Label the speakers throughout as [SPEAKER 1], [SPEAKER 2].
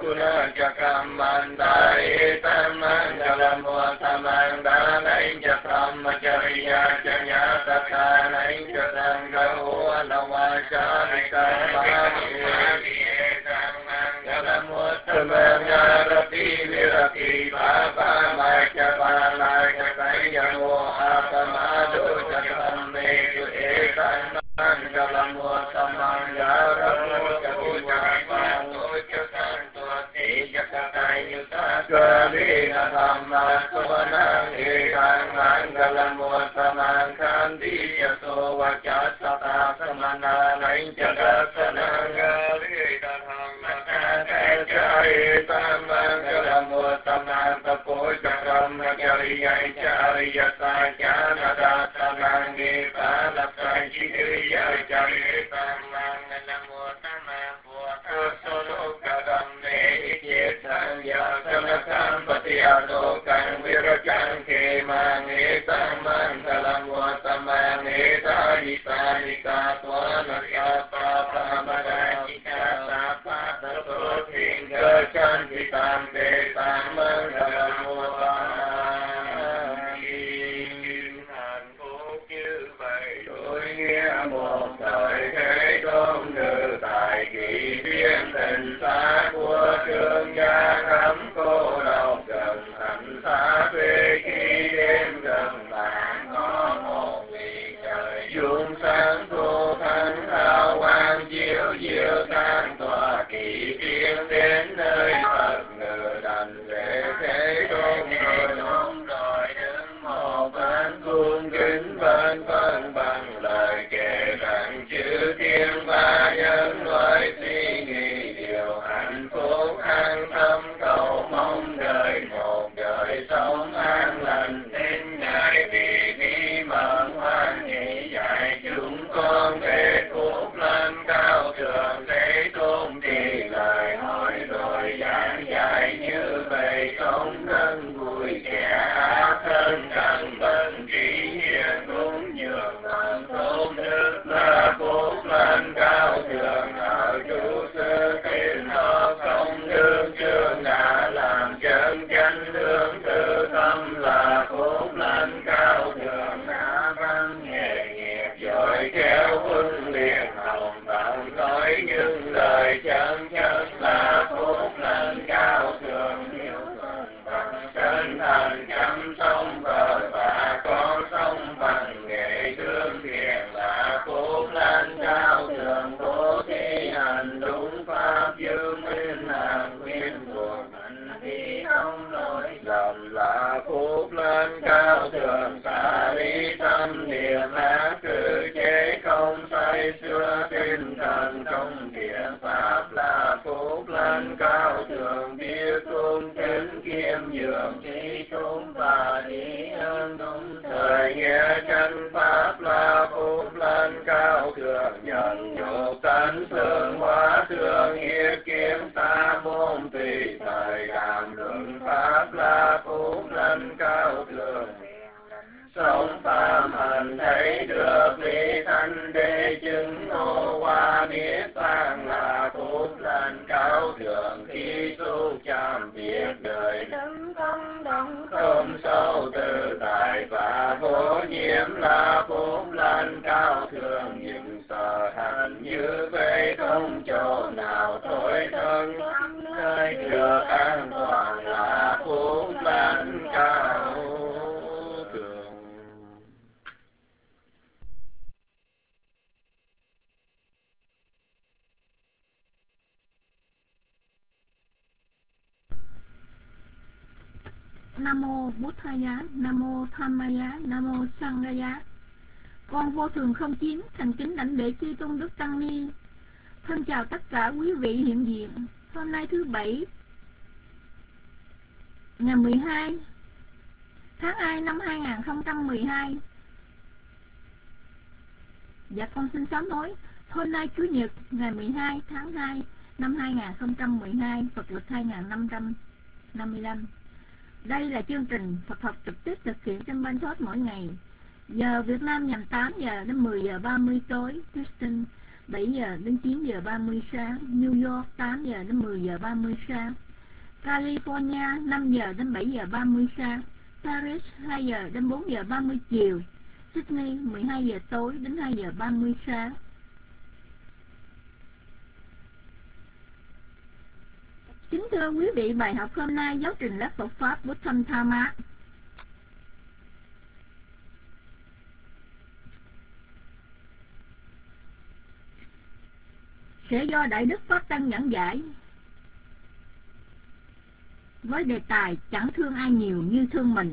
[SPEAKER 1] na cha kam man ta e tam man galam wa tamang da nai cha tam ma cha ya cha ya ta ta nai cha tam ga wa la wa cha ni ka ma ni e tam man galam wa tamang ga ra ti vi ra ti ba ba ma cha ba la cha kai ya wa ta ma do cha tam me tu e tam man galam wa tamang ga ra cha ti wa ba do cha tam tu ti cha ta kai yu ta ga li na tham ma so na e tam man galam wa tamang kan ti cha so wa cha sa ta sa ma na nai cha ga sa na ga li na tham ma ka cha e tam man galam wa tamang ta po cha ram na cha ri ai cha ri ya sa cha na da sa na nge pa la sa chi ri ya cha ri tam man galam wa tamang po ta so lo ga dam ne che sang ya sa na kam pa ti a lo kan vi ra chan ke ma nge tam man galam wa tamang nge ta ni sa ni ka twa na sa pa pa ma da chi ka sa pa ta so thing ga chan ti tam te tam man galam wa tamang hạnh phúc như vậy đối nghĩa một thời thế công ngự tại kỳ biến tình xa của thương gia khắp cô độc gần thành xa về khi đêm gần bạn có một vì trời dung sáng thu thanh hào quang chiếu diệu sáng tỏa kỳ biến đến nơi Phật ngự đành về thế công rồi đúng rồi đứng một bên cung kính bên phân bằng lời kể rằng chữ thiên ba nhân loại suy nghĩ điều hạnh phúc an tâm cầu mong đời một đời sống an lành nên ngài vì ni mẫn hoan hỷ dạy chúng con để phúc lên cao thượng thế tôn trì lời hỏi rồi giảng dạy như vậy sống thân vui kẻ ác thân cần bệnh trí hiền cũng nhường bằng tôn đức là phúc lên cao thượng ở chủ sư tiên họ không đương chương đã làm chân chánh hướng tư tâm là phúc lên cao thượng đã văn nghề nghiệp giỏi khéo huấn luyện hồng bằng nói những lời chân chất là phúc lên cao thượng hiếu thuận bằng chân thành chăm sông bờ và con sông bằng nghệ thương thiện là phúc lên cao thượng bố thí hành đúng pháp dương nguyên hàng nguyên buộc hành vi không lỗi lầm là phúc lên cao thượng xả lý tâm niệm ác cử chế không say xưa tinh thần trong thiện pháp là phúc lên cao thượng biết cung kính kiêm nhường trí chúng và lý ơn đúng thời nghe chân pháp là phúc lên cao thượng nhận nhục tánh thương hóa thương hiệp kiếm ta môn tùy thời đàm luận pháp là phúc lên cao thượng sống phàm hành thấy được lý thanh đế chứng ngộ qua niết bàn là phúc lên cao thượng khi tu chạm việc đời đấng công động không sâu tự tại và vô nhiễm là phúc lên cao thượng những sở hành như vậy không chỗ nào thối thân nơi được an toàn là phúc lên cao thượng.
[SPEAKER 2] Nam mô Bút Tha Giá, Nam mô Tham Ma Giá, Nam mô Sang Ra Giá. Con Vô Thường Không Chín thành kính đảnh lễ chư tôn đức tăng ni. Thân chào tất cả quý vị hiện diện. Hôm nay thứ Bảy, ngày 12 tháng 2 năm 2012. Dạ con xin sám hối. Hôm nay Chủ nhật ngày 12 tháng 2 năm 2012, Phật lịch 2555. Đây là chương trình Phật học trực tiếp thực hiện trên Ban Thoát mỗi ngày. Giờ Việt Nam nhằm 8 giờ đến 10 giờ 30 tối Houston. 7 giờ đến 9 giờ 30 sáng, New York 8 giờ đến 10 giờ 30 sáng, California 5 giờ đến 7 giờ 30 sáng, Paris 2 giờ đến 4 giờ 30 chiều, Sydney 12 giờ tối đến 2 giờ 30 sáng. Kính thưa quý vị, bài học hôm nay giáo trình lớp Phật Pháp Buddham Dhamma sẽ do Đại Đức Pháp Tăng giảng giải với đề tài chẳng thương ai nhiều như thương mình.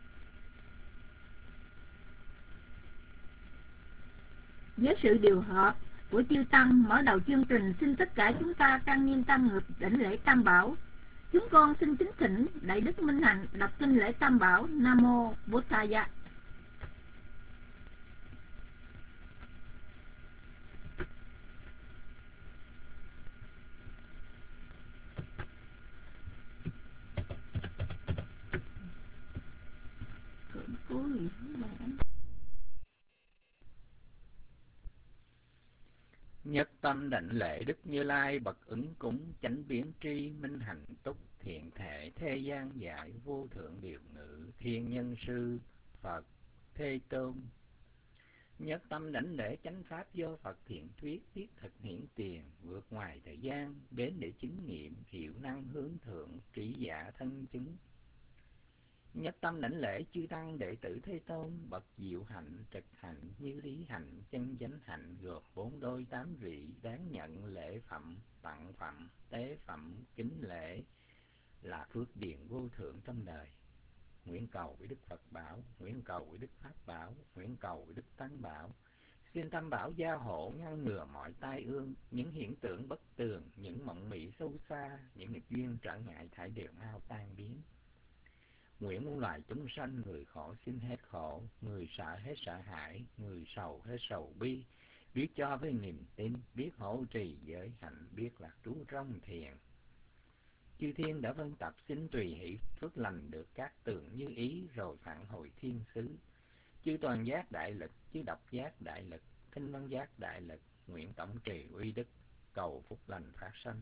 [SPEAKER 2] Với sự điều hợp của chư Tăng, mở đầu chương trình xin tất cả chúng ta trang nghiêm tam ngực đảnh lễ Tam Bảo. Chúng con xin kính thỉnh Đại Đức Minh Hạnh đọc kinh lễ Tam Bảo. Nam mô Buddhaya.
[SPEAKER 1] Nhất tâm đảnh lễ Đức Như Lai bậc ứng cúng, chánh biến tri minh hạnh túc, thiện thể thế gian giải, vô thượng điều ngự, thiên nhân sư Phật Thế Tôn. Nhất tâm đảnh lễ chánh pháp do Phật thiện thuyết, thiết thực hiển tiền, vượt ngoài thời gian, đến để chứng nghiệm, hiệu năng hướng thượng, trí giả thân chứng. Nhất tâm đảnh lễ chư Tăng đệ tử Thế Tôn, bậc diệu hạnh, trực hạnh, như lý hạnh, chân chánh hạnh, gồm 4 đôi 8 vị, đáng nhận lễ phẩm, tặng phẩm, tế phẩm, kính lễ, là phước điền vô thượng trong đời. Nguyện cầu với Đức Phật Bảo, nguyện cầu với Đức Pháp Bảo, nguyện cầu với Đức Tăng Bảo. Xin Tam Bảo gia hộ ngăn ngừa mọi tai ương, những hiện tượng bất tường, những mộng mị sâu xa, những nghịch duyên trở ngại thải đều mau tan biến. Nguyện muôn loài chúng sanh, người khổ xin hết khổ, người sợ hết sợ hãi, người sầu hết sầu bi, biết cho với niềm tin, biết hộ trì giới hạnh, biết lạc trú trong thiền. Chư thiên đã vân tập xin tùy hỷ phước lành được các tường như ý, rồi phản hồi thiên xứ. Chư toàn giác đại lực, chư độc giác đại lực, thinh văn giác đại lực, nguyện tổng trì uy đức, cầu phúc lành phát sanh.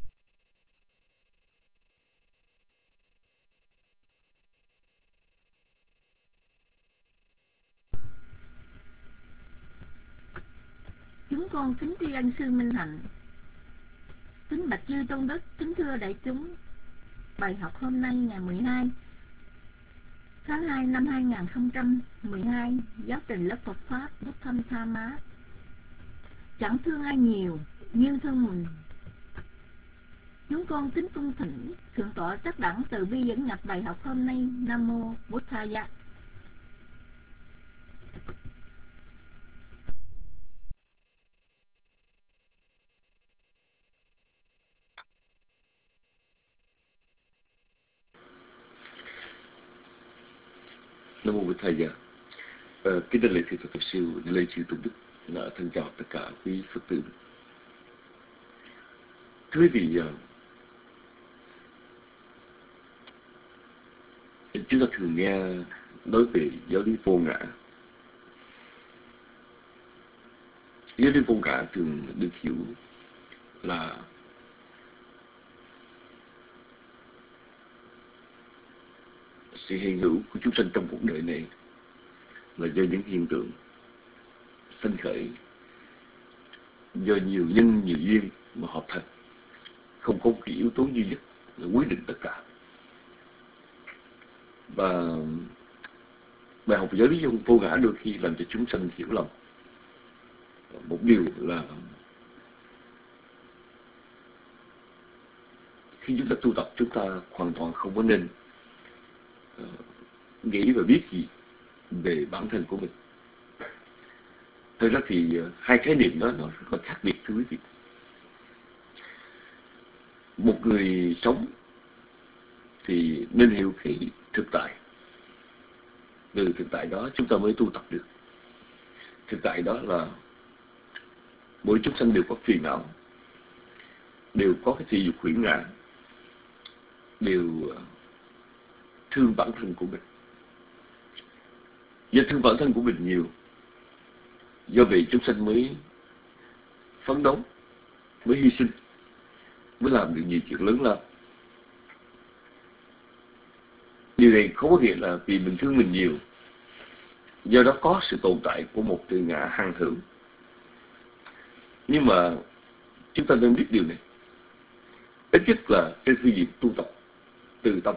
[SPEAKER 2] Chúng con kính tri ân sư Minh Hạnh, kính bạch chư tôn đức, kính thưa đại chúng. Bài học hôm nay ngày 12 tháng 2 năm 2012, giáo trình lớp Phật Pháp Buddham Dhamma, chẳng thương ai nhiều như thương mình. Chúng con kính cung thỉnh thượng tọa Tất Đẳng từ bi dẫn nhập bài học hôm nay. Nam mô Buddhaya.
[SPEAKER 3] Nam mô Bổn Thầy dạ. Kính đảnh lễ thượng tọa Pháp sư, đảnh lễ chư tôn đức, thân chào tất cả quý Phật tử. Thưa quý vị, chúng ta thường nghe nói về giáo lý vô ngã. Giáo lý vô ngã thường được hiểu là sự hiện hữu của chúng sanh trong cuộc đời này là do những hiện tượng sanh khởi, do nhiều nhân nhiều duyên mà hợp thành, không có một cái yếu tố duy nhất là quyết định tất cả. Và bài học giáo lý vô ngã đôi khi làm cho chúng sanh hiểu lầm một điều là khi chúng ta tu tập, chúng ta hoàn toàn không có nên nghĩ và biết gì về bản thân của mình. Thật ra thì hai khái niệm đó nó rất là khác biệt, thưa quý vị. Một người sống thì nên hiểu cái thực tại. Từ thực tại đó chúng ta mới tu tập được. Thực tại đó là mỗi chúng sanh đều có phiền não, đều có cái thị dục huyễn ngã, đều thương bản thân của mình. Do thương bản thân của mình nhiều, do vậy chúng sanh mới phấn đấu, mới hy sinh, mới làm được nhiều chuyện lớn lao. Điều này không có nghĩa là vì mình thương mình nhiều, do đó có sự tồn tại của một tự ngã hằng hữu. Nhưng mà chúng ta nên biết điều này, ít nhất là trên phương diện tu tập từ tâm.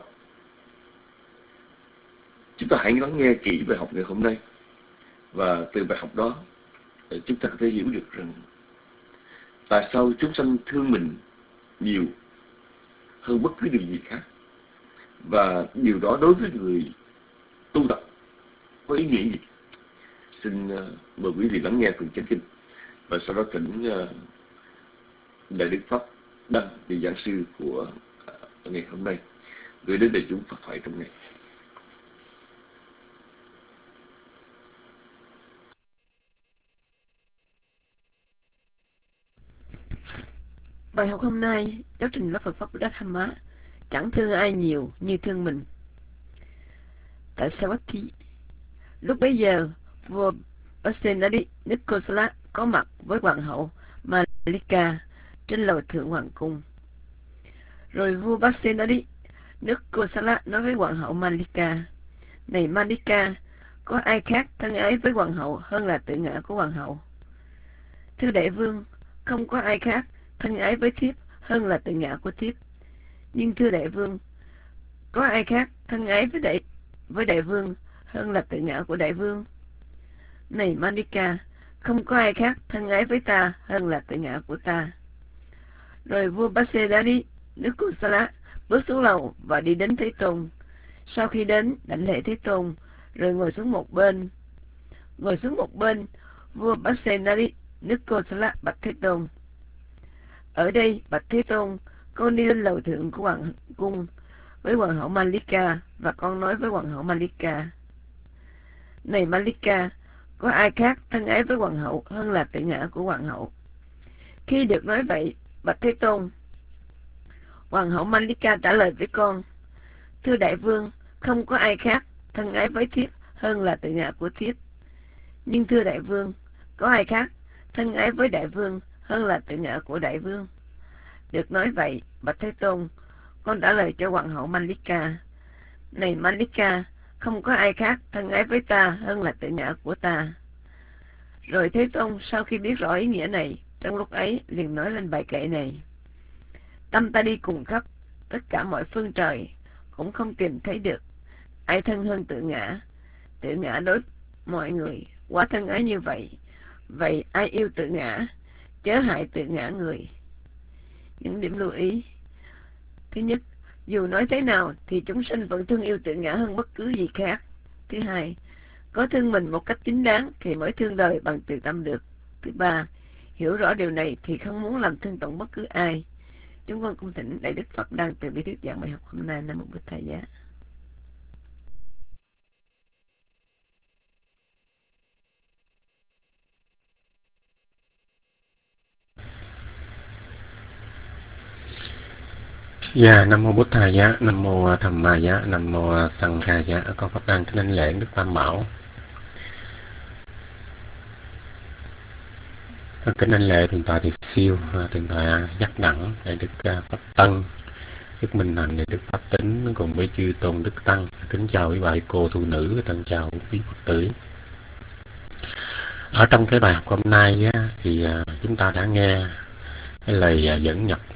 [SPEAKER 3] Chúng ta hãy lắng nghe kỹ bài học ngày hôm nay, và từ bài học đó chúng ta có thể hiểu được rằng tại sao chúng sanh thương mình nhiều hơn bất cứ điều gì khác, và điều đó đối với người tu tập có ý nghĩa gì. Xin mời quý vị lắng nghe phần chánh kinh, và sau đó thỉnh Đại Đức Pháp Đăng, vị giảng sư của ngày hôm nay, gửi đến đại chúng Pháp thoại trong ngày.
[SPEAKER 4] Bài học hôm nay, giáo trình lớp Phật Pháp Buddha Dhamma, chẳng thương ai nhiều như thương mình. Tại Savatthi, lúc bấy giờ, vua Pasenadi Nikosala có mặt với hoàng hậu Malika trên lầu thượng hoàng cung. Rồi vua Pasenadi Nikosala nói với hoàng hậu Malika: Này Malika, có ai khác thân ái với hoàng hậu hơn là tự ngã của hoàng hậu? Thưa đại vương, không có ai khác thân ái với thiếp hơn là tự ngã của thiếp. Nhưng thưa đại vương, có ai khác thân ái với đại vương hơn là tự ngã của đại vương? Này Malika, không có ai khác thân ái với ta hơn là tự ngã của ta. Rồi vua Pasenadi Nikosala bước xuống lầu và đi đến Thế Tôn. Sau khi đến, đảnh lễ Thế Tôn, rồi ngồi xuống một bên. Ngồi xuống một bên, vua Pasenadi Nikosala bạch Thế Tôn: Ở đây, bạch Thế Tôn, con đi lên lầu thượng của hoàng cung với hoàng hậu Malika, và con nói với hoàng hậu Malika: Này Malika, có ai khác thân ái với hoàng hậu hơn là tự ngã của hoàng hậu? Khi được nói vậy, bạch Thế Tôn, hoàng hậu Malika trả lời với con: Thưa đại vương, không có ai khác thân ái với thiếp hơn là tự ngã của thiếp. Nhưng thưa đại vương, có ai khác thân ái với đại vương hơn là tự ngã của đại vương? Được nói vậy, bạch Thế Tôn, con trả lời cho hoàng hậu Malika: Này Malika, không có ai khác thân ái với ta hơn là tự ngã của ta. Rồi Thế Tôn sau khi biết rõ ý nghĩa này, trong lúc ấy liền nói lên bài kệ này: Tâm ta đi cùng khắp tất cả mọi phương trời, cũng không tìm thấy được ai thân hơn tự ngã đối mọi người quá thân ái như vậy. Vậy ai yêu tự ngã, chớ hại tự ngã người. Những điểm lưu ý: Thứ nhất, dù nói thế nào thì chúng sanh vẫn thương yêu tự ngã hơn bất cứ gì khác. Thứ hai, có thương mình một cách chính đáng thì mới thương đời bằng từ tâm được. Thứ ba, hiểu rõ điều này thì không muốn làm thương tổn bất cứ ai. Chúng con cung thỉnh Đại Đức Pháp Đăng từ bi thuyết giảng bài học hôm nay. Nam Mô Bụt Thầy Giá.
[SPEAKER 5] Dạ, Nam Mô Bụt Thầy Giá, Nam Mô Tham Ma Giá, Nam Mô Sanh Kha Giá. Con Pháp Đăng kính lễ Đức Tam Bảo. Kính lễ Thượng tọa Thiệt Siêu, Thượng tọa Giác Đẳng, Đại Đức Pháp Tân, Đức Minh Hạnh, Đại Đức Pháp Tính, cùng với chư tôn Đức Tăng. Kính chào quý bà cô tu nữ, thân chào quý Phật tử. Ở trong cái bài học hôm nay thì chúng ta đã nghe cái lời dẫn nhập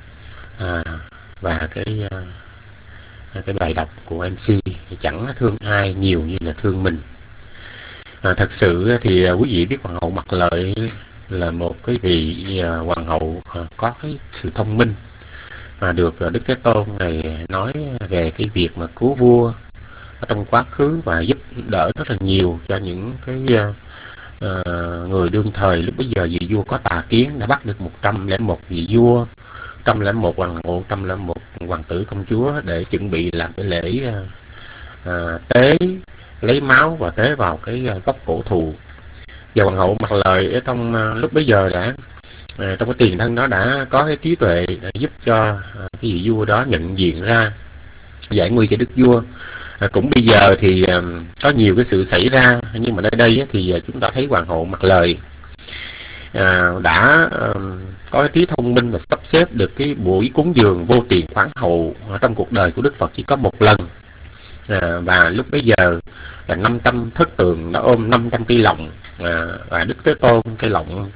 [SPEAKER 5] và cái bài đọc của MC: Chẳng thương ai nhiều như là thương mình. Thật sự thì quý vị biết hoàng hậu Mặc Lợi là một cái vị hoàng hậu có cái sự thông minh, mà được Đức Thế Tôn này nói về cái việc mà cứu vua ở trong quá khứ và giúp đỡ rất là nhiều cho những cái người đương thời. Lúc bây giờ vị vua có tà kiến đã bắt được 101 vị vua, 101 hoàng hậu, 101 hoàng tử công chúa để chuẩn bị làm cái lễ tế, lấy máu và tế vào cái gốc cổ thụ. Và hoàng hậu Mặc Lợi ở trong lúc bấy giờ đã trong cái tiền thân đó đã có cái trí tuệ để giúp cho cái vị vua đó nhận diện ra, giải nguy cho đức vua. Cũng bây giờ thì có nhiều cái sự xảy ra, nhưng mà nơi đây thì chúng ta thấy hoàng hậu Mặc Lợi đã có trí thông minh và sắp xếp được cái buổi cúng dường vô tiền khoáng hậu trong cuộc đời của Đức Phật chỉ có một lần. Và lúc bấy giờ là 500 thất tượng đã ôm 500 cây lọng, và Đức Thế Tôn cây lọng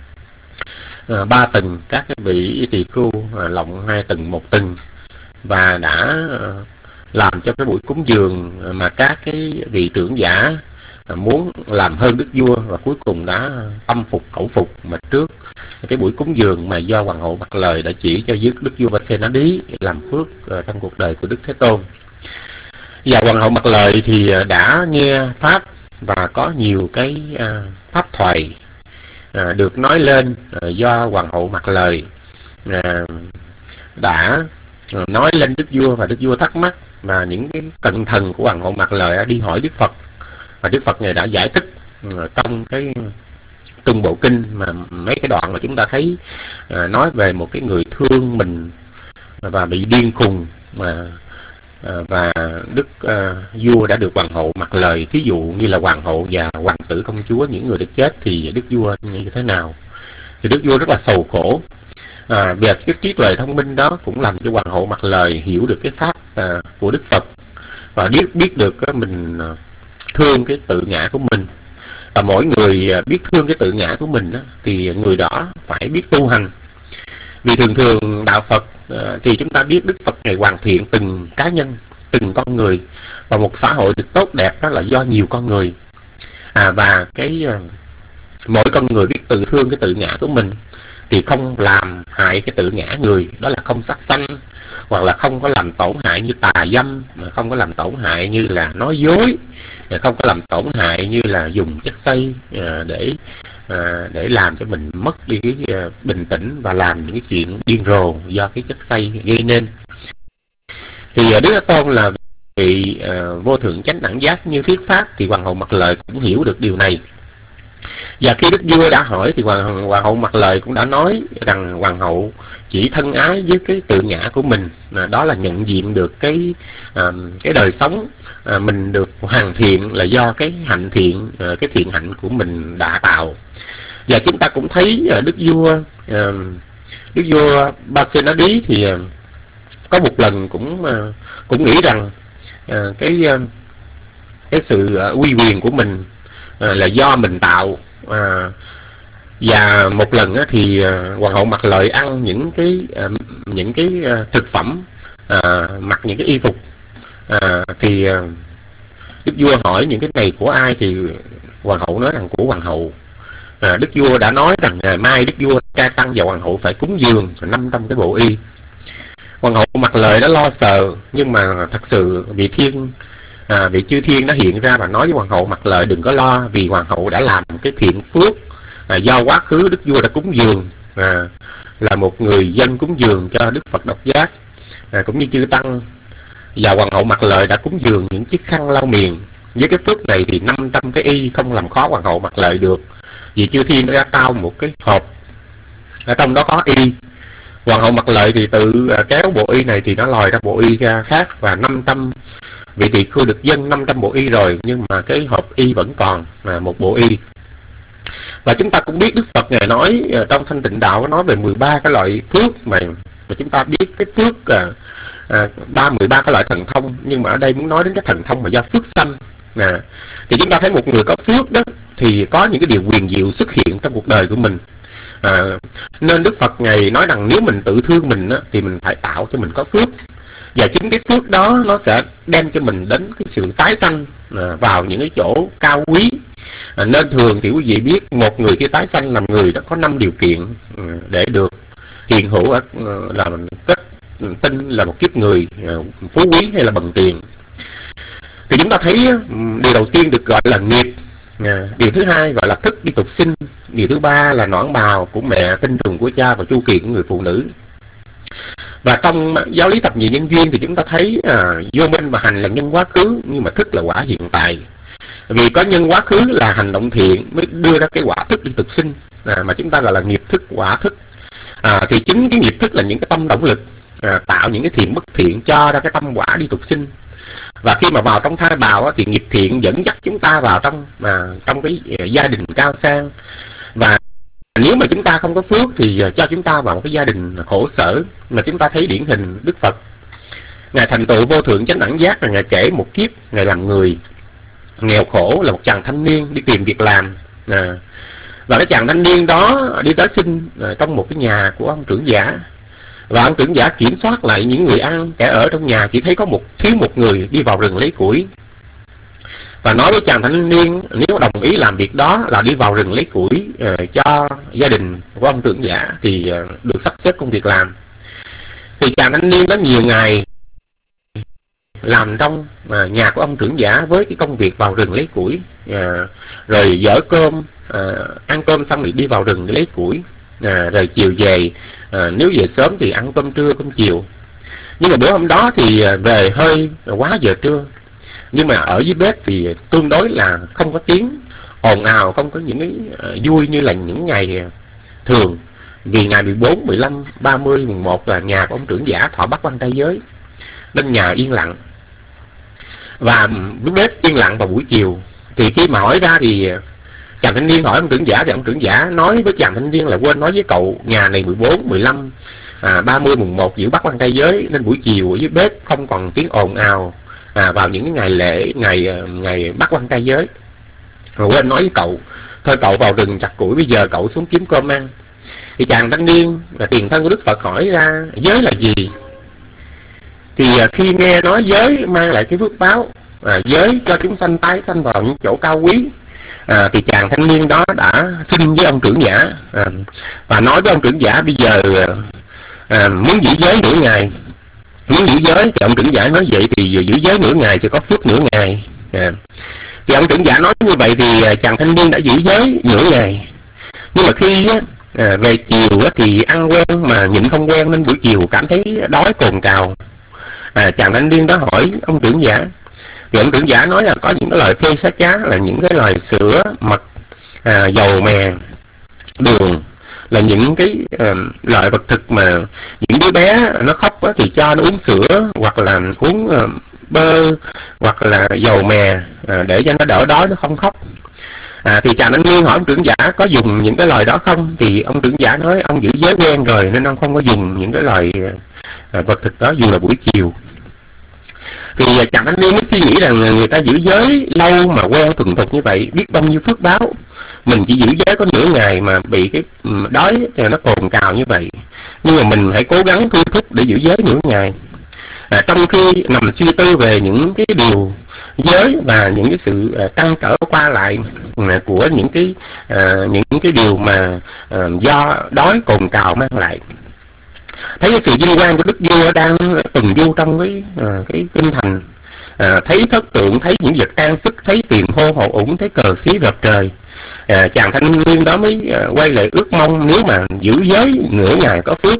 [SPEAKER 5] 3 tầng, các cái vị tỳ khưu lọng 2 tầng 1 tầng, và đã làm cho cái buổi cúng dường mà các cái vị trưởng giả muốn làm hơn Đức Vua, và cuối cùng đã tâm phục khẩu phục mà trước cái buổi cúng dường mà do Hoàng hậu Mặc Lời đã chỉ cho Đức Vua Pasenadi làm phước trong cuộc đời của Đức Thế Tôn. Và Hoàng hậu Mặc Lời thì đã nghe pháp và có nhiều cái pháp thoại được nói lên do Hoàng hậu Mặc Lời đã nói lên Đức Vua, và Đức Vua thắc mắc, và những cái cận thần của Hoàng hậu Mặc Lời đã đi hỏi Đức Phật, và Đức Phật này đã giải thích trong cái Trung Bộ Kinh mà mấy cái đoạn mà chúng ta thấy nói về một cái người thương mình và bị điên khùng, và Đức Vua đã được Hoàng hậu Mặc Lời, thí dụ như là Hoàng hậu và Hoàng tử công chúa, những người đã chết thì Đức Vua như thế nào, thì Đức Vua rất là sầu khổ. Về cái trí tuệ thông minh đó cũng làm cho Hoàng hậu Mặc Lời hiểu được cái pháp của Đức Phật, và biết được mình thương cái tự ngã của mình. Và mỗi người biết thương cái tự ngã của mình thì người đó phải biết tu hành. Vì thường thường đạo Phật thì chúng ta biết Đức Phật này hoàn thiện từng cá nhân, từng con người, và một xã hội được tốt đẹp đó là do nhiều con người. Và cái mỗi con người biết tự thương cái tự ngã của mình thì không làm hại cái tự ngã người, đó là không sát sanh, hoặc là không có làm tổn hại như tà dâm, không có làm tổn hại như là nói dối, không có làm tổn hại như là dùng chất xay để làm cho mình mất đi cái bình tĩnh và làm những cái chuyện điên rồ do cái chất xay gây nên. Thì Đức Thế Tôn là vị vô thượng chánh đẳng giác như thuyết pháp, thì Hoàng hậu Mặc Lời cũng hiểu được điều này. Và khi Đức Vua đã hỏi thì Hoàng hậu Mặc Lời cũng đã nói rằng Hoàng hậu chỉ thân ái với cái tự ngã của mình, đó là nhận diện được cái đời sống mình được hoàn thiện là do cái hạnh thiện, cái thiện hạnh của mình đã tạo. Và chúng ta cũng thấy Đức Vua Pasenadi thì có một lần cũng nghĩ rằng cái sự uy quyền của mình là do mình tạo. Và một lần thì Hoàng hậu Mặc Lời ăn những cái thực phẩm, mặc những cái y phục, thì Đức Vua hỏi những cái này của ai, thì Hoàng hậu nói rằng của Hoàng hậu. Đức Vua đã nói rằng ngày mai Đức Vua Ca Tăng và Hoàng hậu phải cúng dường 500 cái bộ y. Hoàng hậu Mặc Lời đã lo sợ, nhưng mà thật sự vị chư thiên đã hiện ra và nói với Hoàng hậu Mặc Lời đừng có lo, vì Hoàng hậu đã làm cái thiện phước do quá khứ Đức Vua đã cúng dường, là một người dân cúng dường cho Đức Phật Độc Giác, cũng như chư tăng. Và Hoàng hậu Mặc Lời đã cúng dường những chiếc khăn lau miệng. Với cái phước này thì 500 cái y không làm khó Hoàng hậu Mặc Lời được, vì chư thiên đã trao một cái hộp, ở trong đó có y. Hoàng hậu Mặc Lợi thì tự kéo bộ y này thì nó lòi ra bộ y khác, và 500 vị tỳ khưu được dâng 500 bộ y rồi, nhưng mà cái hộp y vẫn còn một bộ y. Và chúng ta cũng biết Đức Phật Ngài nói trong Thanh Tịnh Đạo nói về 13 cái loại phước mà chúng ta biết cái phước 13 cái loại thần thông, nhưng mà ở đây muốn nói đến cái thần thông mà do phước sanh. Thì chúng ta thấy một người có phước đó thì có những cái điều huyền diệu xuất hiện trong cuộc đời của mình. Nên Đức Phật Ngài nói rằng nếu mình tự thương mình thì mình phải tạo cho mình có phước, và chính cái phước đó nó sẽ đem cho mình đến cái sự tái sanh vào những cái chỗ cao quý. Nên thường thì quý vị biết một người khi tái sanh làm người đó có 5 điều kiện để được hiện hữu là kết tinh là một kiếp người phú quý hay là bằng tiền. Thì chúng ta thấy điều đầu tiên được gọi là nghiệp, điều thứ hai gọi là thức đi tục sinh, điều thứ ba là nõn bào của mẹ, tinh trùng của cha và chu kỳ của người phụ nữ. Và trong giáo lý thập nhị nhân duyên thì chúng ta thấy vô minh và hành là nhân quá khứ, nhưng mà thức là quả hiện tại. Vì có nhân quá khứ là hành động thiện mới đưa ra cái quả thức đi tục sinh, mà chúng ta gọi là nghiệp thức, quả thức. Thì chính cái nghiệp thức là những cái tâm động lực tạo những cái thiện bất thiện cho ra cái tâm quả đi tục sinh. Và khi mà vào trong thai bào thì nghiệp thiện dẫn dắt chúng ta vào trong cái gia đình cao sang, và nếu mà chúng ta không có phước thì cho chúng ta vào một cái gia đình khổ sở. Mà chúng ta thấy điển hình Đức Phật, Ngài thành tựu vô thượng chánh đẳng giác, là Ngài kể một kiếp Ngài làm người nghèo khổ, là một chàng thanh niên đi tìm việc làm. Và cái chàng thanh niên đó đi tới xin trong một cái nhà của ông trưởng giả. Và ông trưởng giả kiểm soát lại những người ăn kẻ ở trong nhà, chỉ thấy có thiếu một người đi vào rừng lấy củi. Và nói với chàng thanh niên nếu đồng ý làm việc đó là đi vào rừng lấy củi cho gia đình của ông trưởng giả thì được sắp xếp công việc làm. Thì chàng thanh niên đó nhiều ngày làm trong nhà của ông trưởng giả với cái công việc vào rừng lấy củi, rồi dỡ cơm, ăn cơm xong thì đi vào rừng để lấy củi, rồi chiều về, nếu về sớm thì ăn cơm trưa cơm chiều. Nhưng mà bữa hôm đó thì về hơi quá giờ trưa, nhưng mà ở dưới bếp thì tương đối là không có tiếng ồn ào, không có những cái vui như là những ngày thường. Vì ngày 14, 15, 30, mùng 1 là nhà của ông trưởng giả thọ bắt quan trai giới, nên nhà yên lặng. Và bếp yên lặng vào buổi chiều. Thì khi mà hỏi ra thì chàng thanh niên hỏi ông trưởng giả, thì ông trưởng giả nói với chàng thanh niên là quên nói với cậu, nhà này 14, 15, 30, mùng 1 giữ bắt quan trai giới, nên buổi chiều ở dưới bếp không còn tiếng ồn ào vào những cái ngày lễ, ngày bắt quan trai giới. Rồi quên nói với cậu, thôi cậu vào rừng chặt củi, bây giờ cậu xuống kiếm cơm ăn. Thì chàng thanh niên là tiền thân của Đức Phật hỏi ra giới là gì. Thì khi nghe nói giới mang lại cái phước báo, giới cho chúng sanh tái sanh vào những chỗ cao quý, thì chàng thanh niên đó đã xin với ông trưởng giả và nói với ông trưởng giả bây giờ muốn giữ giới nửa ngày. Muốn giữ giới thì ông trưởng giả nói vậy thì giữ giới nửa ngày thì có phước nửa ngày. Thì ông trưởng giả nói như vậy thì chàng thanh niên đã giữ giới nửa ngày. Nhưng mà khi về chiều thì ăn quen mà nhịn không quen, nên buổi chiều cảm thấy đói cồn cào. Chàng thanh niên đó hỏi ông trưởng giả, thì ông trưởng giả nói là có những cái loại phê xá chá, là những cái loại sữa, mật, dầu mè, đường, là những cái loại vật thực mà những đứa bé nó khóc thì cho nó uống sữa, hoặc là uống bơ, hoặc là dầu mè để cho nó đỡ đói, nó không khóc. Thì chàng thanh niên hỏi ông trưởng giả có dùng những cái loại đó không, thì ông trưởng giả nói ông giữ giới quen rồi nên ông không có dùng những cái loại vật thực đó dù là buổi chiều. Thì chàng thanh niên mới suy nghĩ rằng người ta giữ giới lâu mà quen thuần thục như vậy, biết bao nhiêu phước báo. Mình chỉ giữ giới có nửa ngày mà bị cái đói thì nó cồn cào như vậy, nhưng mà mình hãy cố gắng thu thúc để giữ giới nửa ngày. Trong khi nằm suy tư về những cái điều giới và những cái sự trăn trở qua lại của những cái điều mà do đói cồn cào mang lại, thấy cái sự vinh quang của đức vua đang tuần du trong cái kinh thành, thấy thất tượng, thấy những vật trang sức, thấy tiền hô hộ ủng, thấy cờ xí rợp trời, chàng thanh niên đó mới quay lại ước mong nếu mà giữ giới nửa ngày có phước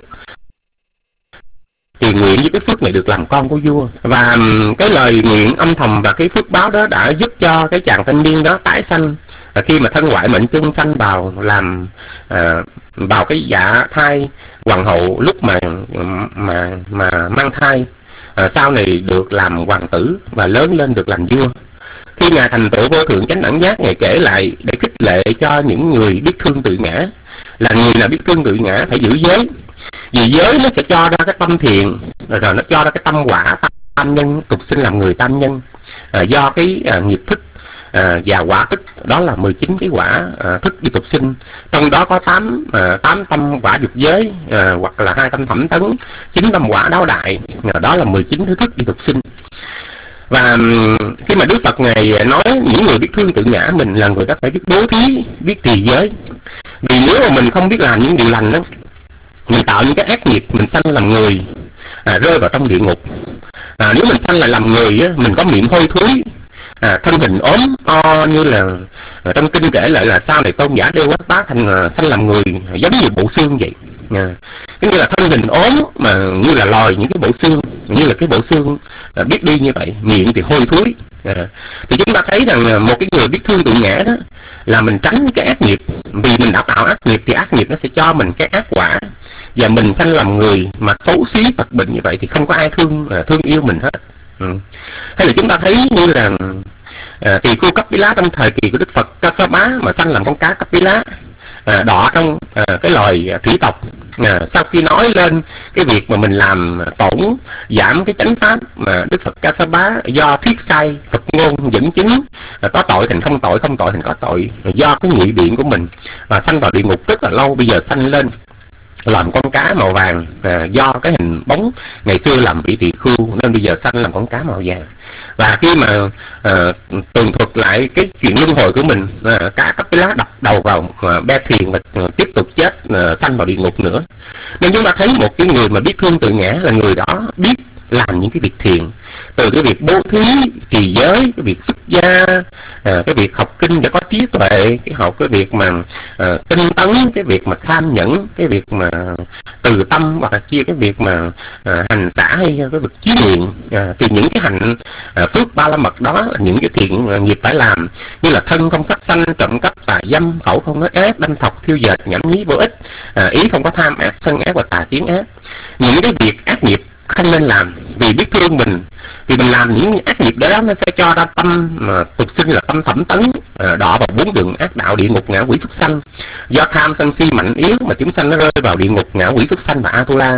[SPEAKER 5] thì nguyện với cái phước này được làm con của vua. Và cái lời nguyện âm thầm và cái phước báo đó đã giúp cho cái chàng thanh niên đó tái sanh. Khi mà thân ngoại mệnh chung sanh vào làm vào cái dạ thai hoàng hậu lúc mà mang thai, sau này được làm hoàng tử và lớn lên được làm vua. Khi Ngài thành tựu vô thượng chánh đẳng giác, Ngài kể lại để khích lệ cho những người biết thương tự ngã, là người nào biết thương tự ngã phải giữ giới. Vì giới nó sẽ cho ra cái tâm thiện, rồi nó cho ra cái tâm quả tam nhân, tục sinh làm người tam nhân, do cái nghiệp thức và quả thức, đó là 19 cái quả thức đi tục sinh. Trong đó có 8 tâm quả dục giới, hoặc là 2 tâm thẩm tấn, 9 tâm quả đáo đại, đó là 19 thứ thức đi tục sinh. Và khi mà Đức Phật Ngài nói những người biết thương tự ngã mình là người ta phải biết bố thí, biết trì giới. Vì nếu mà mình không biết làm những điều lành đó, mình tạo những cái ác nghiệp, mình sanh làm người, rơi vào trong địa ngục. Nếu mình sanh lại làm người, mình có miệng hôi thối, thân hình ốm o, như là trong kinh kể lại là sau này tôn giả Đeo Quát Bá thành sanh làm người giống như bộ xương vậy. Cái như là thân hình ốm mà như là lòi những cái bộ xương, như là cái bộ xương biết đi như vậy, miệng thì hôi thối. Thì chúng ta thấy rằng một cái người biết thương tự ngã đó là mình tránh cái ác nghiệp. Vì mình đã tạo ác nghiệp thì ác nghiệp nó sẽ cho mình cái ác quả, và mình sanh làm người mà xấu xí Phật bệnh như vậy thì không có ai thương yêu mình hết. Hay là chúng ta thấy như là Tỳ Khưu Cấp Bí Lá trong thời kỳ của Đức Phật Ca Sa Bá mà sanh làm con cá Cấp Bí Lá, đọ trong cái loài thủy tộc. Sau khi nói lên cái việc mà mình làm tổn giảm cái chánh pháp mà Đức Phật Ca Sa Bá do thuyết sai Phật ngôn dẫn chứng, có tội thành không tội, không tội thành có tội, do cái nghị biện của mình và sanh vào địa ngục rất là lâu, bây giờ sanh lên làm con cá màu vàng, do cái hình bóng ngày xưa làm vị tỳ khưu nên bây giờ sanh làm con cá màu vàng. Và khi mà tường thuật lại cái chuyện luân hồi của mình, cá cấp cái lá đập đầu vào be thuyền và tiếp tục chết, sanh vào địa ngục nữa. Nên chúng ta thấy một cái người mà biết thương tự ngã là người đó biết làm những cái việc thiện, từ cái việc bố thí, trì giới, cái việc xuất gia, cái việc học kinh để có trí tuệ, cái việc mà tinh tấn, cái việc mà tham nhẫn, cái việc mà từ tâm, hoặc là chia cái việc mà hành xả hay cái việc chí nguyện. Thì những cái hạnh phước ba la mật đó là những cái thiện nghiệp phải làm, như là thân không sát sanh, trộm cắp, tà dâm, khẩu không nói ác, đâm thọc, thiêu dệt, nhảm nhí vô ích, ý không có tham ác, sân ác và tà kiến ác. Những cái việc ác nghiệp không nên làm vì biết thương mình, vì mình làm những ác nghiệp đó nó sẽ cho ra tâm mà tục sinh là tâm thẩm tấn, đọa vào 4 đường ác đạo, địa ngục, ngạ quỷ, súc sanh. Do tham sân si mạnh yếu mà chúng sanh nó rơi vào địa ngục, ngạ quỷ, súc sanh và Atula.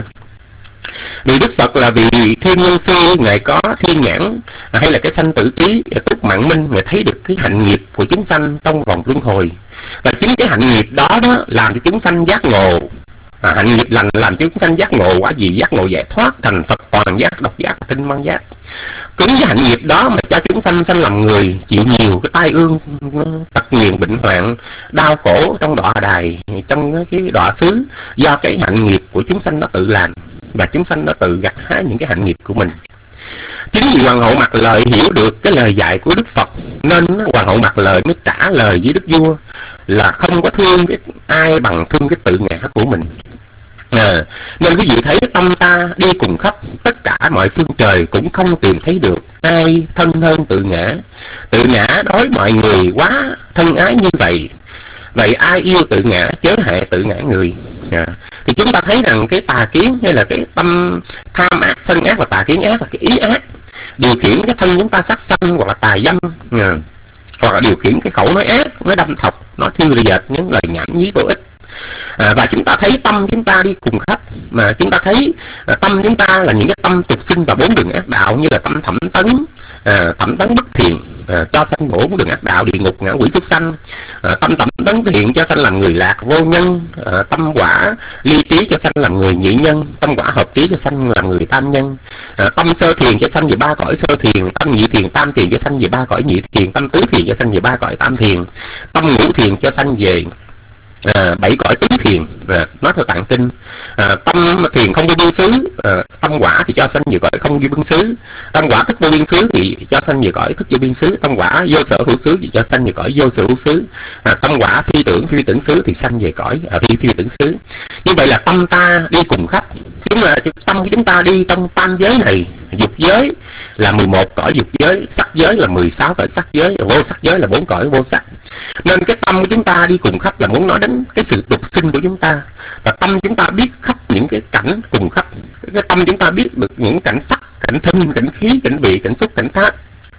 [SPEAKER 5] Vì Đức Phật là vì thiên nhân sư, ngài có thiên nhãn hay là cái sanh tử trí túc mạng minh, ngài thấy được cái hạnh nghiệp của chúng sanh trong vòng luân hồi, và chính cái hạnh nghiệp đó làm cho chúng sanh giác ngộ. Hạnh nghiệp lành làm cho chúng sanh giác ngộ quả gì? Giác ngộ giải thoát, thành Phật toàn giác, độc giác, tinh văn giác. Cứng với hạnh nghiệp đó mà cho chúng sanh làm người chịu nhiều cái tai ương, tật nguyền, bệnh hoạn, đau khổ trong đọa đài, trong cái đọa xứ, do cái hạnh nghiệp của chúng sanh nó tự làm, và chúng sanh nó tự gặt hái những cái hạnh nghiệp của mình. Chính vì Hoàng hậu Mạc Lợi hiểu được cái lời dạy của Đức Phật, nên Hoàng hậu Mạc Lợi mới trả lời với Đức Vua là không có thương cái ai bằng thương cái tự ngã của mình. Nên quý vị thấy tâm ta đi cùng khắp tất cả mọi phương trời cũng không tìm thấy được ai thân hơn tự ngã. Tự ngã đối mọi người quá thân ái như vậy, vậy ai yêu tự ngã chớ hại tự ngã người. Thì chúng ta thấy rằng cái tà kiến hay là cái tâm tham ác, sân ác và tà kiến ác là cái ý ác điều khiển cái thân chúng ta sát sanh hoặc là tà dâm, hoặc là điều khiển cái khẩu nói ác, nói đâm thọc, nói thiêu dệt những lời nhảm nhí vô ích. Và chúng ta thấy tâm chúng ta đi cùng khắp, mà chúng ta thấy tâm chúng ta là những cái tâm tục sinh và 4 đường ác đạo, như là tâm thẩm tấn bất thiện, cho sanh 4 đường ác đạo, địa ngục, ngạ quỷ, súc sanh. Tâm thẩm tấn thiện cho sanh làm người lạc vô nhân, tâm quả ly trí cho sanh làm người nhị nhân, tâm quả hợp trí cho sanh làm người tam nhân. Tâm sơ thiền cho sanh về 3 cõi sơ thiền, tâm nhị thiền tam thiền cho sanh về 3 cõi nhị thiền, tâm tứ thiền cho sanh về 3 cõi tam thiền, tâm ngũ thiền cho sanh về 7 cõi tứ thiền. Nói theo Tạng Kinh, tâm thiền không vô biên xứ, tâm quả thì cho sanh về cõi không vô biên xứ, tâm quả thức vô biên xứ thì cho sanh về cõi thức vô biên xứ, tâm quả vô sở hữu xứ thì cho sanh về cõi vô sở hữu xứ, tâm quả phi tưởng xứ thì sanh về cõi phi tưởng xứ. Như vậy là tâm ta đi cùng khắp, tâm của chúng ta đi trong tam giới này. Dục giới là 11 cõi dục giới, sắc giới là 16 cõi sắc giới, vô sắc giới là 4 cõi vô sắc. Nên cái tâm của chúng ta đi cùng khắp là muốn nói đến cái sự tục sinh của chúng ta, và tâm chúng ta biết khắp những cái cảnh cùng khắp. Cái tâm chúng ta biết được những cảnh sắc, cảnh thinh, cảnh khí, cảnh vị, cảnh xúc, cảnh pháp.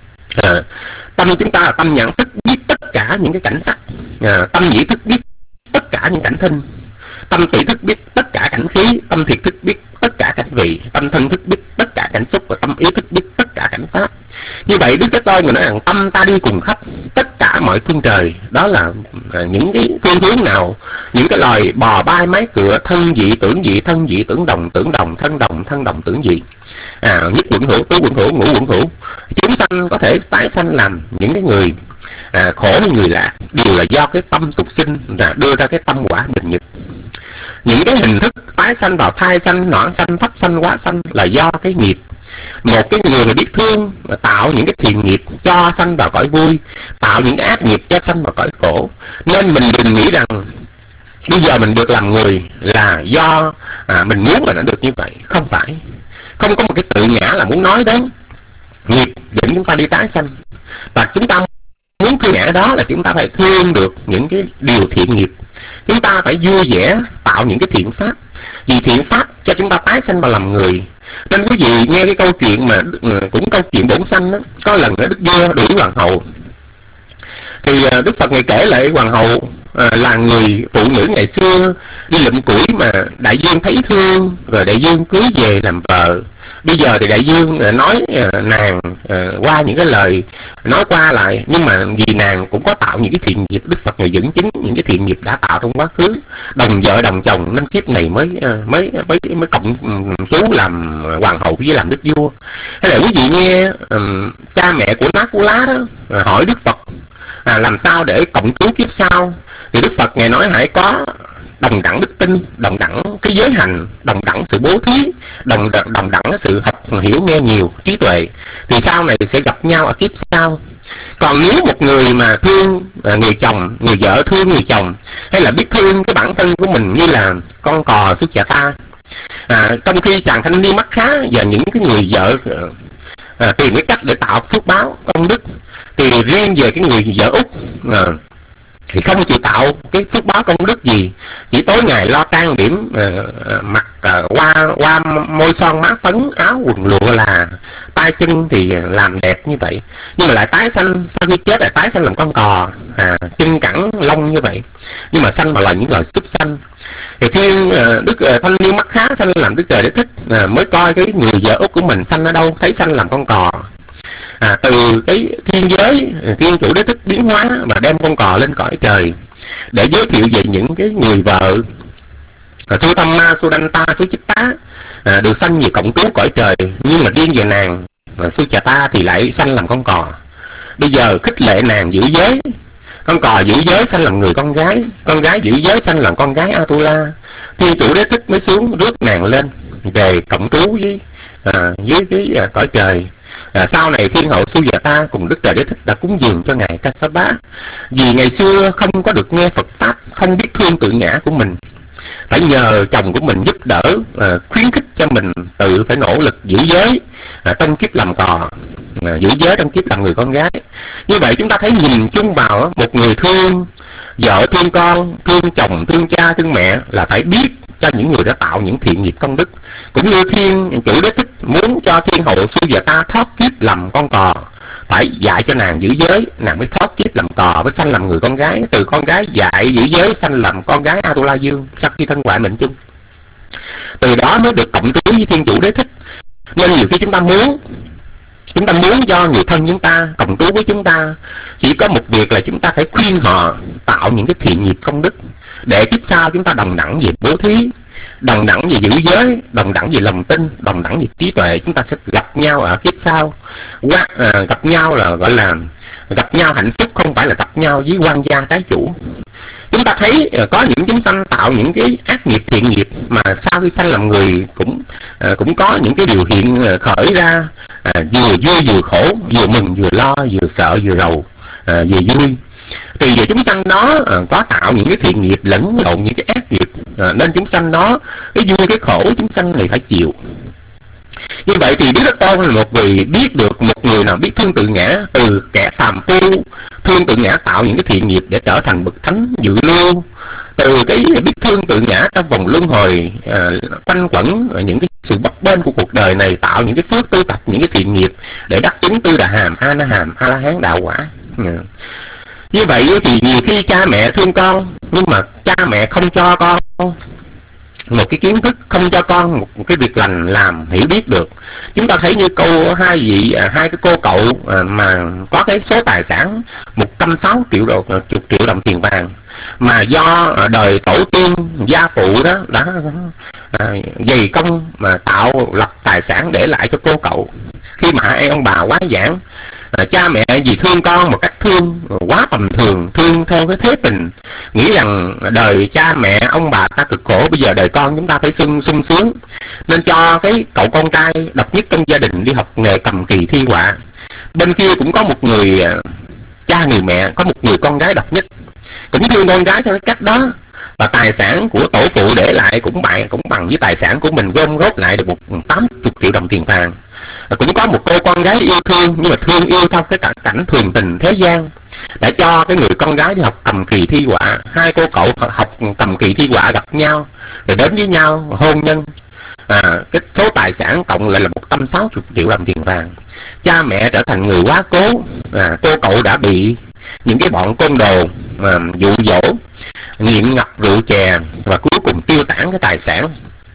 [SPEAKER 5] Tâm chúng ta là tâm nhãn thức biết tất cả những cái cảnh sắc, tâm nhĩ thức biết tất cả những cảnh thinh, tâm tỷ thức biết tất cả cảnh khí, tâm thiệt thức biết tất cả cảnh vị, tâm thân thức biết tất cả cảnh xúc, và tâm ý thức biết tất cả cảnh pháp. Như vậy Đức Thế Tôn người nói rằng tâm ta đi cùng khắp tất cả mọi phương trời. Đó là những cái phương hướng nào, những cái loài bò bay mái cựa, thân dị, thân dị, tưởng đồng, thân đồng, tưởng dị, nhất quận hữu, tứ quận hữu, ngũ quận hữu. Chúng sanh có thể tái sanh làm những cái người khổ hay người lạc, đều là do cái tâm tục sinh đưa ra cái tâm quả bình nhật. Những cái hình thức tái sanh vào thai sanh, noãn sanh, thấp sanh, quá sanh là do cái nghiệp. Một cái người mà biết thương mà tạo những cái thiện nghiệp cho sanh vào cõi vui, tạo những ác nghiệp cho sanh vào cõi khổ. Nên mình đừng nghĩ rằng bây giờ mình được làm người là do mình muốn là nó được như vậy. Không phải. Không có một cái tự ngã là muốn nói đến nghiệp dẫn chúng ta đi tái sanh. Và chúng ta muốn thương ngã đó là chúng ta phải thương được những cái điều thiện nghiệp. Chúng ta phải vui vẻ tạo những cái thiện pháp, vì thiện pháp cho chúng ta tái sanh vào làm người. Nên quý vị nghe cái câu chuyện mà cũng câu chuyện bổn sanh đó, có lần ở Đức Vua đuổi hoàng hậu, Thì Đức Phật Ngài kể lại hoàng hậu là người phụ nữ ngày xưa đi lụm củi mà đại dương thấy thương, rồi đại dương cưới về làm vợ. Bây giờ thì đại dương nói nàng qua những cái lời nói qua lại, nhưng mà vì nàng cũng có tạo những cái thiện nghiệp, Đức Phật Ngài dẫn chứng những cái thiện nghiệp đã tạo trong quá khứ, đồng vợ đồng chồng, nên kiếp này mới cộng chú làm hoàng hậu với làm đức vua. Hay là quý vị nghe cha mẹ của Nakula đó hỏi Đức Phật làm sao để cộng cứu kiếp sau, thì Đức Phật Ngài nói hãy có đồng đẳng đức tin, đồng đẳng cái giới hành, đồng đẳng sự bố thí, đồng đẳng cái sự học hiểu nghe nhiều, trí tuệ, thì sau này sẽ gặp nhau ở kiếp sau. Còn nếu một người mà thương người chồng, người vợ thương người chồng, hay là biết thương cái bản thân của mình như là con cò xuất gia ta, trong khi chàng thanh niên mắt khá và những cái người vợ tìm cái cách để tạo phước báo công đức, thì riêng về cái người vợ út thì không chịu tạo cái phước báo công đức gì, chỉ tối ngày lo trang điểm, mặc qua môi son má phấn, áo quần lụa là, tay chân thì làm đẹp như vậy, nhưng mà lại tái sanh, sau khi chết lại tái sanh làm con cò, chân cẳng lông như vậy, nhưng mà sanh mà là những loài súc sanh. Thì khi đức thanh niên mắt khá sanh làm Đức Trời Đế Thích mới coi cái người vợ út của mình sanh ở đâu, thấy sanh làm con cò. Từ cái thiên giới, Thiên Chủ Đế Thích biến hóa mà đem con cò lên cõi trời để giới thiệu về những cái người vợ Sutama, Sudanta, Suchitta được sanh về cộng trú cõi trời, nhưng mà riêng về nàng Suchata thì lại sanh làm con cò. Bây giờ khích lệ nàng giữ giới, con cò giữ giới sanh làm người con gái giữ giới sanh làm con gái Atula. Thiên Chủ Đế Thích mới xuống rước nàng lên về cộng trú với cái cõi trời. Sau này Thiên hậu Sujata cùng Đức Trời Đế Thích đã cúng dường cho ngài Kassapa, vì ngày xưa không có được nghe Phật pháp, không biết thương tự ngã của mình, phải nhờ chồng của mình giúp đỡ, khuyến khích cho mình tự phải nỗ lực giữ giới trong kiếp làm cò, giữ giới trong kiếp làm người con gái. Như vậy chúng ta thấy nhìn chung vào một người thương vợ, thương con, thương chồng, thương cha, thương mẹ là phải biết cho những người đã tạo những thiện nghiệp công đức. Cũng như Thiên Chủ Đế Thích muốn cho Thiên hậu Sujata thoát kiếp làm con cò, phải dạy cho nàng giữ giới, nàng mới thoát kiếp làm cò, mới sanh làm người con gái. Từ con gái dạy giữ giới sanh làm con gái Atula Dương sau khi thân ngoại mệnh chung, từ đó mới được cộng trú với Thiên Chủ Đế Thích. Nên nhiều khi chúng ta muốn cho người thân chúng ta cộng trú với chúng ta, chỉ có một việc là chúng ta phải khuyên họ tạo những cái thiện nghiệp công đức, để kiếp sau chúng ta đồng đẳng về bố thí, đồng đẳng về giữ giới, đồng đẳng về lòng tin, đồng đẳng về trí tuệ, chúng ta sẽ gặp nhau ở kiếp sau. Gặp nhau là gọi là gặp nhau hạnh phúc, không phải là gặp nhau với quan gia trái chủ. Chúng ta thấy có những chúng sanh tạo những cái ác nghiệp thiện nghiệp mà sau khi sanh làm người cũng có những cái điều hiện khởi ra, vừa vui vừa khổ, vừa mừng vừa lo, vừa sợ vừa rầu, vừa vui. Thì về chúng sanh đó có tạo những cái thiện nghiệp lẫn lộn những cái ác nghiệp, nên chúng sanh đó cái vui cái khổ chúng sanh này phải chịu. Như vậy thì Đức Thế Tôn là một người biết được, một người nào biết thương tự ngã, từ kẻ phàm phu thương tự ngã tạo những cái thiện nghiệp để trở thành bậc thánh dự lưu, từ cái biết thương tự ngã trong vòng luân hồi quanh quẩn những cái sự bấp bênh của cuộc đời này, tạo những cái phước tu tập những cái thiện nghiệp để đắc chứng Tư Đà Hàm, A Na Hàm, A La Hán đạo quả. Như vậy thì nhiều khi cha mẹ thương con, nhưng mà cha mẹ không cho con một cái kiến thức, không cho con một cái việc lành làm hiểu biết được. Chúng ta thấy như hai cái cô cậu mà có cái số tài sản 160 triệu đồng tiền vàng, mà do đời tổ tiên gia phụ đó đã dày công mà tạo lập tài sản để lại cho cô cậu. Khi mà hai ông bà quá giảng, cha mẹ vì thương con một cách thương quá tầm thường, thương theo cái thế tình, nghĩ rằng đời cha mẹ ông bà ta cực khổ, bây giờ đời con chúng ta phải sung sướng, nên cho cái cậu con trai độc nhất trong gia đình đi học nghề cầm kỳ thi họa. Bên kia cũng có một người cha người mẹ, có một người con gái độc nhất, cũng thương con gái theo cái cách đó, và tài sản của tổ phụ để lại cũng bằng với tài sản của mình, gom góp lại được 80 triệu đồng tiền vàng. Cũng có một cô con gái yêu thương, nhưng mà thương yêu theo cái cảnh thường tình thế gian, đã cho cái người con gái đi học cầm kỳ thi họa. Hai cô cậu học cầm kỳ thi họa gặp nhau rồi đến với nhau hôn nhân. Cái số tài sản cộng lại là 160 triệu đồng tiền vàng. Cha mẹ trở thành người quá cố. Cô cậu đã bị những cái bọn côn đồ mà dụ dỗ, nghiện ngập rượu chè và cuối cùng tiêu tản cái tài sản.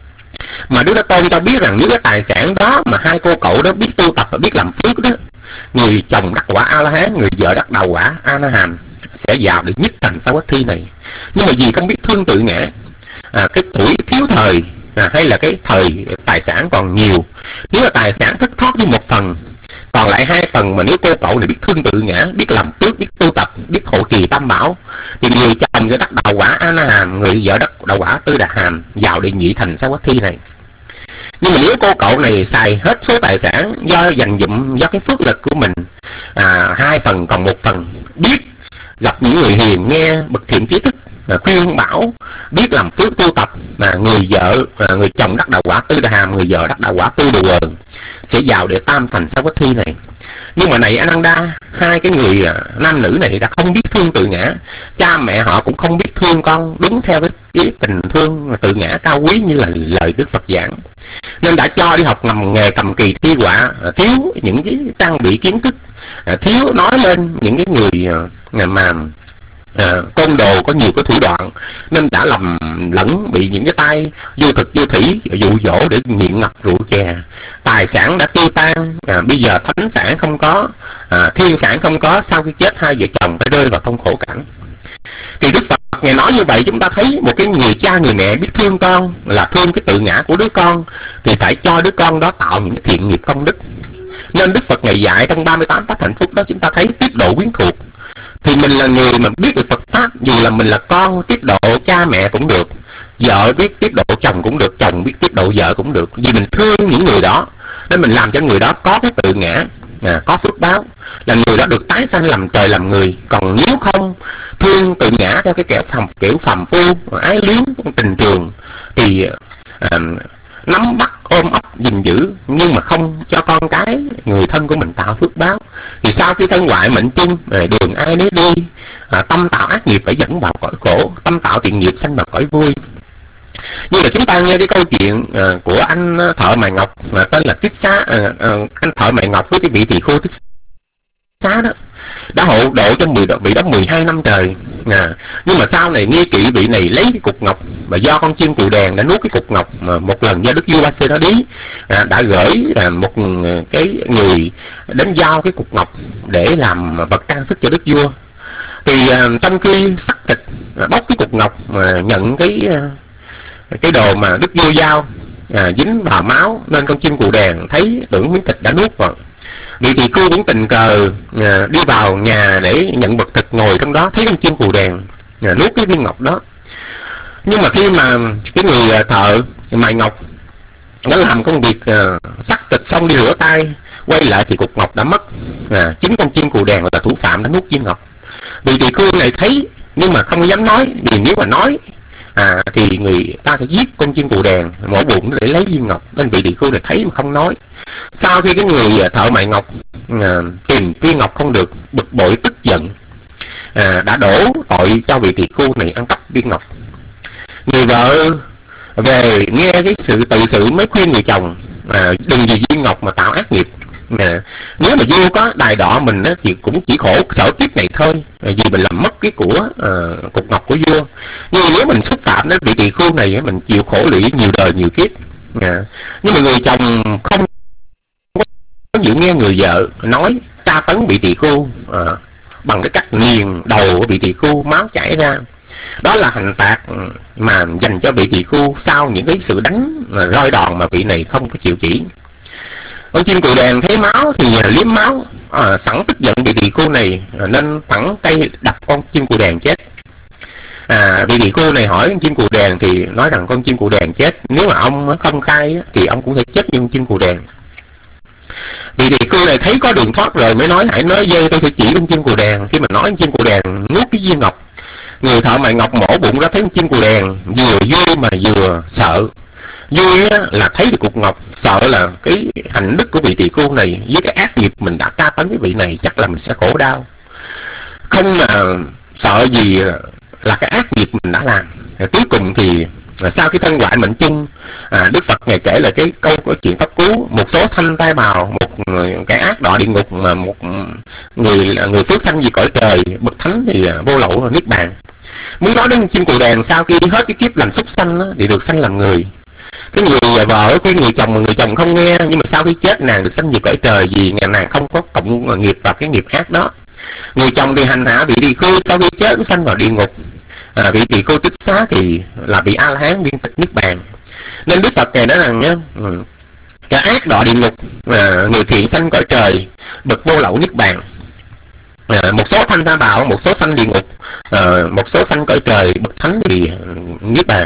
[SPEAKER 5] Mà Đức Thế Tôn cho biết rằng nếu cái tài sản đó mà hai cô cậu đó biết tu tập và biết làm phước đó, người chồng đắc quả A-la-hán, người vợ đắc đạo quả A-na-hàm sẽ vào được nhất thành Savatthi này. Nhưng mà vì không biết thương tự ngã, cái tuổi thiếu thời, hay là cái thời tài sản còn nhiều, nếu là tài sản thất thoát đi một phần, còn lại hai phần, mà nếu cô cậu này biết thương tự ngã, biết làm phước, biết tu tập, biết hộ trì tam bảo, thì người chồng sẽ đắc đạo quả A-na-hàm, người vợ đắc đạo quả Tư Đà Hàm, vào đệ nhị thành Savatthi này. Nhưng mà nếu cô cậu này xài hết số tài sản do dành dụm, do cái phước lực của mình, hai phần còn một phần, biết gặp những người hiền, nghe bậc thiện trí thức khuyên bảo, biết làm phước tu tập, mà người vợ, người chồng đắc đạo quả Tư Đà Hàm, người vợ đắc đạo quả Tư Đồ Quần sẽ vào để tam thành Savatthi này. Nhưng mà này Ananda, hai cái người nam nữ này đã không biết thương tự ngã, cha mẹ họ cũng không biết thương con đúng theo cái tình thương tự ngã cao quý như là lời Đức Phật giảng, nên đã cho đi học ngầm nghề cầm kỳ thi họa, thiếu những cái trang bị kiến thức, thiếu nói lên những cái người mà côn đồ có nhiều cái thủ đoạn, nên đã lầm lẫn bị những cái tay vô thực vô thủy dụ dỗ để nghiện ngập rượu chè. Tài sản đã tiêu tan, bây giờ thánh sản không có, thiên sản không có, sau khi chết hai vợ chồng phải rơi vào trong khổ cảnh. Thì Đức Phật Ngài nói như vậy, chúng ta thấy một cái người cha người mẹ biết thương con, là thương cái tự ngã của đứa con, thì phải cho đứa con đó tạo những cái thiện nghiệp công đức. Nên Đức Phật Ngài dạy trong 38 pháp hạnh phúc đó, chúng ta thấy tiết độ quyến thuộc. Thì mình là người mà biết được Phật Pháp, dù là mình là con, tiết độ cha mẹ cũng được, vợ biết tiết độ chồng cũng được, chồng biết tiết độ vợ cũng được. Vì mình thương những người đó, nên mình làm cho người đó có cái tự ngã, có phước báo, là người đó được tái sanh làm trời làm người. Còn nếu không thương tự ngã theo cái kiểu phàm phu, ái luyến, tình trường, thì nắm bắt ôm ấp gìn giữ, nhưng mà không cho con cái người thân của mình tạo phước báo, thì sau khi thân ngoại mệnh chung, đường ai nấy đi, tâm tạo ác nghiệp phải dẫn vào cõi khổ, tâm tạo thiện nghiệp sanh vào cõi vui. Như là chúng ta nghe cái câu chuyện của anh thợ mài ngọc tên là Tích Xá, anh thợ mài ngọc với cái vị tỳ khưu Tích Xá đó, đã hộ độ cho vị đó 12 năm trời. Nhưng mà sau này nghi kỵ vị này lấy cái cục ngọc, mà do con chiên cù đèn đã nuốt cái cục ngọc, mà một lần do Đức vua Ba Sê đó đi đã gửi một cái người đến giao cái cục ngọc để làm vật trang sức cho Đức vua. Thì trong khi sắc thịt bóc cái cục ngọc mà nhận cái đồ mà Đức vua giao dính vào máu, nên con chim cù đèn thấy tưởng miếng thịt đã nuốt vào. Vị tỳ khưu cũng tình cờ đi vào nhà để nhận vật thực, ngồi trong đó thấy con chim cù đèn nuốt cái viên ngọc đó. Nhưng mà khi mà cái người thợ mài ngọc nó làm công việc sắc thịt xong đi rửa tay, quay lại thì cục ngọc đã mất. Chính con chim cù đèn là thủ phạm đã nuốt viên ngọc. Vị tỳ khưu này thấy nhưng mà không dám nói, vì nếu mà nói thì người ta sẽ giết con chim cù đèn, mổ bụng để lấy viên ngọc, nên vị tỳ khưu này thấy mà không nói. Sau khi cái người thợ mài ngọc tìm viên ngọc không được, bực bội tức giận, đã đổ tội cho vị tỳ khưu này ăn cắp viên ngọc. Người vợ về nghe cái sự tự sự mới khuyên người chồng đừng vì viên ngọc mà tạo ác nghiệp. Nếu mà vua có đài đọ mình thì cũng chỉ khổ sở kiếp này thôi, vì mình làm mất cái của cục ngọc của vua. Nhưng nếu mình xúc phạm đến vị tỳ khưu này, mình chịu khổ lụy nhiều đời nhiều kiếp. Nhưng mà người chồng không có chịu nghe người vợ nói, tra tấn vị tỳ khưu bằng cái cách nghiền đầu của vị tỳ khưu, máu chảy ra. Đó là hành phạt mà dành cho vị tỳ khưu sau những cái sự đánh roi đòn mà vị này không có chịu chỉ. Con chim cù đèn thấy máu thì liếm máu, sẵn tức giận vị tỳ khưu này nên thẳng tay đập con chim cù đèn chết. Vị tỳ khưu này hỏi con chim cù đèn thì nói rằng con chim cù đèn chết, nếu mà ông không khai thì ông cũng sẽ chết như con chim cù đèn. Vị tỳ khưu này thấy có đường thoát rồi mới nói hãy nói dây tôi sẽ chỉ con chim cù đèn. Khi mà nói con chim cù đèn nuốt cái viên ngọc, người thợ mài ngọc mổ bụng ra thấy con chim cù đèn vừa vui mà vừa sợ. Vui là thấy được cục ngọc, sợ là cái hạnh đức của vị tỳ khưu này với cái ác nghiệp mình đã tra tấn cái vị này chắc là mình sẽ khổ đau. Không mà sợ gì là cái ác nghiệp mình đã làm. Cuối cùng thì Sau cái thân ngoại mệnh chung, Đức Phật Ngài kể là cái chuyện pháp cú: một số sanh tai bào, một kẻ ác đọa địa ngục, mà một người phước sanh về cõi trời, bậc thánh thì vô lậu niết bàn. Muốn nói đến chim cù đàn sau khi hết cái kiếp làm súc sanh đó, thì được sanh làm người. Cái người vợ cái người chồng mà người chồng không nghe, nhưng mà sau khi chết nàng được sanh về cõi trời, vì nàng không có cộng nghiệp vào cái nghiệp ác đó. Người chồng thì hành hạ vị tỳ khưu, sau khi chết cũng sanh vào địa ngục. Vị tỳ khưu tích xá thì là vị A La Hán viên tịch niết bàn. Nên Đức Phật Ngài nói rằng nhá, kẻ ác đọa địa ngục, người thiện sanh cõi trời, bậc vô lậu niết bàn. Một số sanh ta bảo, một số sanh địa ngục, một số sanh cõi trời, bậc thánh thì niết bàn.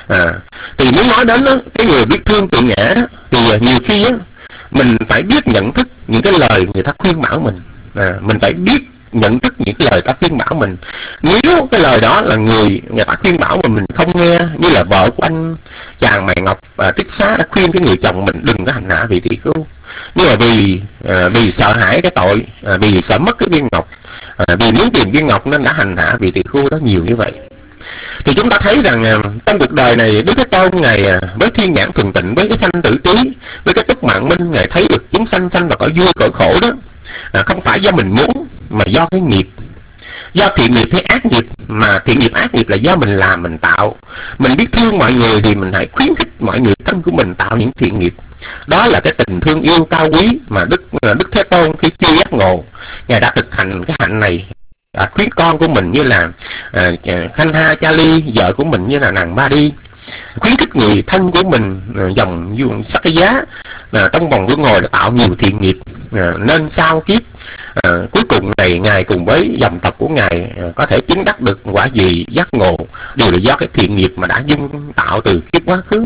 [SPEAKER 5] Thì muốn nói đến đó, cái người biết thương tự ngã đó, thì nhiều khi đó, mình phải biết nhận thức những cái lời người ta khuyên bảo mình. Mình phải biết nhận thức những cái lời ta khuyên bảo mình. Nếu cái lời đó là người ta khuyên bảo mà mình không nghe, như là vợ của anh chàng Mày Ngọc Tích Xá đã khuyên cái người chồng mình đừng có hành hạ vị tỳ khưu, nhưng mà vì sợ hãi cái tội, vì sợ mất cái viên ngọc, vì muốn tìm viên ngọc nên đã hành hạ vị tỳ khưu đó nhiều như vậy. Thì chúng ta thấy rằng trong cuộc đời này, Đức Thế Tôn Ngài với thiên nhãn thuần tịnh, với cái sanh tử trí, với cái túc mạng minh, Ngài thấy được chúng sanh vào cõi vui cõi khổ đó, không phải do mình muốn mà do cái nghiệp, do thiện nghiệp hay ác nghiệp. Mà thiện nghiệp ác nghiệp là do mình làm, mình tạo. Mình biết thương mọi người thì mình hãy khuyến khích mọi người thân của mình tạo những thiện nghiệp. Đó là cái tình thương yêu cao quý mà Đức Thế Tôn khi chưa giác ngộ, Ngài đã thực hành cái hạnh này. Khuyến con của mình như là Khanh Ha Cha Ly, vợ của mình như là nàng Ba Đi, khuyến khích người thân của mình dòng sắc cái giá trong vòng luân hồi đã tạo nhiều thiện nghiệp, nên sau kiếp cuối cùng này Ngài cùng với dòng tộc của Ngài có thể chứng đắc được quả gì giác ngộ, đều là do cái thiện nghiệp mà đã dung tạo từ kiếp quá khứ.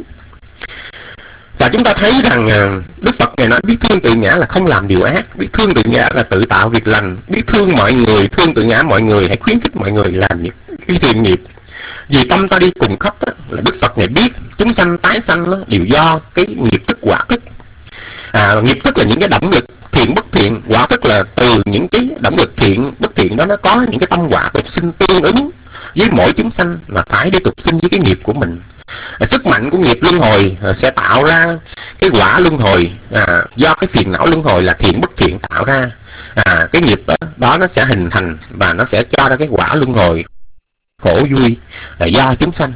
[SPEAKER 5] Và chúng ta thấy rằng Đức Phật Ngài nói biết thương tự ngã là không làm điều ác, biết thương tự ngã là tự tạo việc lành, biết thương mọi người, thương tự ngã mọi người, hãy khuyến khích mọi người làm những cái thiện nghiệp. Vì tâm ta đi cùng khắp đó, là Đức Phật Ngài biết chúng sanh tái sanh đó, đều do cái nghiệp thức quả thức. Nghiệp thức là những cái động lực thiện bất thiện, quả thức là từ những cái động lực thiện bất thiện đó nó có những cái tâm quả tục sinh tương ứng với mỗi chúng sanh, là phải để tục sinh với cái nghiệp của mình. Sức mạnh của nghiệp luân hồi sẽ tạo ra cái quả luân hồi, do cái phiền não luân hồi là thiện bất thiện tạo ra. Cái nghiệp đó nó sẽ hình thành và nó sẽ cho ra cái quả luân hồi khổ vui do chúng sanh.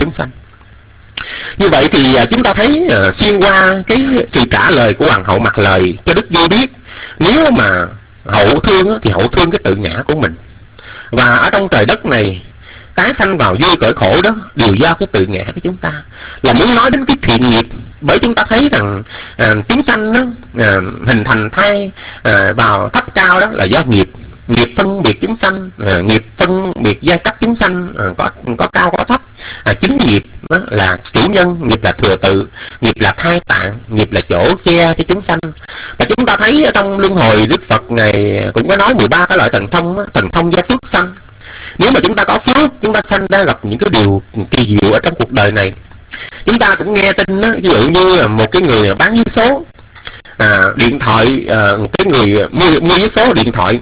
[SPEAKER 5] Như vậy thì chúng ta thấy xuyên qua cái sự trả lời của Hoàng hậu Mặc Lời cho Đức Vua biết, nếu mà hậu thương thì hậu thương cái tự ngã của mình. Và ở trong trời đất này, tái sanh vào vui cõi khổ đó đều do cái tự ngã của chúng ta. Là muốn nói đến cái thiện nghiệp, bởi chúng ta thấy rằng chúng sanh đó hình thành thai vào thấp cao đó là do nghiệp. Nghiệp phân biệt chúng sanh, nghiệp phân biệt giai cấp chúng sanh, có cao có thấp. Chính nghiệp đó là chủ nhân, nghiệp là thừa tự, nghiệp là thai tạng, nghiệp là chỗ che cho chúng sanh. Và chúng ta thấy ở trong luân hồi, Đức Phật Ngài cũng có nói 13 cái loại thần thông do phước sanh. Nếu mà chúng ta có phước, chúng ta sanh ra gặp những cái điều kỳ diệu ở trong cuộc đời này. Chúng ta cũng nghe tin đó, ví dụ như một cái người bán vé số, điện thoại, cái người mua vé số điện thoại,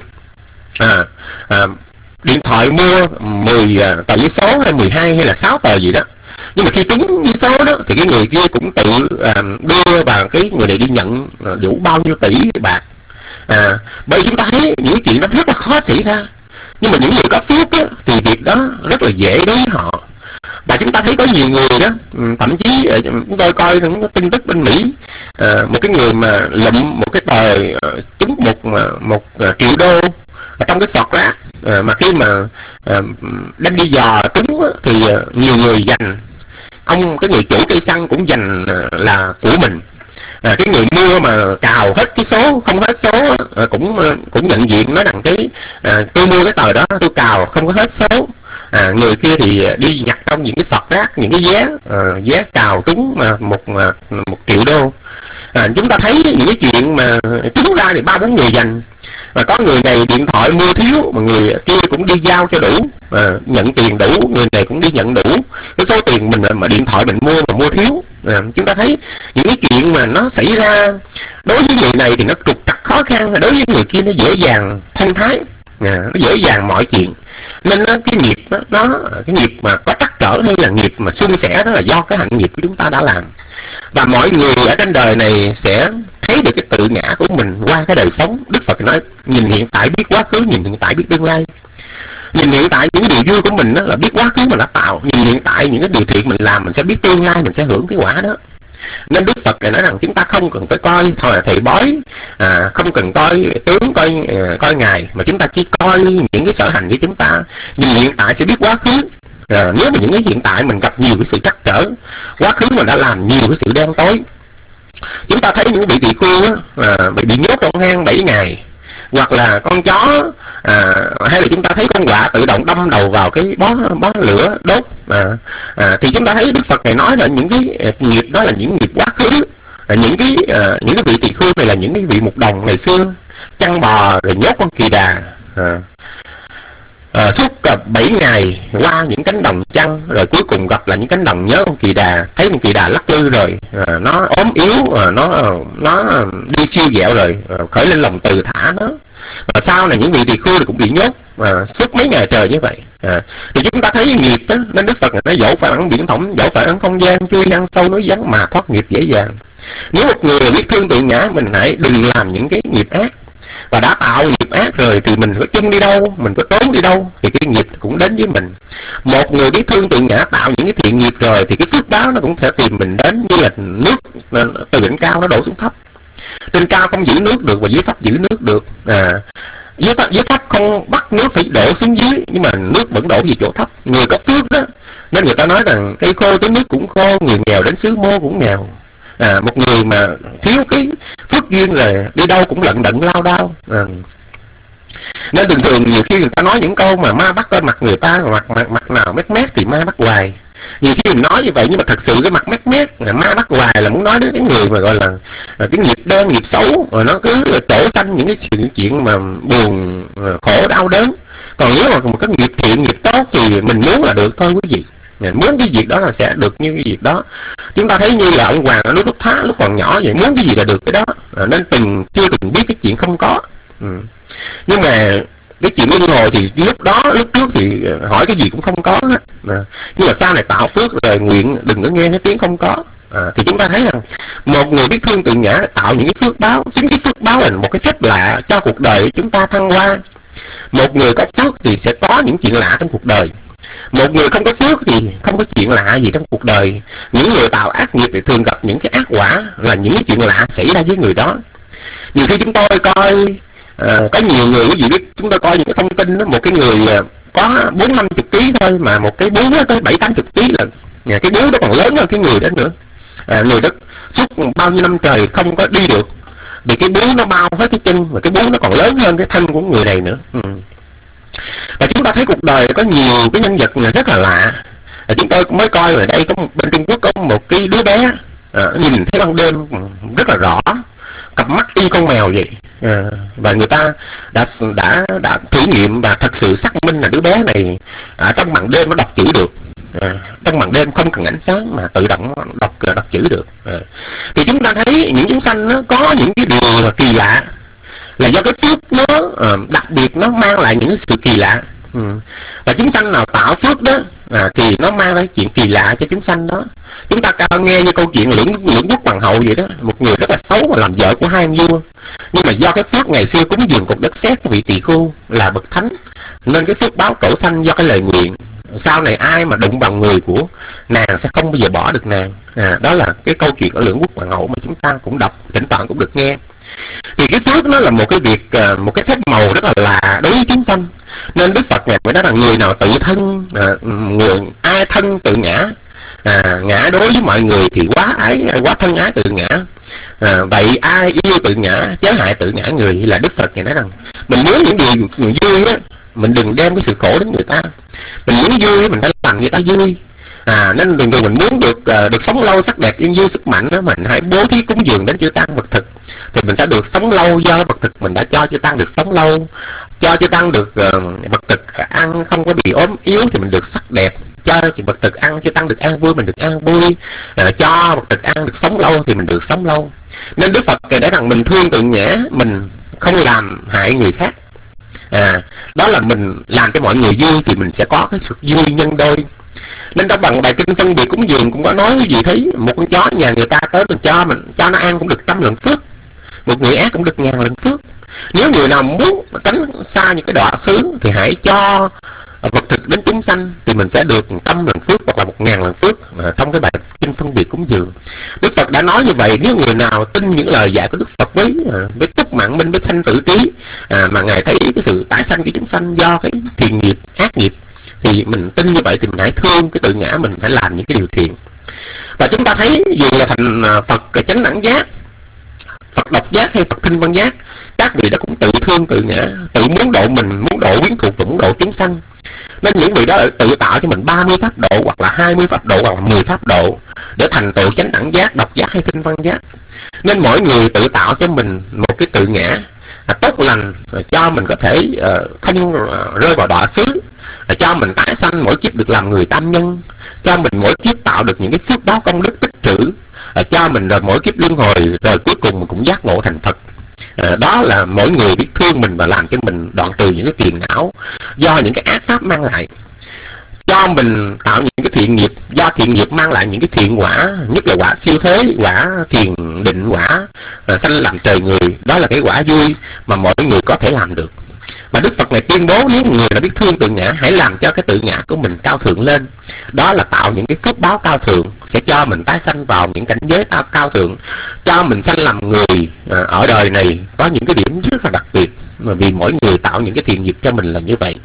[SPEAKER 5] điện thoại mua 10 tờ vé số hay 12 hay là 6 tờ gì đó, nhưng mà khi trúng vé số đó thì cái người kia cũng tự đưa vào cái người này đi nhận đủ bao nhiêu tỷ bạc. Bởi chúng ta thấy những chuyện đó rất là khó xảy ra, nhưng mà những người có phước đó, thì việc đó rất là dễ đối với họ. Và chúng ta thấy có nhiều người đó, thậm chí chúng tôi coi những tin tức bên Mỹ, một cái người mà lụm một cái tờ trúng một triệu đô ở trong cái sọt rác, mà khi mà đem đi dò trúng thì nhiều người giành, cái người chủ cây xăng cũng giành là của mình. Cái người mua mà cào hết cái số, không hết số, cũng nhận diện nói rằng tôi mua cái tờ đó tôi cào không có hết số. Người kia thì đi nhặt trong những cái sọt rác những cái vé cào trúng một triệu đô. Chúng ta thấy những cái chuyện mà trúng ra thì 3-4 người giành, và có người này điện thoại mua thiếu mà người kia cũng đi giao cho đủ, nhận tiền đủ, người này cũng đi nhận đủ cái số tiền mình mà điện thoại mình mua thiếu. Chúng ta thấy những cái chuyện mà nó xảy ra đối với người này thì nó trục trặc khó khăn, đối với người kia nó dễ dàng thông thái, nó dễ dàng mọi chuyện. Nên cái nghiệp cái nghiệp mà có trắc trở hay là nghiệp mà suôn sẻ, đó là do cái hạnh nghiệp của chúng ta đã làm. Và mọi người ở trên đời này sẽ thấy được cái tự ngã của mình qua cái đời sống. Đức Phật nói nhìn hiện tại biết quá khứ, nhìn hiện tại biết tương lai. Nhìn hiện tại những cái điều vui của mình đó là biết quá khứ mình đã tạo. Nhìn hiện tại những cái điều thiện mình làm, mình sẽ biết tương lai mình sẽ hưởng cái quả đó. Nên Đức Phật này nói rằng chúng ta không cần phải coi thầy bói, không cần coi tướng, coi ngài, mà chúng ta chỉ coi những cái sở hành của chúng ta. Nhìn hiện tại sẽ biết quá khứ. Nếu mà những cái hiện tại mình gặp nhiều cái sự trắc trở, quá khứ mình đã làm nhiều cái sự đen tối. Chúng ta thấy những vị tỳ khưu bị nhốt trong hang 7 ngày, hoặc là con chó, hay là chúng ta thấy con quạ tự động đâm đầu vào cái bó lửa đốt, thì chúng ta thấy Đức Phật này nói là những cái nghiệp đó là những nghiệp quá khứ. Những cái vị tỳ khưu này là những cái vị mục đồng ngày xưa chăn bò rồi nhốt con kỳ đà, suốt 7 ngày qua những cánh đồng chăn, rồi cuối cùng gặp là những cánh đồng nhớ con kỳ đà, thấy con kỳ đà lắc lư rồi, nó ốm yếu, nó đi siêu dẹo rồi, khởi lên lòng từ thả nó. Và sau này những vị tỳ khưu cũng bị nhốt suốt mấy ngày trời như vậy. Thì chúng ta thấy nghiệp đó, nên Đức Phật nói dẫu phải ẩn biển thõng, dẫu phải ẩn không gian, chui hang sâu núi vắng mà thoát nghiệp dễ dàng. Nếu một người biết thương tự ngã, mình hãy đừng làm những cái nghiệp ác. Và đã tạo nghiệp ác rồi thì mình có chân đi đâu, mình có trốn đi đâu thì cái nghiệp cũng đến với mình. Một người biết thương tự ngã tạo những cái thiện nghiệp rồi thì cái phước báo nó cũng sẽ tìm mình đến, như là nước từ đỉnh cao nó đổ xuống thấp. Trên cao không giữ nước được và dưới thấp giữ nước được. Dưới thấp không bắt nước phải đổ xuống dưới, nhưng mà nước vẫn đổ về chỗ thấp. Người có phước đó, nên người ta nói rằng cây khô tới nước cũng khô, người nghèo đến xứ mô cũng nghèo. Một người mà thiếu cái phước duyên là đi đâu cũng lận đận lao đao. Nên thường thường nhiều khi người ta nói những câu mà ma bắt lên mặt người ta, mặt nào mét mét thì ma bắt hoài. Nhiều khi mình nói như vậy nhưng mà thật sự cái mặt mét mét ma bắt hoài là muốn nói đến cái người mà gọi là cái nghiệp đen, nghiệp xấu, rồi nó cứ trổ sanh những cái chuyện mà buồn, khổ, đau đớn. Còn nếu mà một cái nghiệp thiện, nghiệp tốt thì mình muốn là được thôi quý vị. Muốn cái việc đó là sẽ được như cái việc đó. Chúng ta thấy như là ông Hoàng ở núi Đúc Thá lúc còn nhỏ vậy, muốn cái gì là được cái đó. Nên chưa từng biết cái chuyện không có. Nhưng mà cái chuyện luân hồi thì lúc trước thì hỏi cái gì cũng không có hết. Nhưng mà sau này tạo phước rồi nguyện đừng có nghe cái tiếng không có. Thì chúng ta thấy rằng một người biết thương tự ngã tạo những cái phước báo. Chính cái phước báo là một cái phép lạ cho cuộc đời của chúng ta thăng hoa. Một người có phước thì sẽ có những chuyện lạ trong cuộc đời. Một người không có phước thì không có chuyện lạ gì trong cuộc đời. Những người tạo ác nghiệp thì thường gặp những cái ác quả, là những cái chuyện lạ xảy ra với người đó. Nhiều khi chúng tôi coi có nhiều người quý vị biết, chúng tôi coi những cái thông tin đó, một cái người có 40-50 kg thôi mà một cái bú nó tới 7-80 kg là cái bú đó còn lớn hơn cái người đó nữa. Người đó suốt bao nhiêu năm trời không có đi được vì cái bú nó bao hết cái chân, và cái bú nó còn lớn hơn cái thân của người này nữa. Và chúng ta thấy cuộc đời có nhiều cái nhân vật rất là lạ. Chúng tôi mới coi ở đây có bên Trung Quốc có một cái đứa bé nhìn thấy ban đêm rất là rõ, cặp mắt y con mèo vậy. Và người ta đã thử nghiệm và thật sự xác minh là đứa bé này trong màn đêm nó đọc chữ được. Trong màn đêm không cần ánh sáng mà tự động đọc chữ được. Thì chúng ta thấy những chúng sanh nó có những cái điều kỳ lạ, là do cái phước nó đặc biệt, nó mang lại những sự kỳ lạ. Và chúng sanh nào tạo phước đó thì nó mang lại chuyện kỳ lạ cho chúng sanh đó. Chúng ta nghe như câu chuyện Lưỡng Quốc Hoàng hậu vậy đó, một người rất là xấu mà làm vợ của hai ông vua, nhưng mà do cái phước ngày xưa cúng dường cục đất sét của vị tỳ khưu là bậc thánh, nên cái phước báo cẩu sanh do cái lời nguyện. Sau này ai mà đụng vào người của nàng sẽ không bao giờ bỏ được nàng. Đó là cái câu chuyện ở Lưỡng Quốc Hoàng hậu mà chúng ta cũng đọc, thỉnh thoảng cũng được nghe. Thì cái phước nó là một cái việc, một cái phép màu rất là lạ đối với chúng sanh. Nên Đức Phật này mới nói là người nào tự thân, ai thân tự ngã, ngã đối với mọi người thì quá thân ái tự ngã. Vậy ai yêu tự ngã chớ hại tự ngã người. Là Đức Phật này nói rằng mình muốn những điều vui á, mình đừng đem cái sự khổ đến người ta. Mình muốn vui mình phải làm người ta vui. Nên đừng mình muốn được sống lâu sắc đẹp yên vui sức mạnh đó, mình hãy bố thí cúng dường đến chư tăng vật thực thì mình sẽ được sống lâu, do vật thực mình đã cho chư tăng được sống lâu, cho chư tăng được vật thực ăn không có bị ốm yếu thì mình được sắc đẹp, cho vật thực ăn chư tăng được an vui mình được an vui, cho vật thực ăn được sống lâu thì mình được sống lâu. Nên Đức Phật kể rằng mình thương tự ngã, mình không làm hại người khác. Đó là mình làm cho mọi người vui thì mình sẽ có cái sự vui nhân đôi. Nên trong bằng bài kinh phân biệt cúng dường cũng có nói cái gì thấy một con chó nhà người ta tới mình cho nó ăn cũng được 100 lần phước, một người ác cũng được 1000 lần phước. Nếu người nào muốn tránh xa những cái đọa xứ thì hãy cho vật thực đến chúng sanh thì mình sẽ được 100 lần phước hoặc là 1000 lần phước. Trong cái bài kinh phân biệt cúng dường, Đức Phật đã nói như vậy. Nếu người nào tin những lời dạy của Đức Phật với túc mạng minh, với sanh tử trí, mà ngài thấy cái sự tái sanh của chúng sanh do cái thiện nghiệp ác nghiệp, thì mình tin như vậy thì mình hãy thương cái tự ngã mình, phải làm những cái điều thiện. Và chúng ta thấy dù là thành Phật chánh đẳng giác, Phật độc giác hay Phật thanh văn giác, các vị đó cũng tự thương tự ngã, tự muốn độ mình, muốn độ quyến thuộc, muốn độ chúng sanh. Nên những vị đó tự tạo cho mình 30 pháp độ, hoặc là 20 pháp độ, hoặc là 10 pháp độ để thành tựu chánh đẳng giác, độc giác hay thanh văn giác. Nên mỗi người tự tạo cho mình một cái tự ngã tốt lành, cho mình có thể không rơi vào đọa xứ, cho mình tái sanh mỗi kiếp được làm người tam nhân, cho mình mỗi kiếp tạo được những cái phước báo công đức tích trữ, cho mình rồi mỗi kiếp luân hồi, rồi cuối cùng mình cũng giác ngộ thành Phật. Đó là mỗi người biết thương mình và làm cho mình đoạn trừ những cái phiền não do những cái ác pháp mang lại, cho mình tạo những cái thiện nghiệp, do thiện nghiệp mang lại những cái thiện quả, nhất là quả siêu thế, quả thiền định, quả sanh làm trời người. Đó là cái quả vui mà mỗi người có thể làm được. Mà Đức Phật này tuyên bố nếu người đã biết thương tự ngã, hãy làm cho cái tự ngã của mình cao thượng lên. Đó là tạo những cái phước báo cao thượng, sẽ cho mình tái sanh vào những cảnh giới cao thượng, cho mình sanh làm người ở đời này có những cái điểm rất là đặc biệt, mà vì mỗi người tạo những cái thiện nghiệp cho mình là như vậy.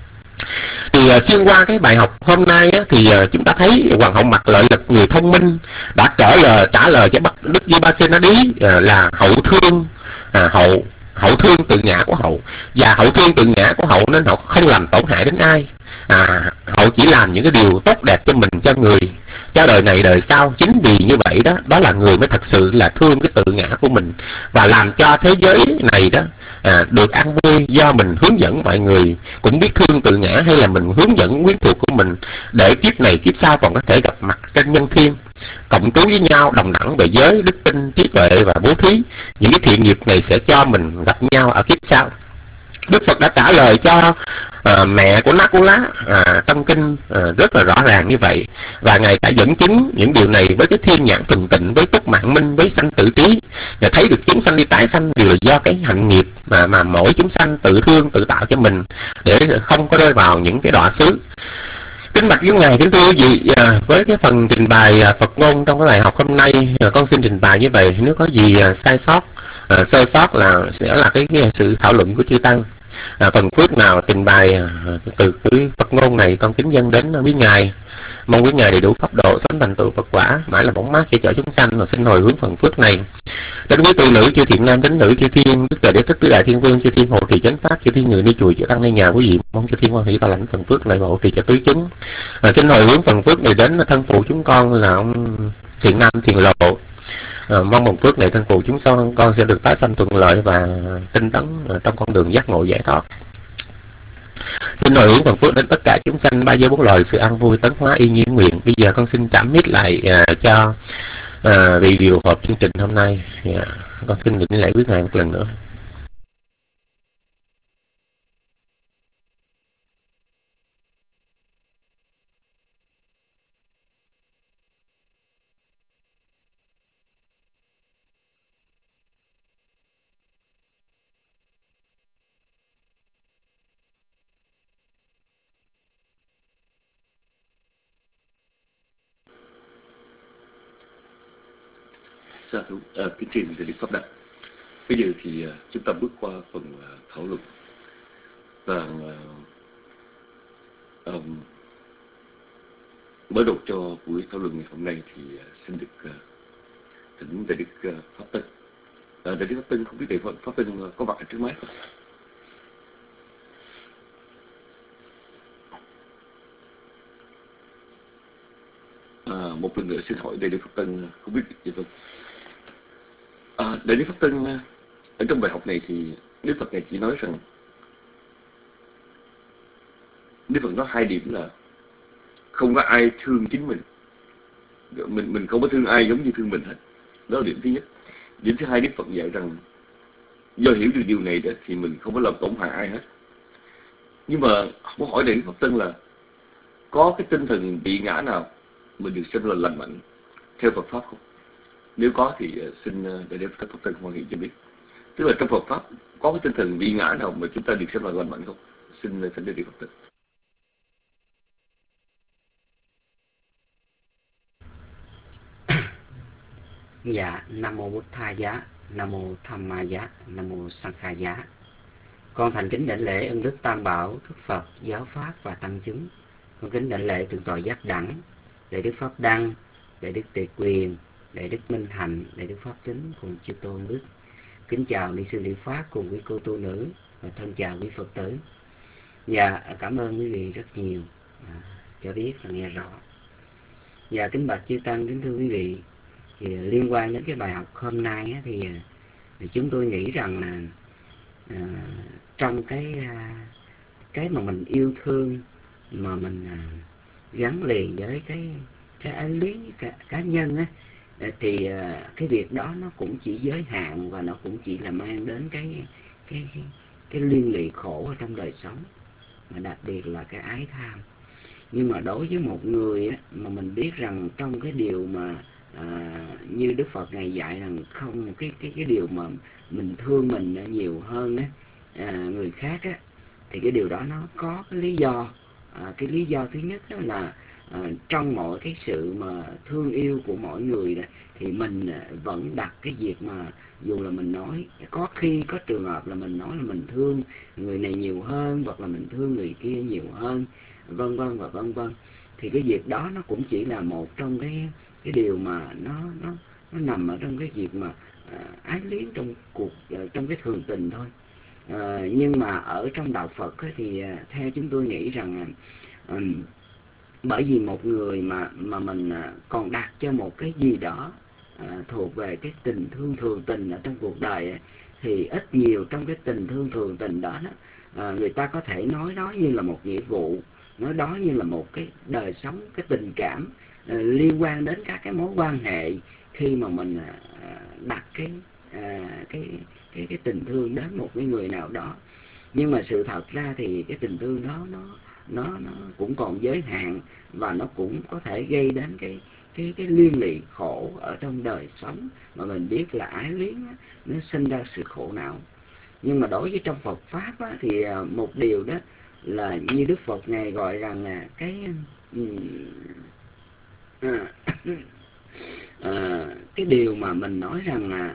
[SPEAKER 5] Thì xuyên qua cái bài học hôm nay á, thì chúng ta thấy Hoàng hậu Mạc Lợi Lực, người thông minh, đã trả lời cho Đức Vipassana là hậu thương, hậu thương tự ngã của hậu, và hậu thương tự ngã của hậu nên hậu không làm tổn hại đến ai. Hậu chỉ làm những cái điều tốt đẹp cho mình, cho người, cho đời này đời sau. Chính vì như vậy đó, đó là người mới thật sự là thương cái tự ngã của mình, và làm cho thế giới này đó được an vui, do mình hướng dẫn mọi người cũng biết thương tự ngã, hay là mình hướng dẫn quyến thuộc của mình để kiếp này kiếp sau còn có thể gặp mặt trên nhân thiên, cộng trú với nhau đồng đẳng về giới, đức tin, trí tuệ và bố thí. Những cái thiện nghiệp này sẽ cho mình gặp nhau ở kiếp sau. Đức Phật đã trả lời cho mẹ của Nakula trong kinh rất là rõ ràng như vậy, và ngài đã dẫn chứng những điều này với cái thiên nhãn thuần tịnh, với túc mạng minh, với sanh tử trí. Ngài thấy được chúng sanh đi tái sanh đều là do cái hạnh nghiệp mà mỗi chúng sanh tự thương tự tạo cho mình, để không có rơi vào những cái đọa xứ. Kính bạch với ngài, kính thưa quý vị, với cái phần trình bày Phật ngôn trong cái bài học hôm nay, con xin trình bày như vậy. Nếu có gì sai sót, sơ sót sẽ là cái sự thảo luận của chư tăng. Phần phước nào trình bày từ cái Phật ngôn này, con kính dâng đến quý ngài, mong quý ngài đầy đủ pháp độ sớm thành tựu Phật quả, mãi là bóng mát che chở chúng sanh. Và xin hồi hướng phần phước này đến quý tu nữ, chư thiện nam tín nữ, chư thiên đức trời đế thích tứ đại thiên vương, chư thiên hộ trì chánh pháp, chư thiên người đi chùa chư tăng nơi nhà quý vị. Mong chư thiên quan hỷ ta lãnh phần phước này và hộ trì cho tứ chúng. Xin hồi hướng phần phước này đến thân phụ chúng con là ông Thiện Nam Thiền Lộ. Mong phần phước này thân phụ chúng con sẽ được tái sanh thuận lợi và tinh tấn trong con đường giác ngộ giải thoát. Xin hồi hướng phần phước đến tất cả chúng sanh ba giới bốn loài, sự an vui tấn hóa y nhiên nguyện. Bây giờ con xin chạm mic lại cho vì điều họp chương trình hôm nay. Con xin gửi lại quý ngài một lần nữa.
[SPEAKER 3] Sa thú, kính trình từ Đức Pháp Đăng. Bây giờ thì chúng ta bước qua phần thảo luận. Và mở đầu cho buổi thảo luận ngày hôm nay thì xin được thỉnh Đại Đức Pháp Tân. Đại Đức Pháp Tân, không biết Đại Đức Pháp Tân có mặt ở trước máy không? Một lần nữa xin hỏi Đại Đức Pháp Tân, không biết gì không? Đại Đức Pháp Tân, ở trong bài học này thì Đức Phật này chỉ nói rằng, Đức Phật nói hai điểm là không có ai thương chính mình không có thương ai giống như thương mình hết. Đó là điểm thứ nhất. Điểm thứ hai, Đức Phật dạy rằng do hiểu được điều này đó, thì mình không có làm tổn hại ai hết. Nhưng mà muốn hỏi Đại Đức Pháp Tân là có cái tinh thần bị ngã nào mình được sinh là lành mạnh theo Phật pháp không? Nếu có thì xin Đại Đức Pháp Tân hoàn hiện cho biết. Tức là trong Phật pháp có cái tinh thần bị ngã nào mà chúng ta được sinh là lành mạnh không? Xin Đại Đức Pháp Tân.
[SPEAKER 6] Dạ, Nam Mô Bụt Tha Giá, Nam Mô Tham Ma Giá, Nam Mô Sang Kha Giá. Con thành kính đảnh lễ ân đức Tam Bảo, Đức Phật, Giáo Pháp và Tăng chúng. Con kính đảnh lễ thượng tọa Giác Đẳng, Đại Đức Pháp Đăng, Đại Đức Tề Quyền, Đại Đức Minh Hạnh, Đại Đức Pháp Tính cùng chư tôn đức. Kính chào ni sư Lý Pháp cùng quý cô tu nữ và thân chào quý Phật tử. Dạ, cảm ơn quý vị rất nhiều cho biết và nghe rõ. Dạ, kính bạch chư tăng, kính thưa quý vị. Thì liên quan đến cái bài học hôm nay á, thì chúng tôi nghĩ rằng là trong cái mà mình yêu thương mà mình gắn liền với cái ái luyến cá nhân á, thì cái việc đó nó cũng chỉ giới hạn và nó cũng chỉ là mang đến cái liên lụy khổ ở trong đời sống, mà đặc biệt là cái ái tham. Nhưng mà đối với một người á, mà mình biết rằng trong cái điều mà như Đức Phật Ngài dạy rằng không cái điều mà mình thương mình nhiều hơn á, người khác á, thì cái điều đó nó có cái lý do. Cái lý do thứ nhất đó là trong mọi cái sự mà thương yêu của mỗi người đó, thì mình vẫn đặt cái việc mà dù là mình nói, có khi có trường hợp là mình nói là mình thương người này nhiều hơn, hoặc là mình thương người kia nhiều hơn, vân vân và vân vân. Thì cái việc đó nó cũng chỉ là một trong cái điều mà nó nằm ở trong cái việc mà ái luyến trong cái thường tình thôi. Nhưng mà ở trong đạo Phật ấy, thì theo chúng tôi nghĩ rằng bởi vì một người mà mình còn đặt cho một cái gì đó thuộc về cái tình thương thường tình ở trong cuộc đời ấy, thì ít nhiều trong cái tình thương thường tình đó, người ta có thể nói đó như là một nghĩa vụ, nói đó như là một cái đời sống, cái tình cảm liên quan đến các cái mối quan hệ khi mà mình đặt cái tình thương đến một cái người nào đó. Nhưng mà sự thật ra thì cái tình thương đó nó cũng còn giới hạn, và nó cũng có thể gây đến cái liên lụy khổ ở trong đời sống mà mình biết là ái luyến á, nó sinh ra sự khổ não. Nhưng mà đối với trong Phật pháp á, thì một điều đó là như Đức Phật Ngài gọi rằng là cái điều mà mình nói rằng là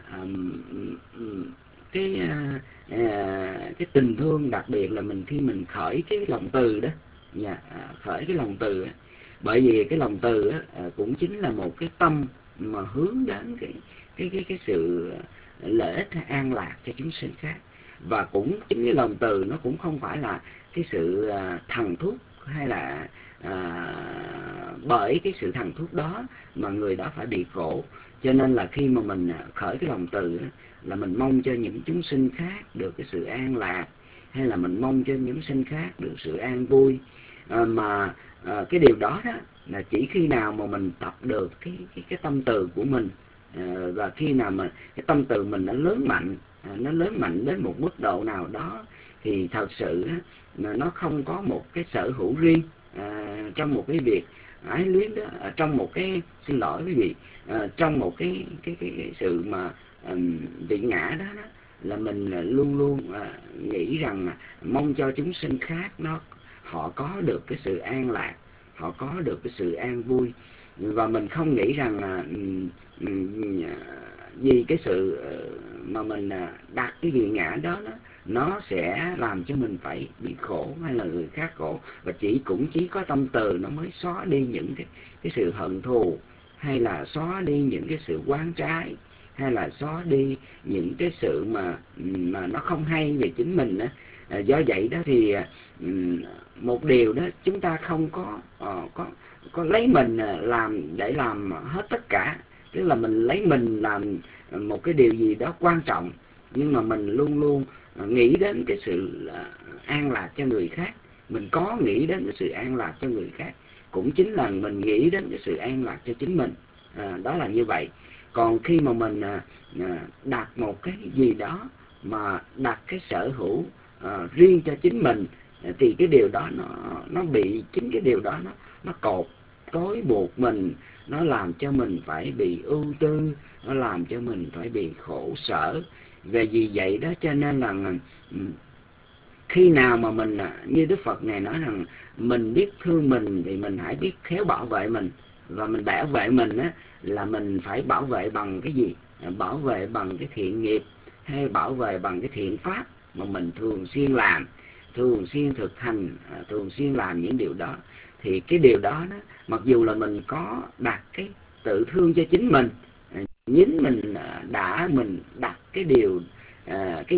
[SPEAKER 6] cái tình thương, đặc biệt là khi mình khởi cái lòng từ đó, khởi cái lòng từ á, bởi vì cái lòng từ á, cũng chính là một cái tâm mà hướng đến cái sự lợi ích hay an lạc cho chúng sinh khác. Và cũng chính cái lòng từ nó cũng không phải là cái sự thằng thúc, hay là bởi cái sự thằng thúc đó mà người đó phải bị khổ. Cho nên là khi mà mình khởi cái lòng từ á, là mình mong cho những chúng sinh khác được cái sự an lạc, hay là mình mong cho những sinh khác được sự an vui. Cái điều đó là chỉ khi nào mà mình tập được cái tâm từ của mình, và khi nào mà cái tâm từ mình nó lớn mạnh đến một mức độ nào đó, thì thật sự nó không có một cái sở hữu riêng trong một cái việc ái luyến đó, trong một cái, xin lỗi quý vị, trong một cái sự mà bị ngã đó, là mình luôn luôn nghĩ rằng mong cho chúng sinh khác họ có được cái sự an lạc, họ có được cái sự an vui. Và mình không nghĩ rằng là vì cái sự mà mình đặt cái gì ngã đó, nó sẽ làm cho mình phải bị khổ hay là người khác khổ. Và cũng chỉ có tâm từ nó mới xóa đi những cái sự hận thù, hay là xóa đi những cái sự oán trái, hay là xóa đi những cái sự mà nó không hay về chính mình đó. Do vậy đó thì một điều đó, chúng ta không có lấy mình để làm hết tất cả. Tức là mình lấy mình làm một cái điều gì đó quan trọng, nhưng mà mình luôn luôn nghĩ đến cái sự an lạc cho người khác. Mình có nghĩ đến cái sự an lạc cho người khác, cũng chính là mình nghĩ đến cái sự an lạc cho chính mình. Đó là như vậy. Còn khi mà mình đặt một cái gì đó, mà đặt cái sở hữu riêng cho chính mình, thì cái điều đó nó bị, chính cái điều đó nó cột cối buộc mình, nó làm cho mình phải bị ưu tư, nó làm cho mình phải bị khổ sở. Về vì vậy đó cho nên là khi nào mà mình, như Đức Phật Ngài nói rằng mình biết thương mình thì mình hãy biết khéo bảo vệ mình. Và mình bảo vệ mình á, là mình phải bảo vệ bằng cái gì? Bảo vệ bằng cái thiện nghiệp, hay bảo vệ bằng cái thiện pháp mà mình thường xuyên làm, thường xuyên thực hành, thường xuyên làm những điều đó. Thì cái điều đó, mặc dù là mình có đặt cái tự thương cho chính mình, nhưng mình đặt cái điều, cái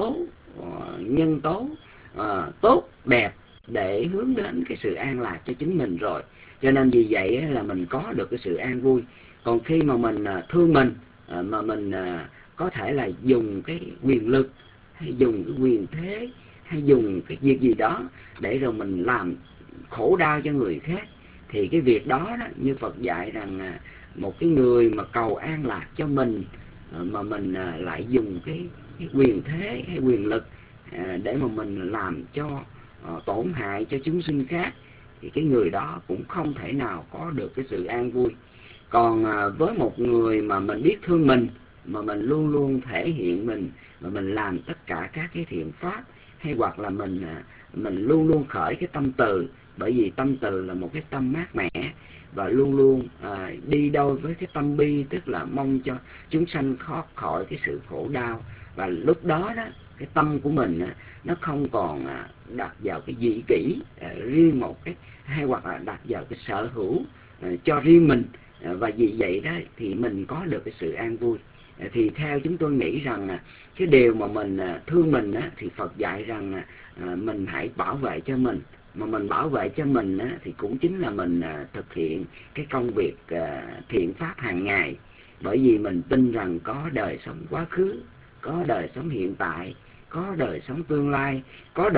[SPEAKER 6] nhân tố tốt đẹp để hướng đến cái sự an lạc cho chính mình rồi. Cho nên vì vậy là mình có được cái sự an vui. Còn khi mà mình thương mình, mà mình có thể là dùng cái quyền lực, hay dùng cái quyền thế, hay dùng cái việc gì đó để rồi mình làm khổ đau cho người khác, thì cái việc đó, như Phật dạy rằng một cái người mà cầu an lạc cho mình, mà mình lại dùng cái quyền thế hay quyền lực để mà mình làm cho tổn hại cho chúng sinh khác, thì cái người đó cũng không thể nào có được cái sự an vui. Còn với một người mà mình biết thương mình, mà mình luôn luôn thể hiện mình, mà mình làm tất cả các cái thiện pháp, hay hoặc là mình luôn luôn khởi cái tâm từ, bởi vì tâm từ là một cái tâm mát mẻ, và luôn luôn đi đôi với cái tâm bi, tức là mong cho chúng sanh thoát khỏi cái sự khổ đau. Và lúc đó cái tâm của mình nó không còn đặt vào cái dị kỷ riêng một cái, hay hoặc là đặt vào cái sở hữu cho riêng mình. Và vì vậy đó thì mình có được cái sự an vui. Thì theo chúng tôi nghĩ rằng cái điều mà mình thương mình thì Phật dạy rằng mình hãy bảo vệ cho mình. Mà mình bảo vệ cho mình thì cũng chính là mình thực hiện cái công việc thiện pháp hàng ngày. Bởi vì mình tin rằng có đời sống quá khứ, có đời sống hiện tại, có đời sống tương lai, có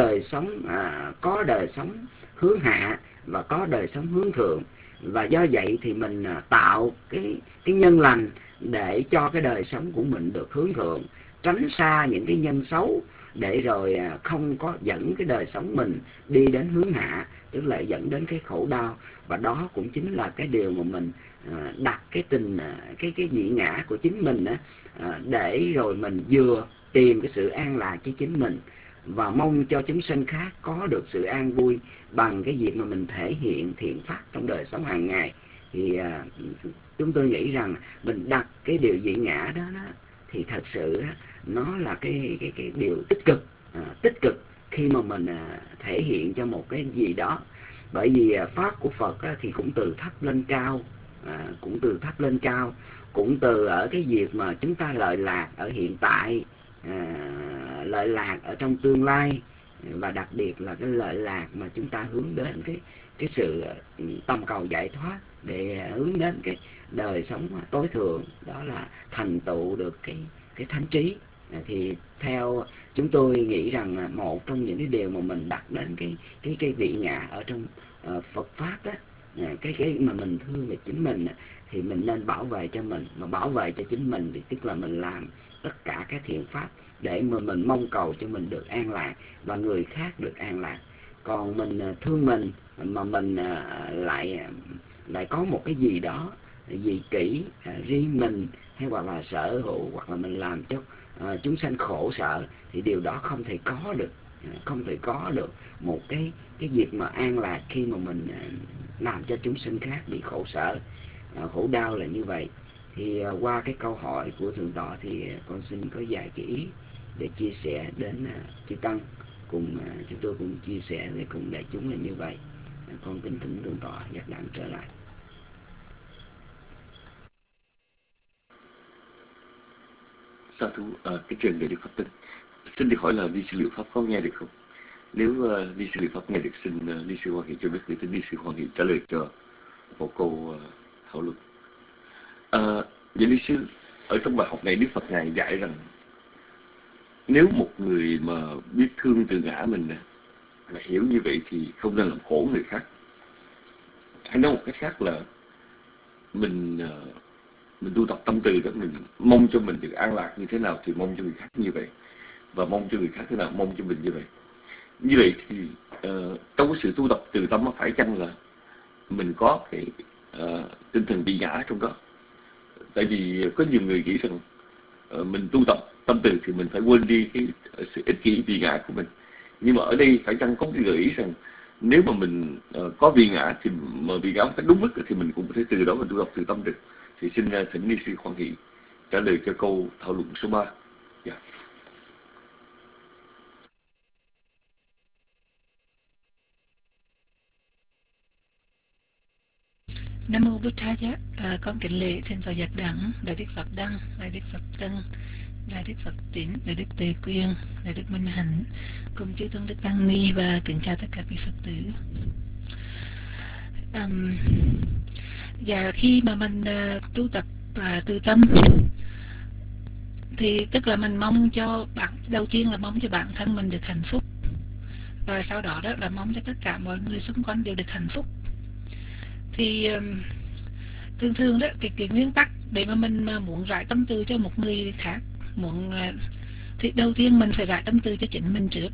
[SPEAKER 6] đời sống hướng hạ, và có đời sống hướng thượng. Và do vậy thì mình tạo cái nhân lành để cho cái đời sống của mình được hướng thượng, tránh xa những cái nhân xấu, để rồi không có dẫn cái đời sống mình đi đến hướng hạ, tức là dẫn đến cái khổ đau. Và đó cũng chính là cái điều mà mình đặt cái vị ngã của chính mình để rồi mình vừa tìm cái sự an lạc cho chính mình, và mong cho chúng sinh khác có được sự an vui bằng cái việc mà mình thể hiện thiện pháp trong đời sống hàng ngày. Thì chúng tôi nghĩ rằng mình đặt cái điều dị ngã đó thì thật sự nó là cái điều tích cực khi mà mình thể hiện cho một cái gì đó. Bởi vì pháp của Phật thì cũng từ thấp lên cao, cũng từ ở cái việc mà chúng ta lợi lạc ở hiện tại, lợi lạc ở trong tương lai, và đặc biệt là cái lợi lạc mà chúng ta hướng đến cái sự tâm cầu giải thoát, để hướng đến cái đời sống tối thượng, đó là thành tựu được cái thánh trí. Thì theo chúng tôi nghĩ rằng một trong những cái điều mà mình đặt đến cái vị ngã ở trong Phật pháp cái mà mình thương về chính mình thì mình nên bảo vệ cho mình. Mà bảo vệ cho chính mình thì tức là mình làm tất cả các thiện pháp để mà mình mong cầu cho mình được an lạc và người khác được an lạc. Còn mình thương mình mà mình lại có một cái gì đó dị kỷ riêng mình, hay hoặc là sở hữu, hoặc là mình làm cho chúng sanh khổ sợ, thì điều đó không thể có được một cái việc mà an lạc khi mà mình làm cho chúng sinh khác bị khổ sợ, khổ đau là như vậy. Thì qua cái câu hỏi của Thượng tọa thì con xin có vài cái ý để chia sẻ đến chư tăng, cùng chúng tôi cùng chia sẻ với cùng đại chúng là như vậy. Con kính thỉnh Thượng tọa giác đẳng trở lại.
[SPEAKER 3] Sa thú, cái trường để Đức Pháp Tinh, xin được hỏi là ni sư Liệu Pháp có nghe được không? Nếu ni sư Liệu Pháp nghe được, xin ni sư Hoàng Hiện cho biết, để xin ni sư Hoàng Hiện trả lời cho một câu thảo luận. Vậy ni sư, ở trong bài học này Đức Phật ngài dạy rằng nếu một người mà biết thương tự ngã mình mà hiểu như vậy thì không nên làm khổ người khác. Hay nói một cách khác là mình tu tập tâm từ đó, mình mong cho mình được an lạc như thế nào thì mong cho người khác như vậy, và mong cho người khác thế nào mong cho mình như vậy. Như vậy thì trong cái sự tu tập từ tâm nó phải chăng là mình có cái tinh thần bị ngã trong đó. Tại vì có nhiều người nghĩ rằng mình tu tập tâm từ thì mình phải quên đi cái sự ích kỷ bị ngã của mình. Nhưng mà ở đây phải chăng có cái gợi ý rằng nếu mà mình có bị ngã thì mà bị ngã một cách đúng mức thì mình cũng có thể từ đó mình tu tập từ tâm được. Thì xin thỉnh ni sư Khoan Hỷ trả lời cho câu thảo luận số 3. Yeah.
[SPEAKER 2] Nam mô Bụt Thầy Giá. Con kính lễ Thiên Phật Giác Đẳng, Đại Đức Phật Đăng, Đại Đức Phật Tân, Đại Đức Phật Tín, Đại Đức Tề Quyên, Đại Đức Minh Hạnh, cùng chư tôn đức tăng ni và kính chào tất cả quý Phật tử. Và khi mà mình tu tập từ tâm thì tức là mình mong cho bạn, đầu tiên là mong cho bản thân mình được hạnh phúc, và sau đó đó là mong cho tất cả mọi người xung quanh đều được hạnh phúc. Thì thường thường đó cái nguyên tắc để mà mình muốn rải tâm tư cho một người khác, thì đầu tiên mình phải rải tâm tư cho chính mình trước.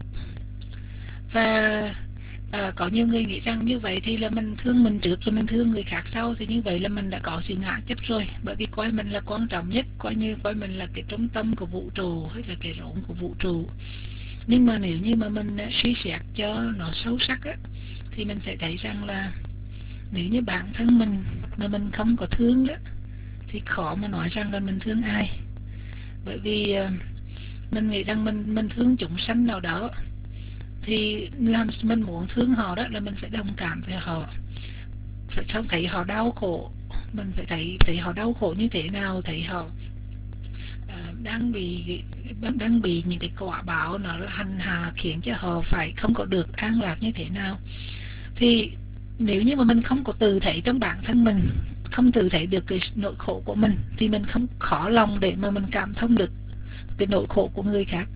[SPEAKER 2] Và có nhiều người nghĩ rằng như vậy thì là mình thương mình trước rồi mình thương người khác sau, thì như vậy là mình đã có sự ngã chấp rồi, bởi vì coi mình là quan trọng nhất, coi mình là cái trung tâm của vũ trụ hay là cái rốn của vũ trụ. Nhưng mà nếu như mà mình suy xét cho nó sâu sắc á, thì mình sẽ thấy rằng là nếu như bản thân mình mà mình không có thương đó thì khó mà nói rằng là mình thương ai. Bởi vì mình nghĩ rằng mình thương chúng sanh nào đó thì làm mình muốn thương họ đó là mình phải đồng cảm với họ, phải thấy họ đau khổ, mình phải thấy họ đau khổ như thế nào, thấy họ đang bị những cái quả báo nó hành hạ khiến cho họ phải không có được an lạc như thế nào. Thì nếu như mà mình không có tự thấy trong bản thân mình, không tự thấy được cái nỗi khổ của mình, thì mình không khó lòng để mà mình cảm thông được cái nỗi khổ của người khác.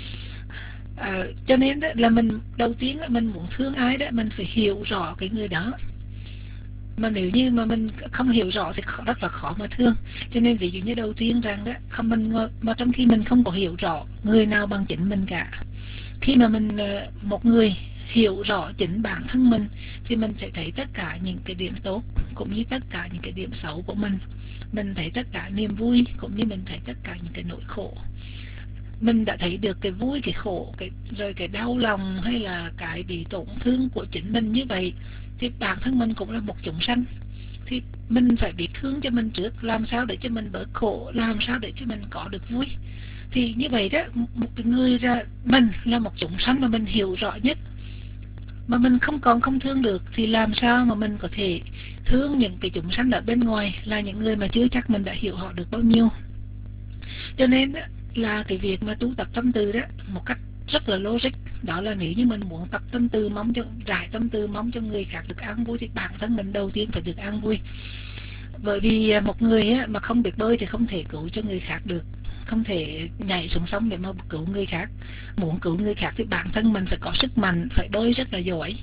[SPEAKER 2] Cho nên đó là mình đầu tiên là mình muốn thương ai đó, mình phải hiểu rõ cái người đó. Mà nếu như mà mình không hiểu rõ thì rất là khó mà thương. Cho nên ví dụ như đầu tiên rằng đó, mà trong khi mình không có hiểu rõ người nào bằng chính mình cả. Khi mà một người hiểu rõ chính bản thân mình thì mình sẽ thấy tất cả những cái điểm tốt cũng như tất cả những cái điểm xấu của mình. Mình thấy tất cả niềm vui cũng như mình thấy tất cả những cái nỗi khổ. Mình đã thấy được cái vui, cái khổ, rồi cái đau lòng hay là cái bị tổn thương của chính mình như vậy, thì bản thân mình cũng là một chúng sanh. Thì mình phải biết thương cho mình trước, làm sao để cho mình bớt khổ, làm sao để cho mình có được vui. Thì như vậy đó, một cái người mình là một chúng sanh mà mình hiểu rõ nhất, mà mình không thương được thì làm sao mà mình có thể thương những cái chúng sanh ở bên ngoài, là những người mà chưa chắc mình đã hiểu họ được bao nhiêu. Cho nên đó, là cái việc mà tu tập tâm từ đó một cách rất là logic, đó là nếu như mình muốn tập tâm từ, rải tâm từ mong cho người khác được an vui, thì bản thân mình đầu tiên phải được an vui. Bởi vì một người mà không biết bơi thì không thể cứu cho người khác được, không thể nhảy xuống sông để mà cứu người khác. Muốn cứu người khác thì bản thân mình phải có sức mạnh, phải bơi rất là giỏi.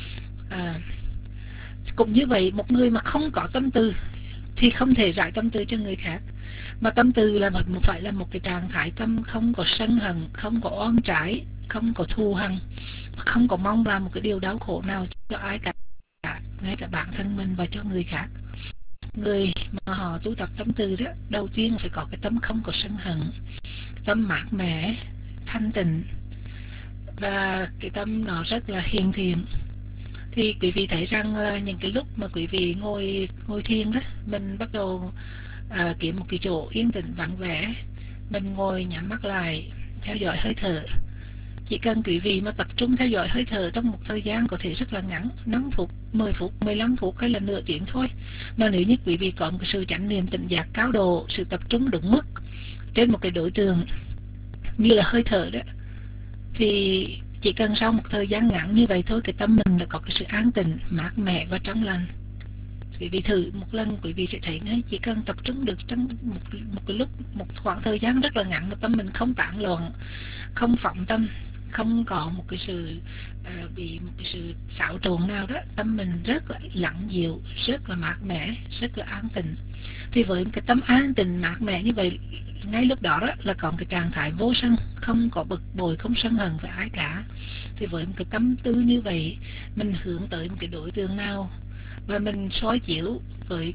[SPEAKER 2] Cũng như vậy, một người mà không có tâm từ thì không thể rải tâm từ cho người khác. Mà tâm từ là phải là một cái trạng thái tâm không có sân hận, không có oan trái, không có thù hằn, không có mong làm một cái điều đau khổ nào cho ai cả, ngay cả bản thân mình và cho người khác. Người mà họ tu tập tâm từ đó, đầu tiên phải có cái tâm không có sân hận, tâm mát mẻ, thanh tịnh, và cái tâm nó rất là hiền thiện. Thì quý vị thấy rằng là những cái lúc mà quý vị ngồi thiền đó, mình bắt đầu kiếm một cái chỗ yên tĩnh vắng vẻ, mình ngồi nhắm mắt lại theo dõi hơi thở. Chỉ cần quý vị mà tập trung theo dõi hơi thở trong một thời gian có thể rất là ngắn, 5 phút, 10 phút, 15 phút hay là nửa tiếng thôi. Mà nếu như quý vị có một sự chánh niệm tỉnh giác cao độ, sự tập trung đúng mức trên một cái đối tượng như là hơi thở đó, thì chỉ cần sau một thời gian ngắn như vậy thôi, cái tâm mình đã có cái sự an tịnh, mát mẻ và trong lành. Quý vị thử một lần, quý vị sẽ thấy ngay, chỉ cần tập trung được trong một cái lúc, một khoảng thời gian rất là ngắn, mà tâm mình không tản loạn, không phóng tâm, không có một cái sự bị một cái sự xáo trộn nào đó, tâm mình rất là lặng dịu, rất là mát mẻ, rất là an tịnh. Thì với cái tâm an tịnh mát mẻ như vậy, ngay lúc đó là còn cái trạng thái vô sân, không có bực bội, không sân hận với ai cả. Thì với một cái tâm tư như vậy, mình hướng tới một cái đối tượng nào và mình soi chiếu tới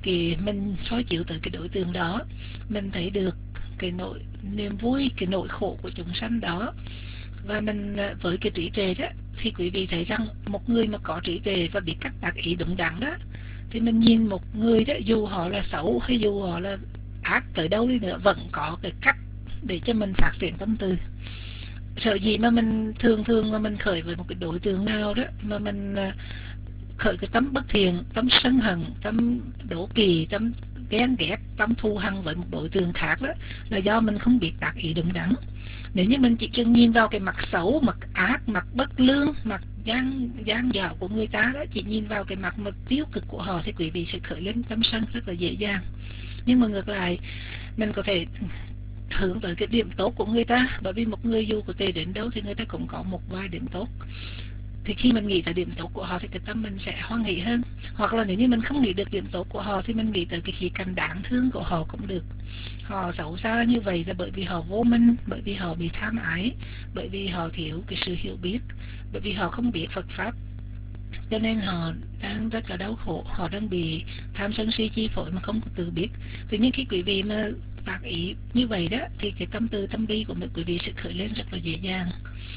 [SPEAKER 2] cái đối tượng đó, mình thấy được cái niềm vui, cái nỗi khổ của chúng sanh đó. Và mình với cái trí tuệ đó, thì quý vị thấy rằng một người mà có trí tuệ và biết cách tác ý đúng đắn đó, thì mình nhìn một người đó, dù họ là xấu hay dù họ là ác tới đâu đi nữa, vẫn có cái cách để cho mình phát triển tâm tư. Sợ gì mà mình thường mà mình khởi với một cái đối tượng nào đó mà mình khởi cái tâm bất thiện, tâm sân hận, tâm đố kỵ, tâm ghen ghét, tâm thù hằn với một đối tượng khác, đó là do mình không biết tác ý đúng đắn. Nếu như mình chỉ chừng nhìn vào cái mặt xấu, mặt ác, mặt bất lương, mặt gian dảo của người ta đó, chỉ nhìn vào cái mặt tiêu cực của họ, thì quý vị sẽ khởi lên tâm sân rất là dễ dàng. Nhưng mà ngược lại, mình có thể hướng tới cái điểm tốt của người ta, bởi vì một người dù có tệ đến đâu thì người ta cũng có một vài điểm tốt. Thì khi mình nghĩ tới điểm tốt của họ thì cái tâm mình sẽ hoan hỷ hơn. Hoặc là nếu như mình không nghĩ được điểm tốt của họ thì mình nghĩ tới cái khía cạnh đáng thương của họ cũng được. Họ xấu xa như vậy là bởi vì họ vô minh, bởi vì họ bị tham ái, bởi vì họ thiếu cái sự hiểu biết, bởi vì họ không biết Phật Pháp, cho nên họ đang rất là đau khổ, họ đang bị tham sân si chi phối mà không có tự biết. Tuy nhiên khi quý vị mà tác ý như vậy đó, thì cái tâm tư tâm bi của quý vị sẽ khởi lên rất là dễ dàng.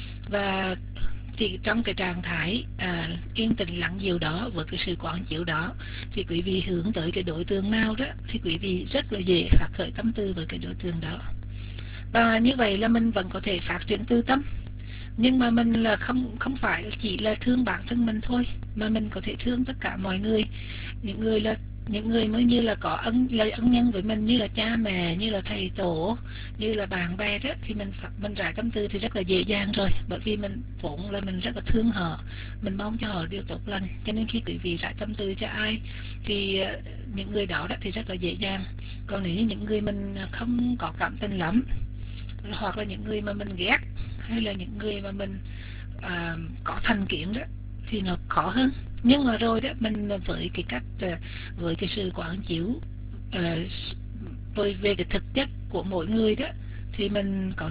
[SPEAKER 2] Và thì trong cái trạng thái yên tĩnh lặng dịu đó, với cái sự quán chiếu đó, thì quý vị hướng tới cái đối tượng nào đó, thì quý vị rất là dễ phát khởi tâm tư với cái đối tượng đó. Và như vậy là mình vẫn có thể phát triển tư tâm. Nhưng mà mình là không phải chỉ là thương bản thân mình thôi, mà mình có thể thương tất cả mọi người. Những người mới như là có lời ân nhân với mình, như là cha mẹ, như là thầy tổ, như là bạn bè đó, thì mình rải tâm tư thì rất là dễ dàng rồi, bởi vì mình vốn là mình rất là thương họ, mình mong cho họ điều tốt lành. Cho nên khi quý vị rải tâm tư cho ai thì những người đó thì rất là dễ dàng. Còn nếu như những người mình không có cảm tình lắm, hoặc là những người mà mình ghét, hay là những người mà mình có thành kiến đó, thì nó khó hơn. Nhưng mà rồi đó, mình với cái cách với cái sự quán chiếu về cái thực chất của mỗi người đó, thì mình có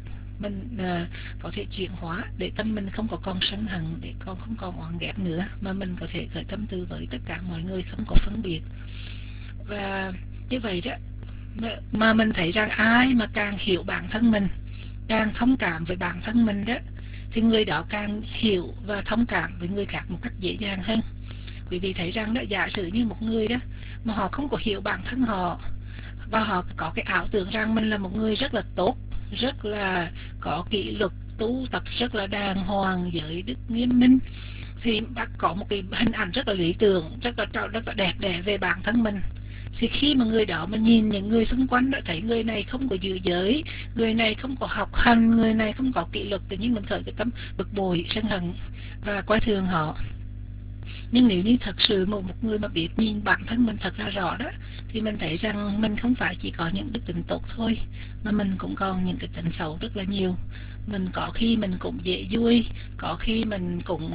[SPEAKER 2] thể chuyển hóa để tâm mình không có còn sân hận, để không còn oán ghét nữa, mà mình có thể khởi tâm tư với tất cả mọi người, không có phân biệt. Và như vậy đó, mà mình thấy rằng ai mà càng hiểu bản thân mình, càng thông cảm với bản thân mình đó, thì người đó càng hiểu và thông cảm với người khác một cách dễ dàng hơn. Quý vị thấy rằng đó, giả sử như một người đó mà họ không có hiểu bản thân họ, và họ có cái ảo tưởng rằng mình là một người rất là tốt, rất là có kỷ luật, tu tập rất là đàng hoàng, giới đức nghiêm minh, thì bác có một cái hình ảnh rất là lý tưởng, rất là đẹp đẽ về bản thân mình. Thì khi mà người đó mà nhìn những người xung quanh đã thấy người này không có giữ giới, người này không có học hành, người này không có kỷ luật, tự nhiên mình khởi cái tâm bực bội, sân hận và coi thường họ. Nhưng nếu như thật sự một người mà biết nhìn bản thân mình thật ra rõ đó, thì mình thấy rằng mình không phải chỉ có những đức tính tốt thôi, mà mình cũng còn những cái tính xấu rất là nhiều. Mình có khi mình cũng dễ vui, có khi mình cũng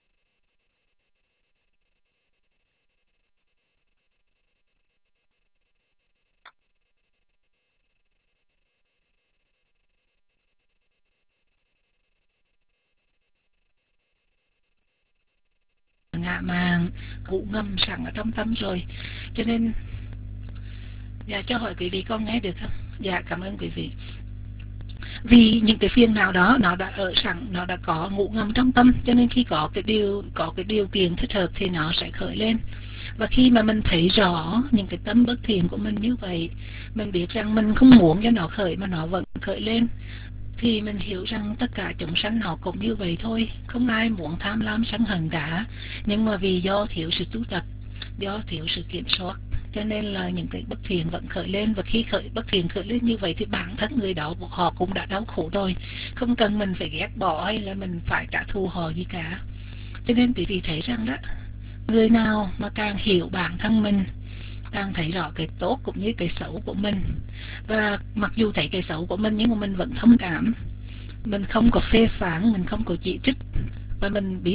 [SPEAKER 2] ngạ màng, cụ ngầm sẵn ở trong tâm rồi. Cho nên cho hỏi quý vị có nghe được không? Dạ, cảm ơn quý vị. Vì những cái phiền não đó nó đã ở sẵn, nó đã có ngụ ngầm trong tâm, cho nên khi có cái điều kiện thích hợp thì nó sẽ khởi lên. Và khi mà mình thấy rõ những cái tâm bất thiện của mình như vậy, mình biết rằng mình không muốn cho nó khởi mà nó vẫn khởi lên, thì mình hiểu rằng tất cả chúng sanh họ cũng như vậy thôi, không ai muốn tham lam sân hận cả. Nhưng mà vì do thiếu sự tu tập, do thiếu sự kiểm soát, cho nên là những cái bất thiện vẫn khởi lên. Và khi bất thiện khởi lên như vậy thì bản thân người đó họ cũng đã đau khổ rồi, không cần mình phải ghét bỏ hay là mình phải trả thù họ gì cả. Cho nên quý vị thấy rằng đó, người nào mà càng hiểu bản thân mình, càng thấy rõ cái tốt cũng như cái xấu của mình, và mặc dù thấy cái xấu của mình nhưng mà mình vẫn thông cảm, mình không có phê phán, mình không có chỉ trích, và mình biết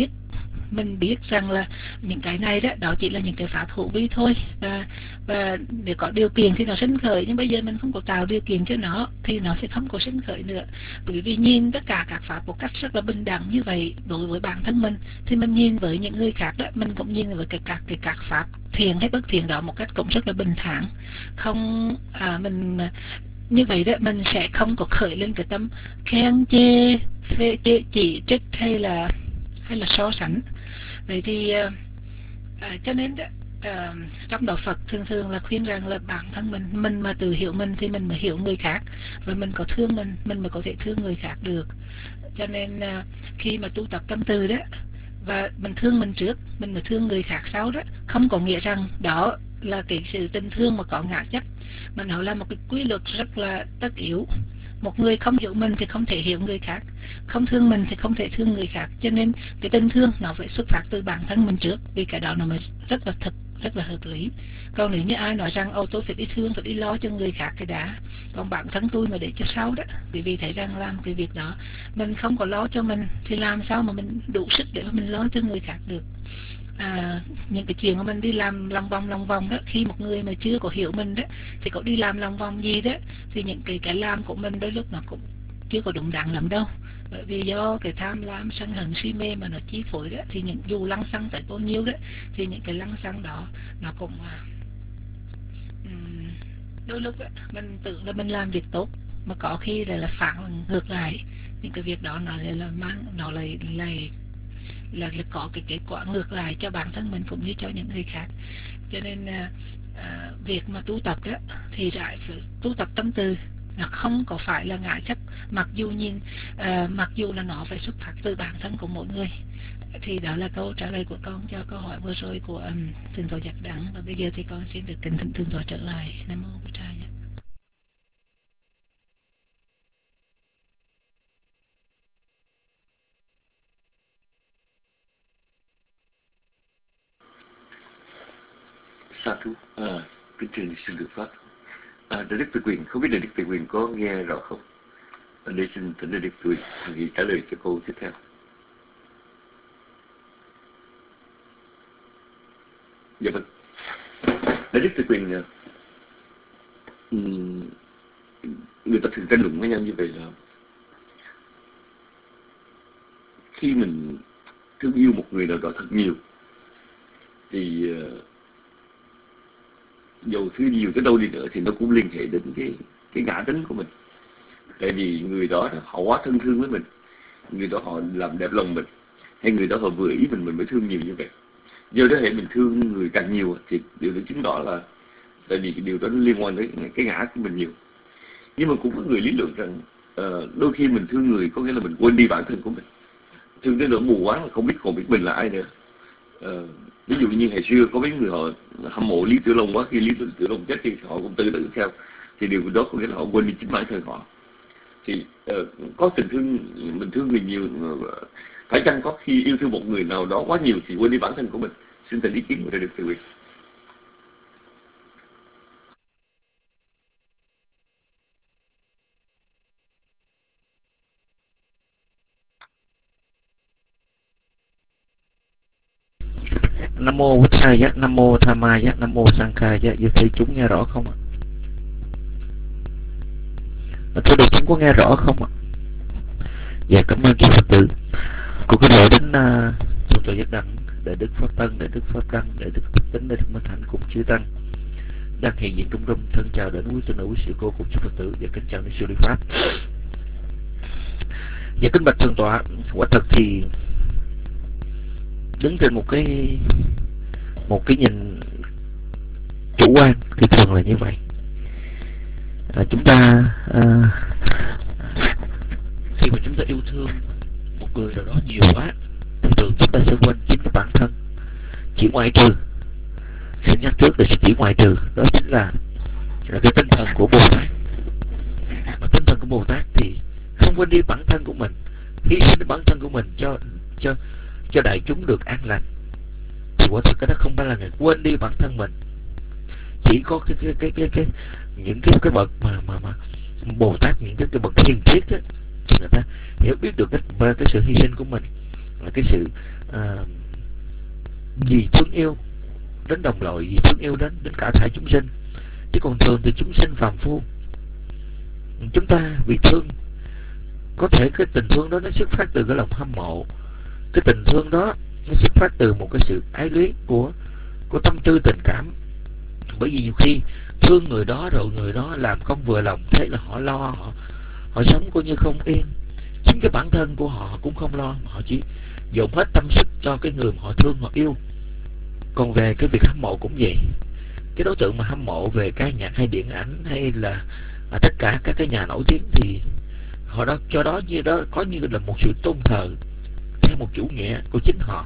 [SPEAKER 2] mình biết rằng là những cái này đó chỉ là những cái pháp thú vi thôi, và để có điều kiện thì nó sinh khởi, nhưng bây giờ mình không có tạo điều kiện cho nó thì nó sẽ không có sinh khởi nữa. Bởi vì nhìn tất cả các pháp một cách rất là bình đẳng như vậy đối với bản thân mình, thì mình nhìn với những người khác đó, mình cũng nhìn với các pháp thiện hay bất thiện đó một cách cũng rất là bình thản. Không mình như vậy đó, mình sẽ không có khởi lên cái tâm khen chê, phê chê, chỉ trích hay là so sánh. Vậy thì cho nên đó, trong đạo Phật thường là khuyên rằng là bản thân mình mà tự hiểu mình thì mình mới hiểu người khác, và mình có thương mình mới có thể thương người khác được. Cho nên khi mà tu tập tâm từ đó, và mình thương mình trước, mình mới thương người khác sau đó, không có nghĩa rằng đó là cái sự tình thương mà có ngã chấp, mà nó là một cái quy luật rất là tất yếu. Một người không hiểu mình thì không thể hiểu người khác, không thương mình thì không thể thương người khác. Cho nên cái tình thương nó phải xuất phát từ bản thân mình trước, vì cái đó nó mới rất là thật, rất là hợp lý. Còn nếu như ai nói rằng tôi phải đi thương, phải đi lo cho người khác cái đã, còn bản thân tôi mà để cho sau đó, vì thấy rằng làm cái việc đó mình không có lo cho mình thì làm sao mà mình đủ sức để mà mình lo cho người khác được. Những cái chuyện mà mình đi làm lòng vòng đó, khi một người mà chưa có hiểu mình đó thì có đi làm lòng vòng gì đó, thì những cái làm của mình đôi lúc nó cũng chưa có đúng đắn lắm đâu. Bởi vì do cái tham lam sân hận si mê mà nó chi phối đó, thì dù lăng xăng tới bao nhiêu đó, thì những cái lăng xăng đó nó cũng đôi lúc đó, mình tưởng là mình làm việc tốt mà có khi là phản ngược lại. Những cái việc đó nó lại có cái kết quả ngược lại cho bản thân mình cũng như cho những người khác. Cho nên việc mà tu tập đó thì phải tu tập tâm từ, nó không có phải là ngã chấp, mặc dù là nó phải xuất phát từ bản thân của mỗi người. Thì đó là câu trả lời của con cho câu hỏi vừa rồi của Thượng tọa Giác Đẳng, và bây giờ thì con xin được kính thỉnh Thượng tọa trở lại. Nam mô Bổn Sư.
[SPEAKER 3] Sa thú, kính trình xin được pháp. Đại đức Từ Quyền, không biết Đại đức Từ Quyền có nghe rõ không? Để xin thỉnh Đại đức Từ Quyền trả lời cho câu tiếp theo. Dạ vâng. Đại đức Từ Quyền, người ta thường tranh luận với nhau như vậy là khi mình thương yêu một người nào đó thật nhiều thì dầu thương nhiều tới đâu đi nữa thì nó cũng liên hệ đến cái ngã tính của mình. Tại vì người đó họ quá thân thương với mình, người đó họ làm đẹp lòng mình, hay người đó họ vừa ý mình mới thương nhiều như vậy. Do đó hệ mình thương người càng nhiều thì điều đó chứng tỏ là tại vì cái điều đó nó liên quan đến cái ngã của mình nhiều. Nhưng mà cũng có người lý luận rằng đôi khi mình thương người có nghĩa là mình quên đi bản thân của mình, thương đến nỗi mù quáng là không biết mình là ai nữa. Ví dụ như ngày xưa có mấy người họ hâm mộ Lý Tiểu Long quá, khi Lý Tiểu Long chết thì họ cũng tự tử theo, thì điều đó có nghĩa là họ quên đi chính bản thân họ. Thì có tình thương, mình thương người nhiều, phải chăng có khi yêu thương một người nào đó quá nhiều thì quên đi bản thân của mình? Xin thỉnh ý kiến của Đại đức Từ Quyền.
[SPEAKER 5] Nam mô Bổn Sư, Nam mô Tham Ma, Nam mô Sang Kha, giờ thấy chúng nghe rõ không ạ? Thưa đại chúng có nghe rõ không ạ? Dạ cảm ơn chư Phật tử. Cũng kính lễ đến Thượng tọa Giác Đẳng, Đại đức Pháp Tân, Đại đức Pháp Đăng, Đại đức Thích Tính, Đại đức Minh Hạnh cùng chư tăng đang hiện diện trong rung. Thân chào đến quý sư nữ, quý sư cô cùng chư Phật tử, và kính chào đến sư Lý Pháp. Và kính bạch Thượng tọa, quả thật thì đứng trên một cái nhìn chủ quan thì thường là như vậy. Chúng ta khi mà chúng ta yêu thương một người nào đó nhiều quá thì thường chúng ta sẽ quên chính cái bản thân, chỉ ngoại trừ, xin nhắc trước là chỉ ngoại trừ, đó chính là cái tinh thần của Bồ Tát. Mà tinh thần của Bồ Tát thì không quên đi bản thân của mình, hy sinh bản thân của mình cho đại chúng được an lành. Thì quả thực cái đó không phải là người quên đi bản thân mình. Chỉ có những cái bậc mà Bồ Tát, những cái bậc thiền triết á, người ta hiểu biết được cái sự hy sinh của mình,
[SPEAKER 7] là cái sự vì thương yêu đến đồng loại, vì thương yêu đến cả thảy chúng sinh. Chứ còn thường thì chúng sinh phàm phu, chúng ta vì thương, có thể cái tình thương đó nó xuất phát từ cái lòng hâm mộ, cái tình thương đó nó xuất phát từ một cái sự ái luyến của tâm tư tình cảm. Bởi vì nhiều khi thương người đó rồi người đó làm không vừa lòng, thế là họ lo, họ sống coi như không yên. Chính cái bản thân của họ cũng không lo, mà họ chỉ dồn hết tâm sức cho cái người mà họ thương, họ yêu. Còn về cái việc hâm mộ cũng vậy. Cái đối tượng mà hâm mộ về ca nhạc hay điện ảnh hay là tất cả các cái nhà nổi tiếng thì họ đó cho đó như đó có như là một sự tôn thờ theo một chủ nghĩa của chính họ.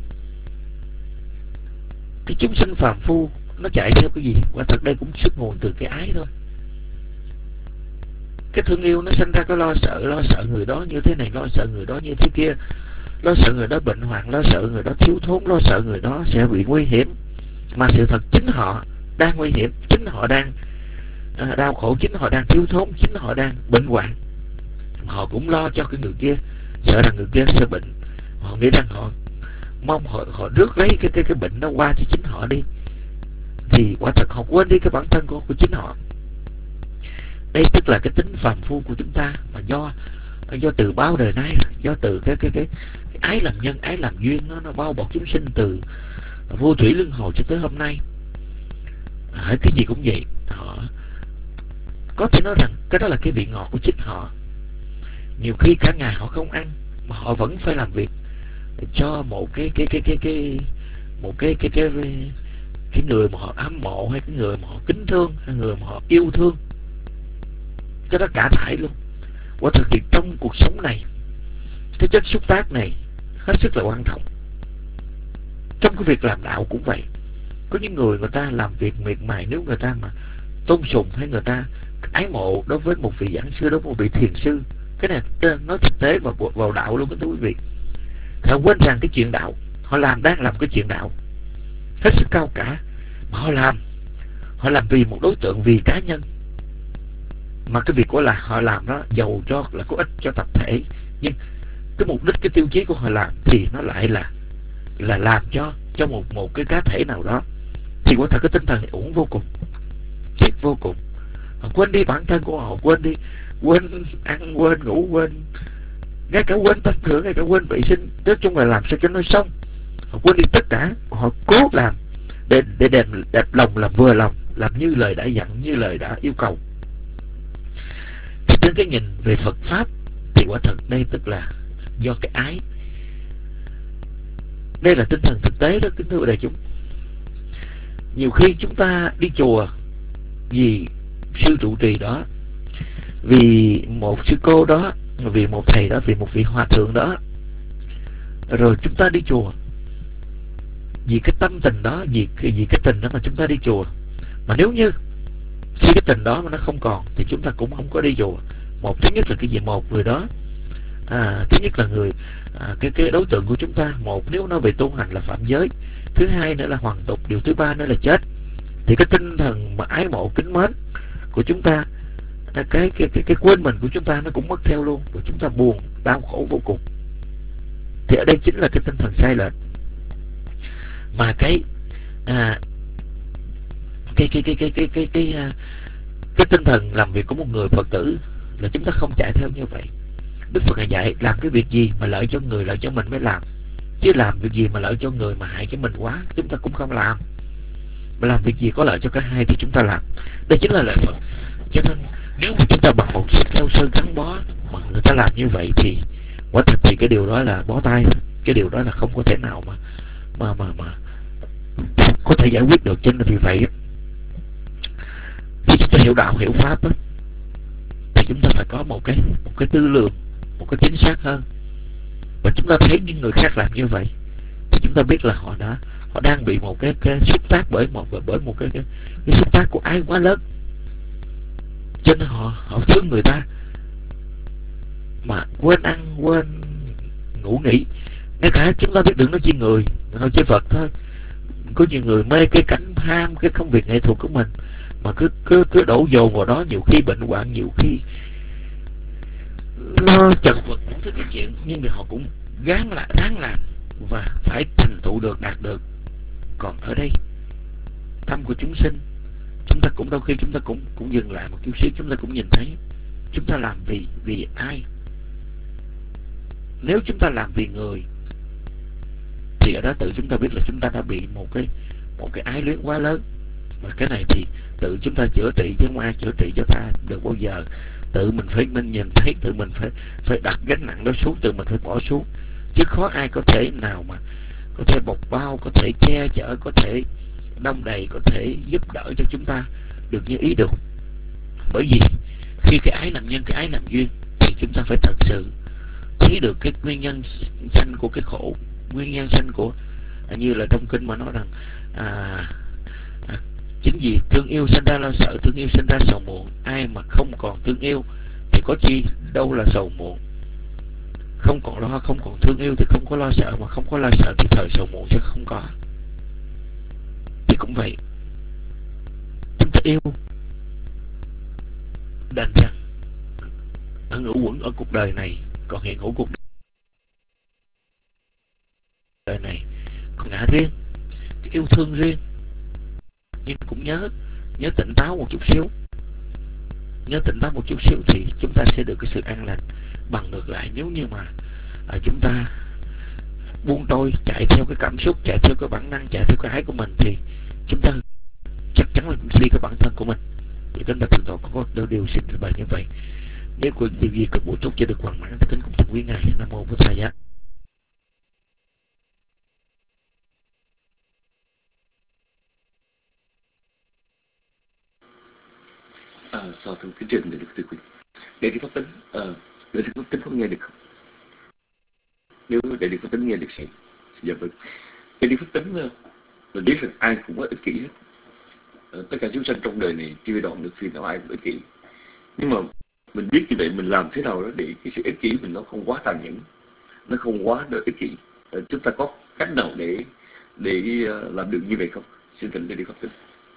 [SPEAKER 7] Cái chúng sinh phàm phu nó chạy theo cái gì? Quả thật đây cũng xuất nguồn từ cái ái thôi. Cái thương yêu nó sinh ra cái lo sợ người đó như thế này, lo sợ người đó như thế kia, lo sợ người đó bệnh hoạn, lo sợ người đó thiếu thốn, lo sợ người đó sẽ bị nguy hiểm. Mà sự thật chính họ đang nguy hiểm, chính họ đang đau khổ, chính họ đang thiếu thốn, chính họ đang bệnh hoạn. Họ cũng lo cho cái người kia, sợ rằng người kia sẽ bệnh. Họ nghĩ rằng họ mong họ rước lấy cái bệnh nó qua cho chính họ đi. Thì quả thật họ quên đi cái bản thân của chính họ. Đây tức là cái tính phàm phu của chúng ta, mà do từ bao đời nay, do từ cái ái làm nhân, ái làm duyên, nó bao bọc chúng sinh từ vô thủy luân hồi cho tới hôm nay. Cái gì cũng vậy. Họ có thể nói rằng cái đó là cái vị ngọt của chính họ. Nhiều khi cả ngày họ không ăn mà họ vẫn phải làm việc cho một cái người mà họ ám mộ, hay cái người mà họ kính thương, hay người mà họ yêu thương. Cái đó cả thảy luôn. Quả thực thì trong cuộc sống này, cái chất xúc tác này hết sức là quan trọng. Trong cái việc làm đạo cũng vậy. Có những người ta làm việc miệt mài, nếu người ta mà tôn sùng hay người ta ái mộ đối với một vị giảng sư, đối với một vị thiền sư, cái này nói thực tế vào đạo luôn, thưa quý vị. Thì họ quên rằng cái chuyện đạo họ đang làm cái chuyện đạo hết sức cao cả, mà họ làm vì một đối tượng, vì cá nhân. Mà cái việc của là họ làm đó giàu cho là có ích cho tập thể, nhưng cái mục đích, cái tiêu chí của họ làm thì nó lại là làm cho một cái cá thể nào đó. Thì quả thật cái tinh thần này uổng vô cùng, chết vô cùng. Họ quên đi bản thân của họ, quên ăn, quên ngủ, ngay cả quên tắm rửa, ngay cả quên vệ sinh, nói chung là làm sao cho nó xong. Họ quên đi tất cả, họ cố làm để đẹp lòng, làm vừa lòng, làm như lời đã dặn, như lời đã yêu cầu. Thì trên cái nhìn về Phật Pháp thì quả thật đây tức là do cái ái. Đây là tinh thần thực tế đó, kính thưa đại chúng. Nhiều khi chúng ta đi chùa vì sư trụ trì đó, vì một sư cô đó, vì một thầy đó, vì một vị hòa thượng đó, rồi chúng ta đi chùa vì cái tâm tình đó, vì cái tình đó mà chúng ta đi chùa. Mà nếu như khi cái tình đó mà nó không còn thì chúng ta cũng không có đi chùa. Thứ nhất là cái gì? Một người đó thứ nhất là người cái đối tượng của chúng ta, một nếu nó về tu hành là phạm giới, thứ hai nữa là hoàn tục, điều thứ ba nữa là chết. Thì cái tinh thần mà ái mộ kính mến của chúng ta, cái quên mình của chúng ta nó cũng mất theo luôn, và chúng ta buồn đau khổ vô cùng. Thì ở đây chính là cái tinh thần sai lệch. Mà cái tinh thần làm việc của một người Phật tử là chúng ta không chạy theo như vậy. Đức Phật Ngài dạy làm cái việc gì mà lợi cho người, lợi cho mình mới làm, chứ làm việc gì mà lợi cho người mà hại cho mình quá chúng ta cũng không làm. Mà làm việc gì có lợi cho cả hai thì chúng ta làm. Đây chính là lợi Phật. Cho nên nếu mà chúng ta bằng một sự theo sơn gắn bó mà người ta làm như vậy thì quả thật thì cái điều đó là bó tay. Cái điều đó là không có thể nào mà có thể giải quyết được. Cho nên vì vậy khi chúng ta hiểu đạo, hiểu pháp đó, thì chúng ta phải có một cái tư lượng, một cái chính xác hơn. Và chúng ta thấy những người khác làm như vậy thì chúng ta biết là họ đang bị một cái xúc tác bởi một cái xúc tác của ái quá lớn. Cho nên họ thương người ta mà quên ăn, quên ngủ nghỉ. Ngay cả chúng ta biết đừng nói chi người, nói chi Phật thôi. Có nhiều người mê cái cảnh ham cái công việc nghệ thuật của mình mà cứ đổ dồn vào đó, nhiều khi bệnh hoạn, nhiều khi nó chật vật những thứ cái chuyện, nhưng mà họ cũng ráng làm và phải thành tựu được, đạt được. Còn ở đây tâm của chúng sinh, chúng ta cũng đôi khi chúng ta cũng dừng lại một chút xíu, chúng ta cũng nhìn thấy chúng ta làm vì ai. Nếu chúng ta làm vì người thì ở đó tự chúng ta biết là chúng ta đã bị một cái ái luyến quá lớn. Và cái này thì tự chúng ta chữa trị, chứ không ai chữa trị cho ta được bao giờ. Tự mình nhìn thấy, tự mình phải đặt gánh nặng đó xuống, tự mình phải bỏ xuống, chứ khó ai có thể nào mà có thể bọc bao, có thể che chở, có thể đong đầy, có thể giúp đỡ cho chúng ta được như ý được. Bởi vì khi cái ái làm nhân, cái ái làm duyên, thì chúng ta phải thật sự thấy được cái nguyên nhân sanh của cái khổ, nguyên nhân sanh của như là trong kinh mà nói rằng chính vì thương yêu sinh ra lo sợ, thương yêu sinh ra sầu muộn. Ai mà không còn thương yêu thì có chi đâu là sầu muộn. Không còn lo, không còn thương yêu thì không có lo sợ, mà không có lo sợ thì thời sầu muộn sẽ không có. Thì cũng vậy, chúng ta yêu đành rằng ở ngũ quẩn ở cuộc đời này, còn hiện hữu cuộc đời này còn ngã riêng, cái yêu thương riêng. Nhưng cũng nhớ tỉnh táo một chút xíu, nhớ tỉnh táo một chút xíu thì chúng ta sẽ được cái sự an lành. Bằng ngược lại, nếu như mà chúng ta buông trôi, chạy theo cái cảm xúc, chạy theo cái bản năng, chạy theo cái ái của mình, thì chúng ta chắc chắn là ly cái bản thân của mình. Thì chúng ta thường tội có điều xin bài như vậy. Nếu có điều gì cần bổ túc cho được hoàn mãn thì kính cùng thưa quý ngài. Nam mô Bổn Thầy Giá.
[SPEAKER 3] Sao thưa kính trình để được tư quyền để đi pháp tính, để đi pháp tính không nghe được không? Nếu để đi pháp tính nghe được thì dạ vâng. Để đi pháp tính mình biết rằng ai cũng có ích kỷ hết. Tất cả chúng sanh trong đời này chưa đoạn được phiền não, ai cũng ích kỷ. Nhưng mà mình biết như vậy, mình làm thế nào đó để cái sự ích kỷ mình nó không quá tàn nhẫn, nó không quá đời ích kỷ. Chúng ta có cách nào để làm được như vậy không? Xin thỉnh để đi pháp tính.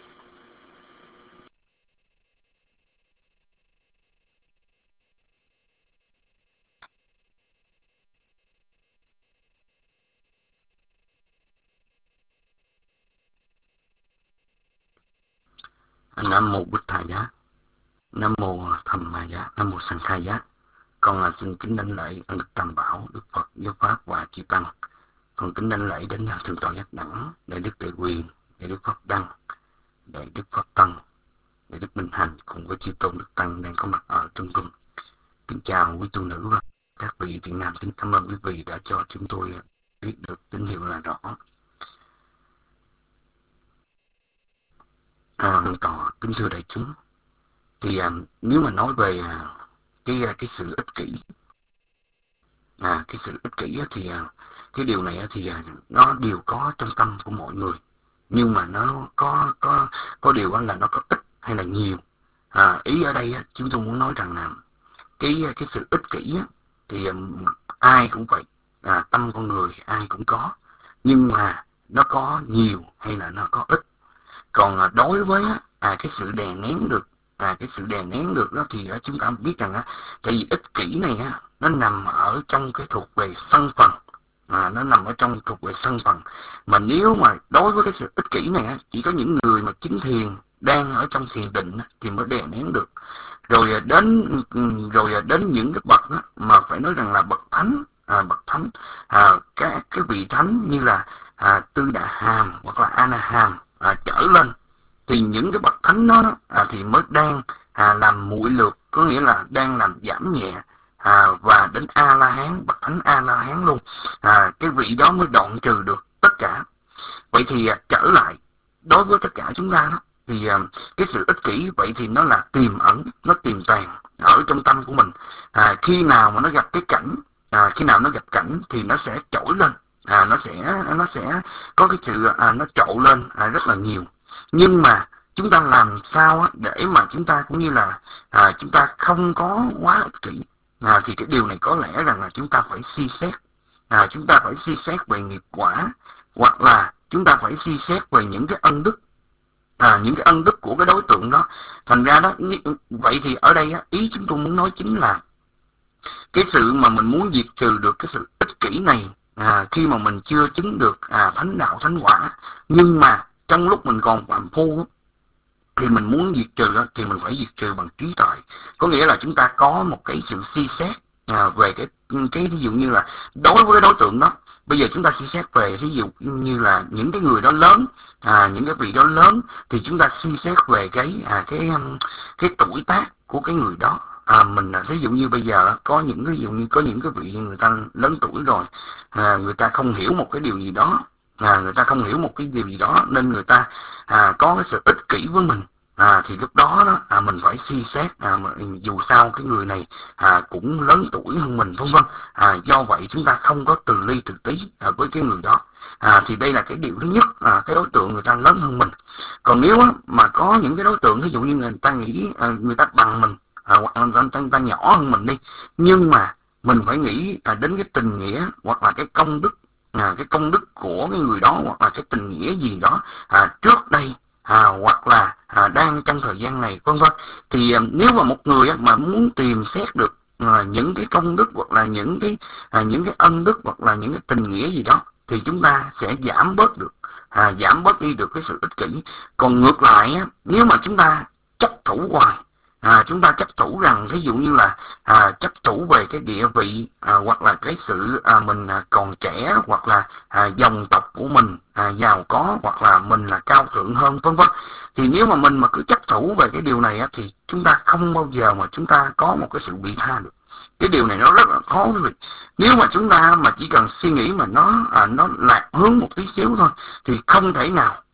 [SPEAKER 5] Nam mô Bụt Thầy Giá, Nam mô Tham Ma Giá, Nam mô Sanh Khai Giá. Con là xin kính đảnh lễ ân Đức Tam Bảo, Đức Phật, Giáo Pháp và Chư Tăng. Con kính đảnh lễ đến Thượng tọa Giác Đẳng, Đại Đức Đại Quyền, Đại Đức Pháp Đăng, Đại Đức Pháp Tăng, Đại Đức Minh Hành cùng với Chư Tôn Đức Tăng đang có mặt ở trong cung. Kính chào quý tu nữ và các vị thiện nam. Kính cảm ơn quý vị đã cho chúng tôi biết được tín hiệu là rõ. Kính thưa đại chúng, thì nếu mà nói về cái sự ích kỷ, cái sự ích kỷ thì cái điều này thì nó đều có trong tâm của mọi người, nhưng mà nó có điều là nó có ít hay là nhiều. Ý ở đây chúng tôi muốn nói rằng là cái sự ích kỷ thì ai cũng vậy, tâm con người ai cũng có, nhưng mà nó có nhiều hay là nó có ít. Còn đối với cái sự đè nén được, đó thì chúng ta biết rằng tại vì ích kỷ này nó nằm ở trong cái thuộc về sân phần, nó nằm ở trong thuộc về sân phần. Mà nếu mà đối với cái sự ích kỷ này chỉ có những người mà chứng thiền, đang ở trong thiền định thì mới đè nén được. Rồi đến những cái bậc mà phải nói rằng là bậc thánh, cái vị thánh như là Tư Đà Hàm hoặc là A Na Hàm trở lên, thì những cái bậc thánh đó thì mới đang làm muội lược, có nghĩa là đang làm giảm nhẹ, và đến A La Hán, bậc thánh A La Hán luôn, cái vị đó mới đoạn trừ được tất cả. Vậy thì trở lại đối với tất cả chúng ta đó, thì cái sự ích kỷ vậy thì nó là tiềm ẩn, nó tiềm tàng ở trong tâm của mình. Khi nào mà nó gặp cái cảnh, thì nó sẽ trỗi lên, nó sẽ có cái sự nó trội lên rất là nhiều. Nhưng mà chúng ta làm sao để mà chúng ta cũng như là chúng ta không có quá ích kỷ, thì cái điều này có lẽ rằng là chúng ta phải suy xét, chúng ta phải suy xét về nghiệp quả, hoặc là chúng ta phải suy xét về những cái ân đức, những cái ân đức của cái đối tượng đó. Thành ra đó, vậy thì ở đây ý chúng tôi muốn nói chính là
[SPEAKER 8] cái sự mà mình muốn diệt trừ được cái sự ích kỷ này khi mà mình chưa chứng được thánh đạo thánh quả, nhưng mà trong lúc mình còn phàm phu thì mình muốn diệt trừ đó, thì mình phải diệt trừ bằng trí tuệ. Có nghĩa là chúng ta có một cái sự suy xét về cái ví dụ như là đối với cái đối tượng đó. Bây giờ chúng ta suy xét về ví dụ như là những cái người đó lớn, những cái vị đó lớn, thì chúng ta suy xét về cái tuổi tác của cái người đó. Mình ví dụ như bây giờ có những cái ví dụ như có những cái vị người ta lớn tuổi rồi, người ta không hiểu một cái điều gì đó, người ta không hiểu một cái điều gì đó nên người ta có cái sự ích kỷ với mình. Thì lúc đó mình phải suy xét, dù sao cái người này cũng lớn tuổi hơn mình, vân vân. Do vậy chúng ta không có từ ly từ tí với cái người đó. Thì đây là cái điều thứ nhất, cái đối tượng người ta lớn hơn mình. Còn nếu mà có những cái đối tượng ví dụ như người ta nghĩ người ta bằng mình, hoặc là người ta nhỏ hơn mình đi, nhưng mà mình phải nghĩ đến cái tình nghĩa hoặc là cái công đức, cái công đức của cái người đó, hoặc là cái tình nghĩa gì đó trước đây, hoặc là đang trong thời gian này, vân vân. Thì nếu mà một người mà muốn tìm xét được những cái công đức hoặc là những cái ân đức hoặc là những cái tình nghĩa gì đó, thì chúng ta sẽ giảm bớt được, giảm bớt đi được cái sự ích kỷ. Còn ngược lại nếu mà chúng ta chấp thủ hoài, chúng ta chấp thủ rằng ví dụ như là chấp thủ về cái địa vị, hoặc là cái sự mình còn trẻ, hoặc là dòng tộc của mình giàu có, hoặc là mình là cao thượng hơn, vân vân. Thì nếu mà mình mà cứ chấp thủ về cái điều này thì chúng ta không bao giờ mà chúng ta có một cái sự vị tha được. Cái điều này nó rất là khó quý vị. Nếu mà chúng ta mà chỉ cần suy nghĩ mà nó lạc hướng một tí xíu thôi thì không thể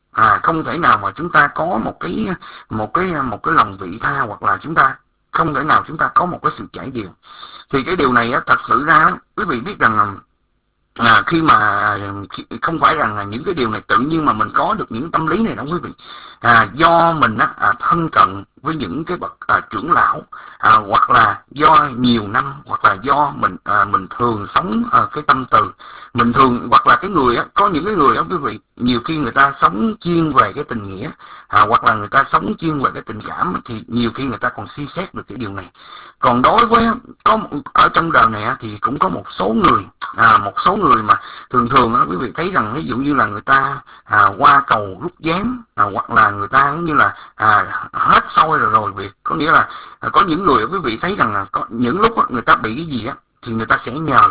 [SPEAKER 8] nào mà chúng ta có một cái lòng vị tha, hoặc là chúng ta không thể nào chúng ta có một cái sự trải điều. Thì cái điều này thật sự ra quý vị biết rằng khi mà không phải rằng là những cái điều này tự nhiên mà mình có được những tâm lý này đâu quý vị. Do mình thân cận với những cái bậc trưởng lão, hoặc là do nhiều năm, hoặc là do mình thường sống cái tâm từ mình thường, hoặc là cái người có những cái người quý vị, nhiều khi người ta sống chuyên về cái tình nghĩa, hoặc là người ta sống chuyên về cái tình cảm, thì nhiều khi người ta còn suy xét được cái điều này. Còn đối với ở trong đời này thì cũng có một số người mà thường quý vị thấy rằng ví dụ như là người ta qua cầu rút ván, hoặc là người ta giống như là hết sôi rồi việc. Có nghĩa là có những người quý vị thấy rằng là có những lúc người ta bị cái gì thì người ta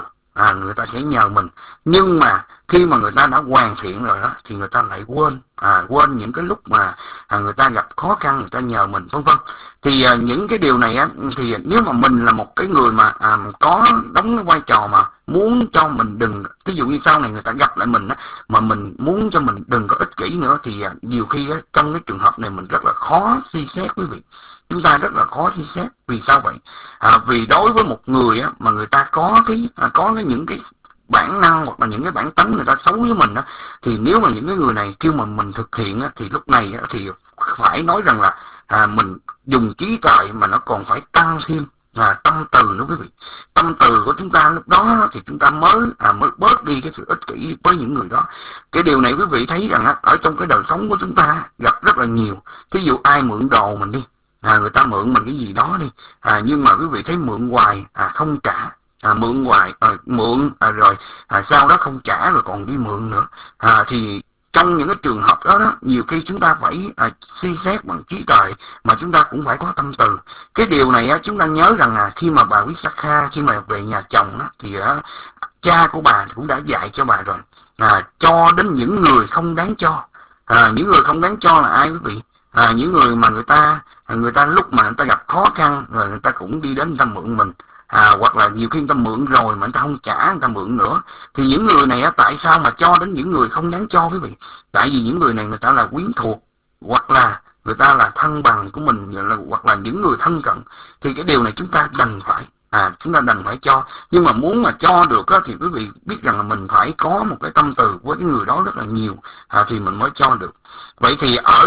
[SPEAKER 8] sẽ nhờ mình, nhưng mà khi mà người ta đã hoàn thiện rồi thì người ta lại quên những cái lúc mà người ta gặp khó khăn, người ta nhờ mình, vân vân. Thì những cái điều này thì nếu mà mình là một cái người mà có đóng cái vai trò mà muốn cho mình đừng, ví dụ như sau này người ta gặp lại mình mà mình muốn cho mình đừng có ích kỷ nữa, thì nhiều khi trong cái trường hợp này mình rất là khó suy xét quý vị. Chúng ta rất là khó suy xét. Vì sao vậy? Vì đối với một người mà người ta có những cái bản năng hoặc là những cái bản tánh người ta xấu với mình thì nếu mà những cái người này kêu mà mình thực hiện thì lúc này thì phải nói rằng là mình dùng trí tuệ mà nó còn phải tăng thêm tâm từ nữa quý vị. Tâm từ của chúng ta lúc đó thì chúng ta mới bớt đi cái sự ích kỷ với những người đó. Cái điều này quý vị thấy rằng ở trong cái đời sống của chúng ta gặp rất là nhiều. Thí dụ ai mượn đồ mình đi, người ta mượn mình cái gì đó đi, nhưng mà quý vị thấy mượn hoài không trả, mượn hoài mượn rồi sau đó không trả rồi còn đi mượn nữa, thì trong những cái trường hợp đó nhiều khi chúng ta phải suy xét bằng trí tuệ, mà chúng ta cũng phải có tâm từ. Cái điều này chúng ta nhớ rằng khi mà bà Vishakha khi mà về nhà chồng thì cha của bà cũng đã dạy cho bà rồi, cho đến những người không đáng cho. Những người không đáng cho là ai quý vị? Những người mà người ta lúc mà người ta gặp khó khăn rồi người ta cũng đi đến người ta mượn mình, hoặc là nhiều khi người ta mượn rồi mà người ta không trả, người ta mượn nữa. Thì những người này tại sao mà cho đến những người không đáng cho quý vị? Tại vì những người này người ta là quyến thuộc, hoặc là người ta là thân bằng của mình, hoặc là những người thân cận. Thì cái điều này chúng ta đành phải cho. Nhưng mà muốn mà cho được thì quý vị biết rằng là mình phải có một cái tâm từ với cái người đó rất là nhiều, thì mình mới cho được. Vậy thì ở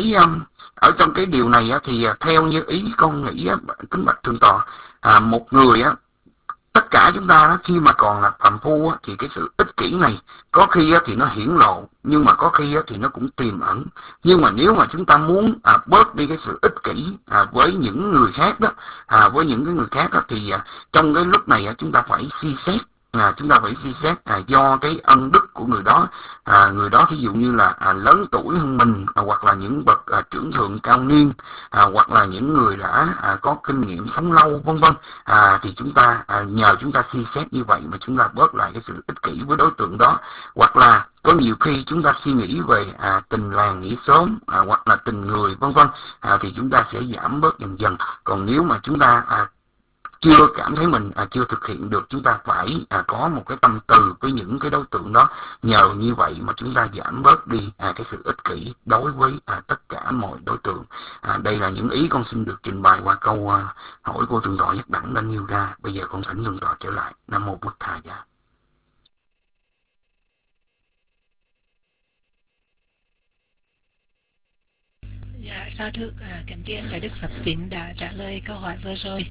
[SPEAKER 8] trong cái điều này thì theo như ý con nghĩ kính bạch thượng tọa, một người tất cả chúng ta đó, khi mà còn là phàm phu á, thì cái sự ích kỷ này có khi á, thì nó hiển lộ, nhưng mà có khi á, thì nó cũng tiềm ẩn. Nhưng mà nếu mà chúng ta muốn bớt đi cái sự ích kỷ với những người khác đó, với những cái người khác đó, thì trong cái lúc này chúng ta phải suy xét. Chúng ta phải suy xét do cái ân đức của người đó ví dụ như là lớn tuổi hơn mình, hoặc là những bậc trưởng thượng cao niên, hoặc là những người đã có kinh nghiệm sống lâu, vân vân, thì chúng ta nhờ chúng ta suy xét như vậy mà chúng ta bớt lại cái sự ích kỷ với đối tượng đó. Hoặc là có nhiều khi chúng ta suy nghĩ về tình làng nghĩa xóm, hoặc là tình người, vân vân, thì chúng ta sẽ giảm bớt dần dần. Còn nếu mà chúng ta chưa cảm thấy mình chưa thực hiện được, chúng ta phải có một cái tâm từ với những cái đối tượng đó. Nhờ như vậy mà chúng ta giảm bớt đi cái sự ích kỷ đối với tất cả mọi đối tượng. Đây là những ý con xin được trình bày qua câu hỏi của Thượng tọa Giác Đẳng đã nêu ra. Bây giờ con thỉnh Thượng tọa trở lại. Nam mô Bụt Thầy.
[SPEAKER 2] Dạ, sao thưa kính kiến Đại Đức Phật Tịnh đã trả lời câu hỏi vừa rồi.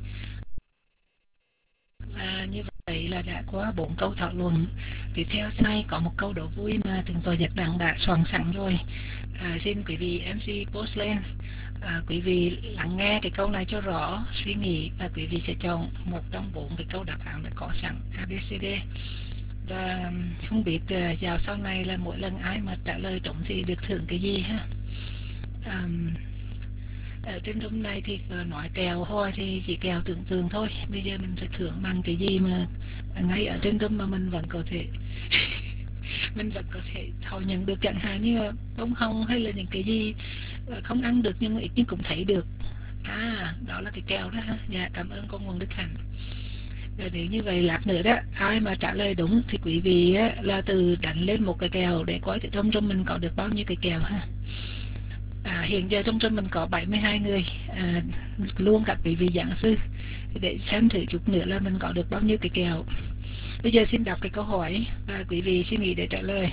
[SPEAKER 2] Và như vậy là đã qua 4 câu thảo luận. Tiếp theo say có một câu đố vui mà Thượng tọa Giác Đẳng đã soạn sẵn rồi. Xin quý vị MC post lên. Quý vị lắng nghe cái câu này cho rõ, suy nghĩ, và quý vị sẽ chọn một trong 4 cái câu đáp án đã có sẵn ABCD. Và không biết vào sau này là mỗi lần ai mà trả lời trúng thì được thưởng cái gì ha. Ở trên room này thì nói kèo thôi thì chỉ kèo tưởng tượng thôi. Bây giờ mình sẽ thưởng bằng cái gì mà ngay ở trên room mà mình vẫn có thể mình vẫn có thể thọ nhận được, chẳng hạn như bông hồng hay là những cái gì không ăn được nhưng ít nhưng cũng thấy được. Đó là cái kèo đó ha. Dạ, cảm ơn con Nguồn Đức Hạnh. Rồi nếu như vậy lát nữa đó, ai mà trả lời đúng thì quý vị á, là từ đánh lên một cái kèo để coi trong room mình có được bao nhiêu cái kèo ha. Hiện giờ trong room mình có 72 người, luôn cả quý vị giảng sư, để xem thử chút nữa là mình có được bao nhiêu cái kèo. Bây giờ xin đọc cái câu hỏi và quý vị suy nghĩ để trả lời.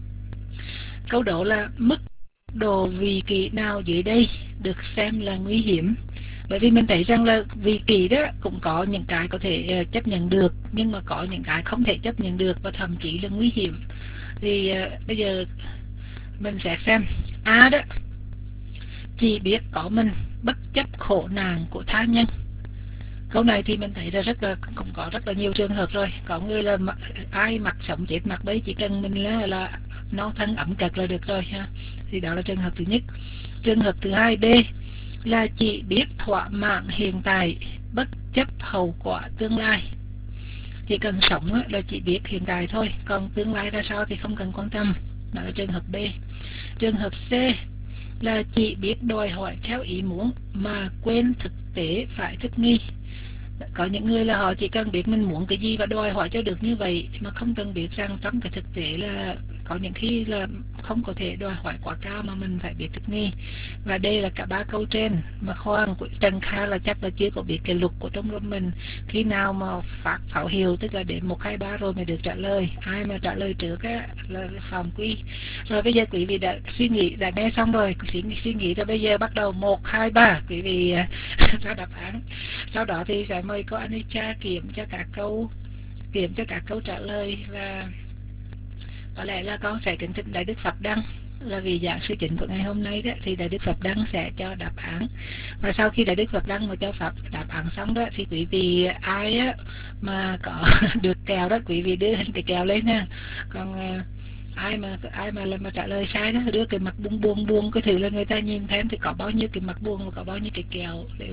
[SPEAKER 2] Câu đố là mức độ vị kỷ nào dưới đây được xem là nguy hiểm? Bởi vì mình thấy rằng là vị kỷ đó cũng có những cái có thể chấp nhận được, nhưng mà có những cái không thể chấp nhận được và thậm chí là nguy hiểm. Thì bây giờ mình sẽ xem. A đó, chỉ biết có mình bất chấp khổ nạn của tha nhân. Câu này thì mình thấy là cũng có rất là nhiều trường hợp rồi. Có người là ai mặc sống chết mặc đấy, chỉ cần mình là non thân ẩm cật là được rồi ha. Thì đó là trường hợp thứ nhất. Trường hợp thứ hai, B, là chỉ biết thỏa mãn hiện tại bất chấp hậu quả tương lai. Chỉ cần sống là chỉ biết hiện tại thôi, còn tương lai ra sao thì không cần quan tâm. Đó là trường hợp B. Trường hợp C là chỉ biết đòi hỏi theo ý muốn mà quên thực tế phải thích nghi. Có những người là họ chỉ cần biết mình muốn cái gì và đòi hỏi cho được như vậy, mà không cần biết rằng trong cái thực tế là có những khi là không có thể đòi hỏi quá cao mà mình phải biết thích nghi. Và đây là cả 3 câu trên mà khoan của Trần Kha là chắc là chưa có biết cái luật của trong lớp mình. Khi nào mà phát pháo hiệu tức là đến 1, 2, 3 rồi mới được trả lời. Ai mà trả lời trước á là phạm quy. Rồi bây giờ quý vị đã suy nghĩ, đã nghe xong rồi, suy nghĩ rồi, bây giờ bắt đầu 1, 2, 3 quý vị ra đáp án. Sau đó thì sẽ mời cô Anisha kiểm cho các câu trả lời. Và có lẽ là con sẽ kính thỉnh Đại Đức Phật Đăng là vì giảng sư chính của ngày hôm nay đó, thì Đại Đức Phật Đăng sẽ cho đáp án. Và sau khi Đại Đức Phật Đăng mà cho đáp án xong đó thì quý vị ai á mà có được kèo đó quý vị đưa hình cái kèo lên nha. Còn ai mà trả lời sai đó đưa cái mặt buông cái thử là người ta nhìn thêm thì có bao nhiêu cái mặt buông và có bao nhiêu cái kèo để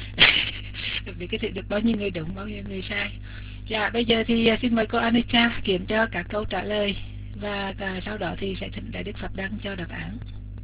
[SPEAKER 2] vì cái thử được bao nhiêu người đúng bao nhiêu người sai. Dạ, bây giờ thì xin mời cô Anisha kiểm cho các câu trả lời và sau đó thì sẽ thỉnh Đại Đức Phật Đăng cho đáp án.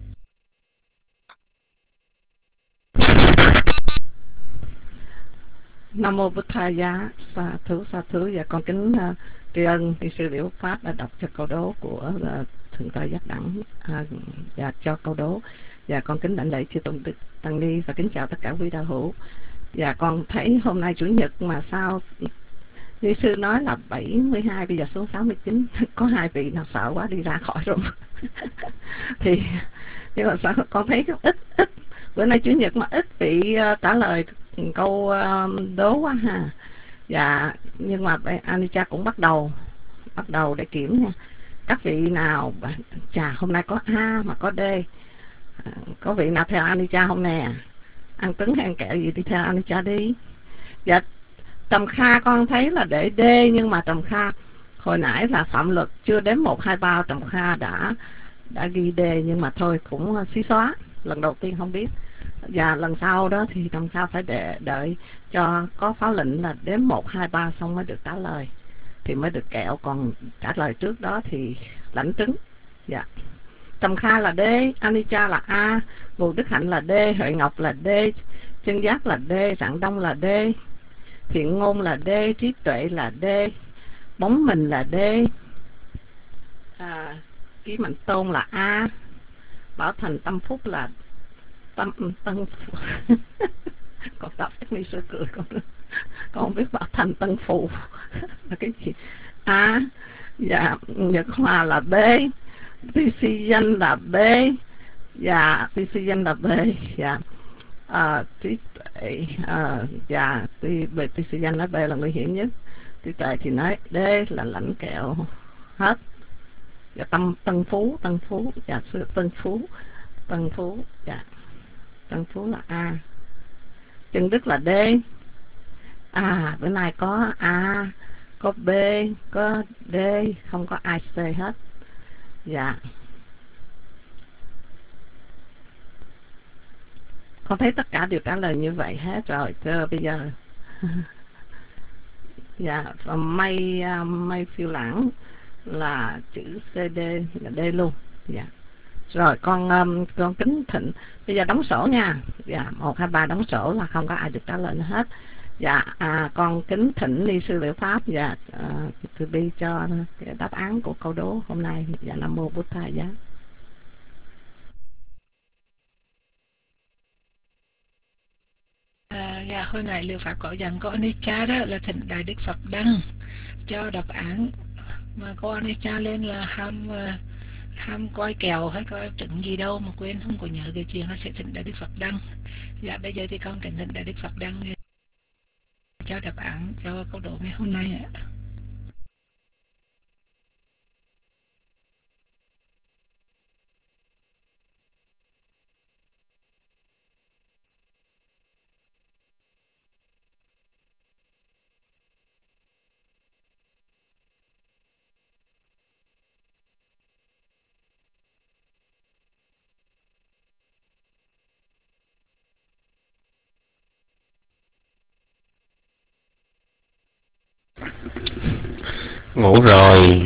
[SPEAKER 9] Nam mô Bụt Thầy giá sa thú và con kính tri ân thì sư Liễu Pháp đã đọc cho câu đố của Thượng tọa Giác Đẳng và cho câu đố, và con kính đảnh lễ chư tôn đức tăng ni và kính chào tất cả quý đạo hữu. Và con thấy hôm nay chủ nhật mà sao như sư nói là 72 bây giờ xuống 69, có 2 vị nào sợ quá đi ra khỏi rồi. Thì nhưng mà sao con thấy ít bữa nay chủ nhật mà ít vị trả lời câu đố quá ha. Dạ, nhưng mà Anicca cũng bắt đầu để kiểm nha. Các vị nào chà hôm nay có A mà có D, có vị nào theo Anicca không nè? Ăn trứng hay ăn kẹo gì đi theo Anicca đi. Dạ, Trầm Kha con thấy là để D, nhưng mà Trầm Kha hồi nãy là phạm luật chưa đến 1, 2, 3 Trầm Kha đã ghi D, nhưng mà thôi cũng xí xóa, lần đầu tiên không biết. Và lần sau đó thì Trầm Kha phải đợi cho có pháo lệnh là đếm 1, 2, 3 xong mới được trả lời, thì mới được kẹo, còn trả lời trước đó thì lãnh trứng. Dạ. Trầm Kha là D, Anicca là A, Ngô Đức Hạnh là D, Huệ Ngọc là D, Chân Giác là D, Rạng Đông là D, Thiện Ngôn là D, Trí Tuệ là D, Bóng Mình là D, Ký Mạnh Tôn là A, Bảo Thành Tâm Phúc là Tân còn đọc chắc ni sư cười con không biết Bảo Thành Tân Phụ là cái gì. A. Dạ, Nhật Hòa là B, TC Danh là B, dạ TC Danh là B, dạ Trí Tuệ, dạ về TC Danh nói B là nguy hiểm nhất, Trí Tuệ thì nói D là lãnh kẹo hết. Dạ, Tân Phú, dạ Tân Phú, dạ Tân Phú là A. Chân Đức là D. Bữa nay có A, có B, có D, không có ai C hết. Dạ. Con thấy tất cả đều trả lời như vậy hết rồi. Bây giờ dạ, May Phiêu Lãng là chữ CD là D luôn. Dạ. Rồi con Kính Thịnh bây giờ đóng sổ nha. Dạ, 1, 2, 3 đóng sổ là không có ai được trả lời nữa hết. Dạ, con Kính Thịnh ni sư Liệu Pháp. Dạ, từ bi cho cái đáp án của câu đố hôm nay. Dạ, Nam Mô Bụt Thầy Giá.
[SPEAKER 2] Dạ, hồi nãy Liệu Pháp có dặn cô Anicca đó là thỉnh Đại Đức Phật Đăng cho đáp án, mà cô Anicca lên là ham coi kèo hay coi trứng gì đâu mà quên không có nhớ cái chuyện nó sẽ thỉnh Đại Đức Phật Đăng. Dạ, bây giờ thì con kính thỉnh Đại Đức Phật Đăng cho đáp án cho câu đố ngày hôm nay ạ.
[SPEAKER 5] Ngủ rồi.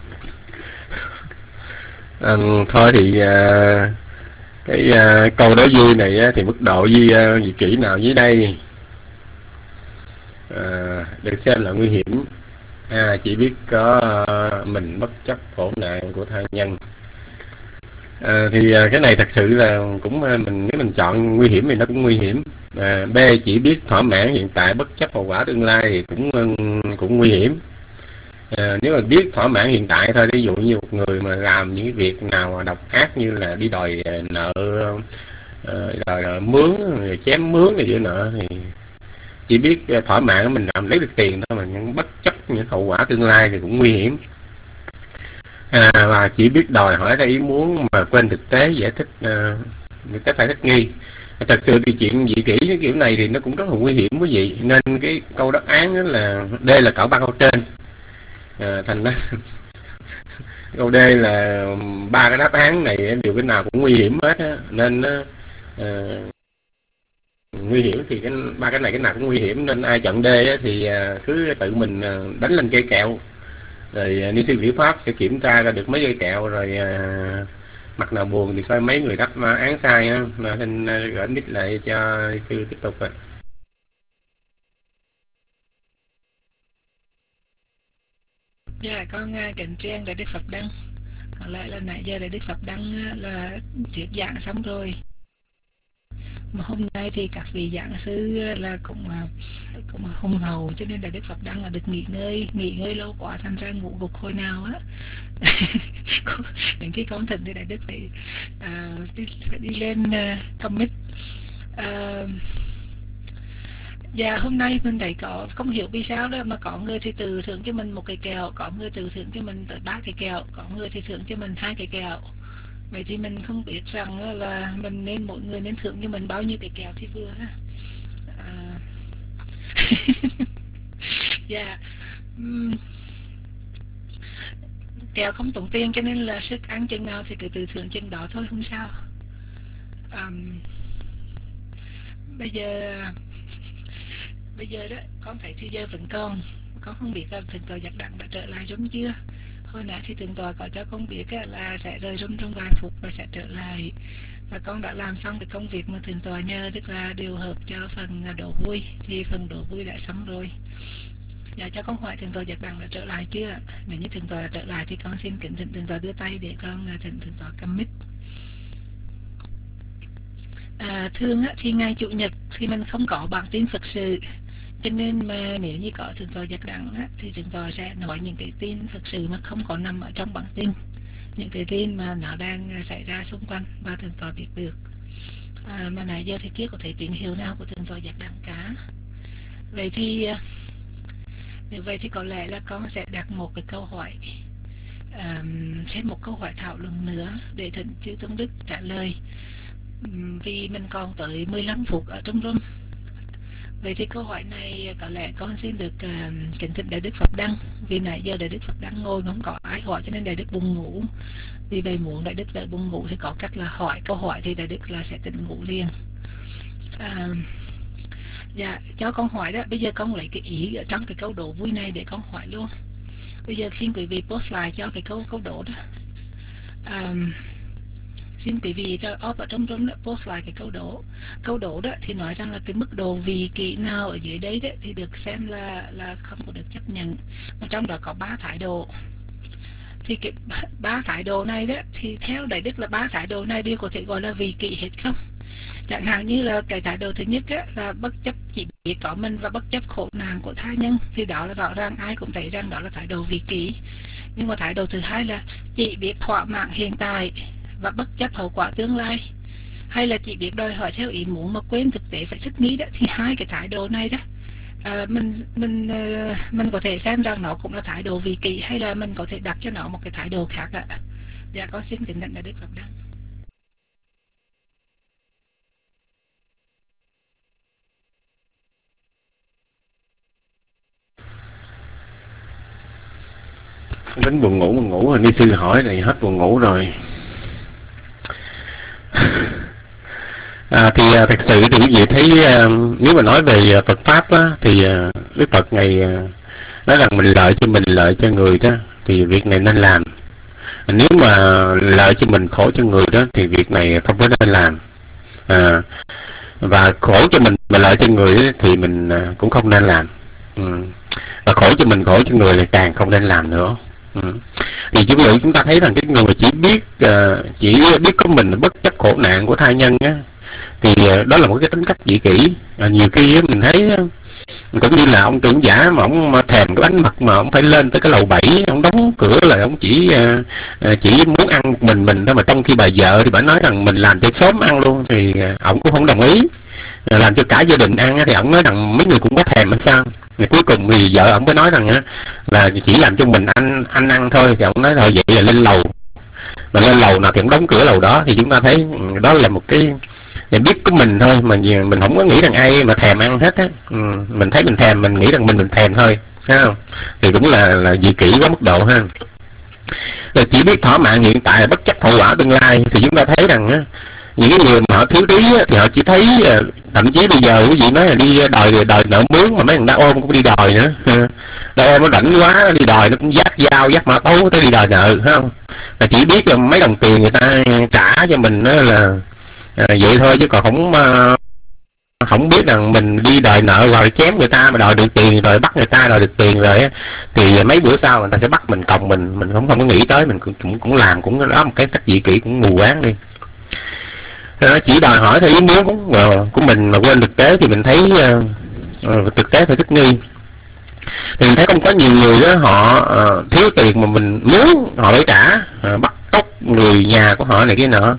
[SPEAKER 5] Thôi thì cái câu đó vui này thì mức độ gì kỹ nào dưới đây được xem là nguy hiểm. Chỉ biết có mình bất chấp khổ nạn của tha nhân. Thì cái này thật sự là cũng nếu mình chọn nguy hiểm thì nó cũng nguy hiểm. B chỉ biết thỏa mãn hiện tại bất chấp hậu quả tương lai thì cũng nguy hiểm. Nếu mà biết thỏa mãn hiện tại thôi, ví dụ như một người mà làm những cái việc nào mà độc ác như là đi đòi nợ, đòi mướn, chém mướn này giữa nợ, thì chỉ biết thỏa mãn mình làm lấy được tiền thôi, mà nhưng bất chấp những hậu quả tương lai thì cũng nguy hiểm. Và chỉ biết đòi hỏi ra ý muốn mà quên thực tế giải thích, thực tế phải thích nghi. Thật sự thì chuyện dị kỷ cái kiểu này thì nó cũng rất là nguy hiểm quý vị, nên cái câu đáp án đó là D là cỡ 3 câu trên. Thành ra câu D là 3 cái đáp án này đều cái nào cũng nguy hiểm hết á, nên nguy hiểm thì ba cái này cái nào cũng nguy hiểm, nên ai chọn D thì cứ tự mình đánh lên cây kẹo, rồi ni sư Liệu Pháp sẽ kiểm tra ra được mấy cây kẹo, rồi mặt nào buồn thì coi mấy người đáp án sai á, mà xin gửi nick lại cho ni sư tiếp tục rồi.
[SPEAKER 2] Dạ, con kính tri Đại Đức Phật Đăng. Lại là nãy giờ Đại Đức Phật Đăng là thuyết giảng xong rồi, mà hôm nay thì các vị giảng sư là cũng hùng hậu, cho nên Đại Đức Phật Đăng là được nghỉ ngơi lâu quá, thành ra ngủ gục hồi nào á. Đến khi con thỉnh thì Đại Đức phải đi lên commit. Dạ hôm nay mình thấy có không hiểu vì sao đó mà có người thì từ thưởng cho mình một cái kẹo, có người từ thưởng cho mình tới 3 cái kẹo, có người thì thưởng cho mình 2 cái kẹo. Vậy thì mình không biết rằng là mình nên mỗi người nên thưởng cho mình bao nhiêu cái kẹo thì vừa ha. Dạ. Kẹo không tốn tiền cho nên là sức ăn chừng nào thì cứ từ thưởng chừng đó thôi, không sao. Bây giờ đó con thấy thì giờ vẫn còn, con không biết là thượng tọa Giác Đẳng đã trở lại giống chưa. Hồi nãy thì thượng tọa có cho con biết là sẽ rời rung trong vài phút và sẽ trở lại, và con đã làm xong cái công việc mà thượng tọa nhờ, tức là điều hợp cho phần đổ vui, thì phần đổ vui đã xong rồi. Dạ cho con hỏi thượng tọa Giác Đẳng đã trở lại chưa. Nếu như thượng tọa đã trở lại thì con xin kính thỉnh thượng tọa đưa tay để con thỉnh thượng tọa cầm mic. Thường thì ngày chủ nhật thì mình không có bản tin Phật sự, cho nên mà nếu như có thượng tọa Giác Đẳng thì thượng tọa sẽ nói những cái tin Phật sự mà không có nằm ở trong bản tin, những cái tin mà nó đang xảy ra xung quanh và thượng tọa biết được. Mà nãy giờ thì chưa có thể tín hiệu nào của thượng tọa Giác Đẳng cả. Vậy thì nếu vậy thì có lẽ là con sẽ đặt một cái câu hỏi, thêm một câu hỏi thảo luận nữa để thỉnh chư Tôn Đức trả lời, vì mình còn tới 15 phút ở trong room. Vậy thì câu hỏi này có lẽ con xin được kính thỉnh Đại Đức Pháp Đăng, vì nãy giờ Đại Đức Pháp Đăng ngồi không có ai hỏi cho nên Đại Đức buồn ngủ. Vì vậy muốn Đại Đức đợi buồn ngủ thì có cách là hỏi câu hỏi thì Đại Đức là sẽ tỉnh ngủ liền. Dạ cho con hỏi đó, bây giờ con lấy cái ý ở trong cái câu đố vui này để con hỏi luôn. Bây giờ xin quý vị post lại cho cái câu đố đó. Xin quý vị cho off ở trong room đó, post lại cái câu đố đó thì nói rằng là cái mức độ vị kỷ nào ở dưới đấy đấy thì được xem là không có được chấp nhận, mà trong đó có 3 thái độ. Thì cái 3 thái độ này đó thì theo Đại Đức là 3 thái độ này đều có thể gọi là vị kỷ hết không? Chẳng hạn như là cái thái độ thứ nhất là bất chấp chỉ biết có mình và bất chấp khổ nạn của tha nhân, thì đó là rõ ràng ai cũng thấy rằng đó là thái độ vị kỷ. Nhưng mà thái độ thứ hai là chỉ biết thỏa mãn hiện tại và bất chấp hậu quả tương lai, hay là chỉ biết đòi hỏi theo ý muốn mà quên thực tế phải thích nghi đó, thì hai cái thái độ này đó mình có thể xem rằng nó cũng là thái độ vị kỷ, hay là mình có thể đặt cho nó một cái thái độ khác ạ. Dạ con xin kính thỉnh Đại Đức Pháp Đăng.
[SPEAKER 5] Đến buồn ngủ rồi, ni sư hỏi này hết buồn ngủ rồi. Thì thật sự thì quý vị thấy nếu mà nói về Phật Pháp á, thì Đức Phật ngày nói rằng mình lợi cho mình, lợi cho người đó thì việc này nên làm. Nếu mà lợi cho mình, khổ cho người đó thì việc này không có nên làm. Và khổ cho mình mà lợi cho người đó, thì mình cũng không nên làm. Và khổ cho mình, khổ cho người là càng không nên làm nữa. Thì chúng ta thấy rằng cái người chỉ biết có mình bất chấp khổ nạn của tha nhân á, thì đó là một cái tính cách vị kỷ. Nhiều khi mình thấy cũng như là ông trưởng giả mà ông thèm cái bánh mật mà ông phải lên tới cái lầu 7, ông đóng cửa là ông chỉ muốn ăn mình thôi, mà trong khi bà vợ thì bà nói rằng mình làm cho sớm ăn luôn, thì ông cũng không đồng ý. Làm cho cả gia đình ăn thì ông nói rằng mấy người cũng có thèm hay sao. Thì cuối cùng thì vợ ông mới nói rằng là chỉ làm cho mình anh ăn thôi, thì ông nói thôi vậy là lên lầu. Mà lên lầu nào thì ông đóng cửa lầu đó, thì chúng ta thấy đó là một cái biết của mình thôi, mà mình không có nghĩ rằng ai mà thèm ăn hết á. Mình thấy mình thèm, mình nghĩ rằng mình thèm thôi, thấy không? Thì cũng là vị kỷ quá mức độ ha. Rồi chỉ biết thỏa mãn hiện tại bất chấp hậu quả tương lai, thì chúng ta thấy rằng những cái người mà họ thiếu trí thì họ chỉ thấy, thậm chí bây giờ quý vị nói là đi đòi nợ mướn, mà mấy thằng đã ôm cũng đi đòi nữa. Đã ôm nó rảnh quá đi đòi, nó cũng dắt dao dắt mã tấu tới đi đòi nợ, thấy không? Là chỉ biết là mấy đồng tiền người ta trả cho mình đó là vậy thôi, chứ còn không biết rằng mình đi đòi nợ rồi chém người ta mà đòi được tiền, rồi bắt người ta đòi được tiền rồi thì mấy bữa sau người ta sẽ bắt mình còng mình không có nghĩ tới, mình cũng làm, cũng đó một cái cách vị kỷ cũng mù quáng đi. Nó chỉ đòi hỏi theo ý muốn của mình mà quên thực tế, thì mình thấy thực tế phải thích nghi. Thì mình thấy không có nhiều người đó họ thiếu tiền mà mình muốn họ phải trả, bắt cóc người nhà của họ này kia nọ.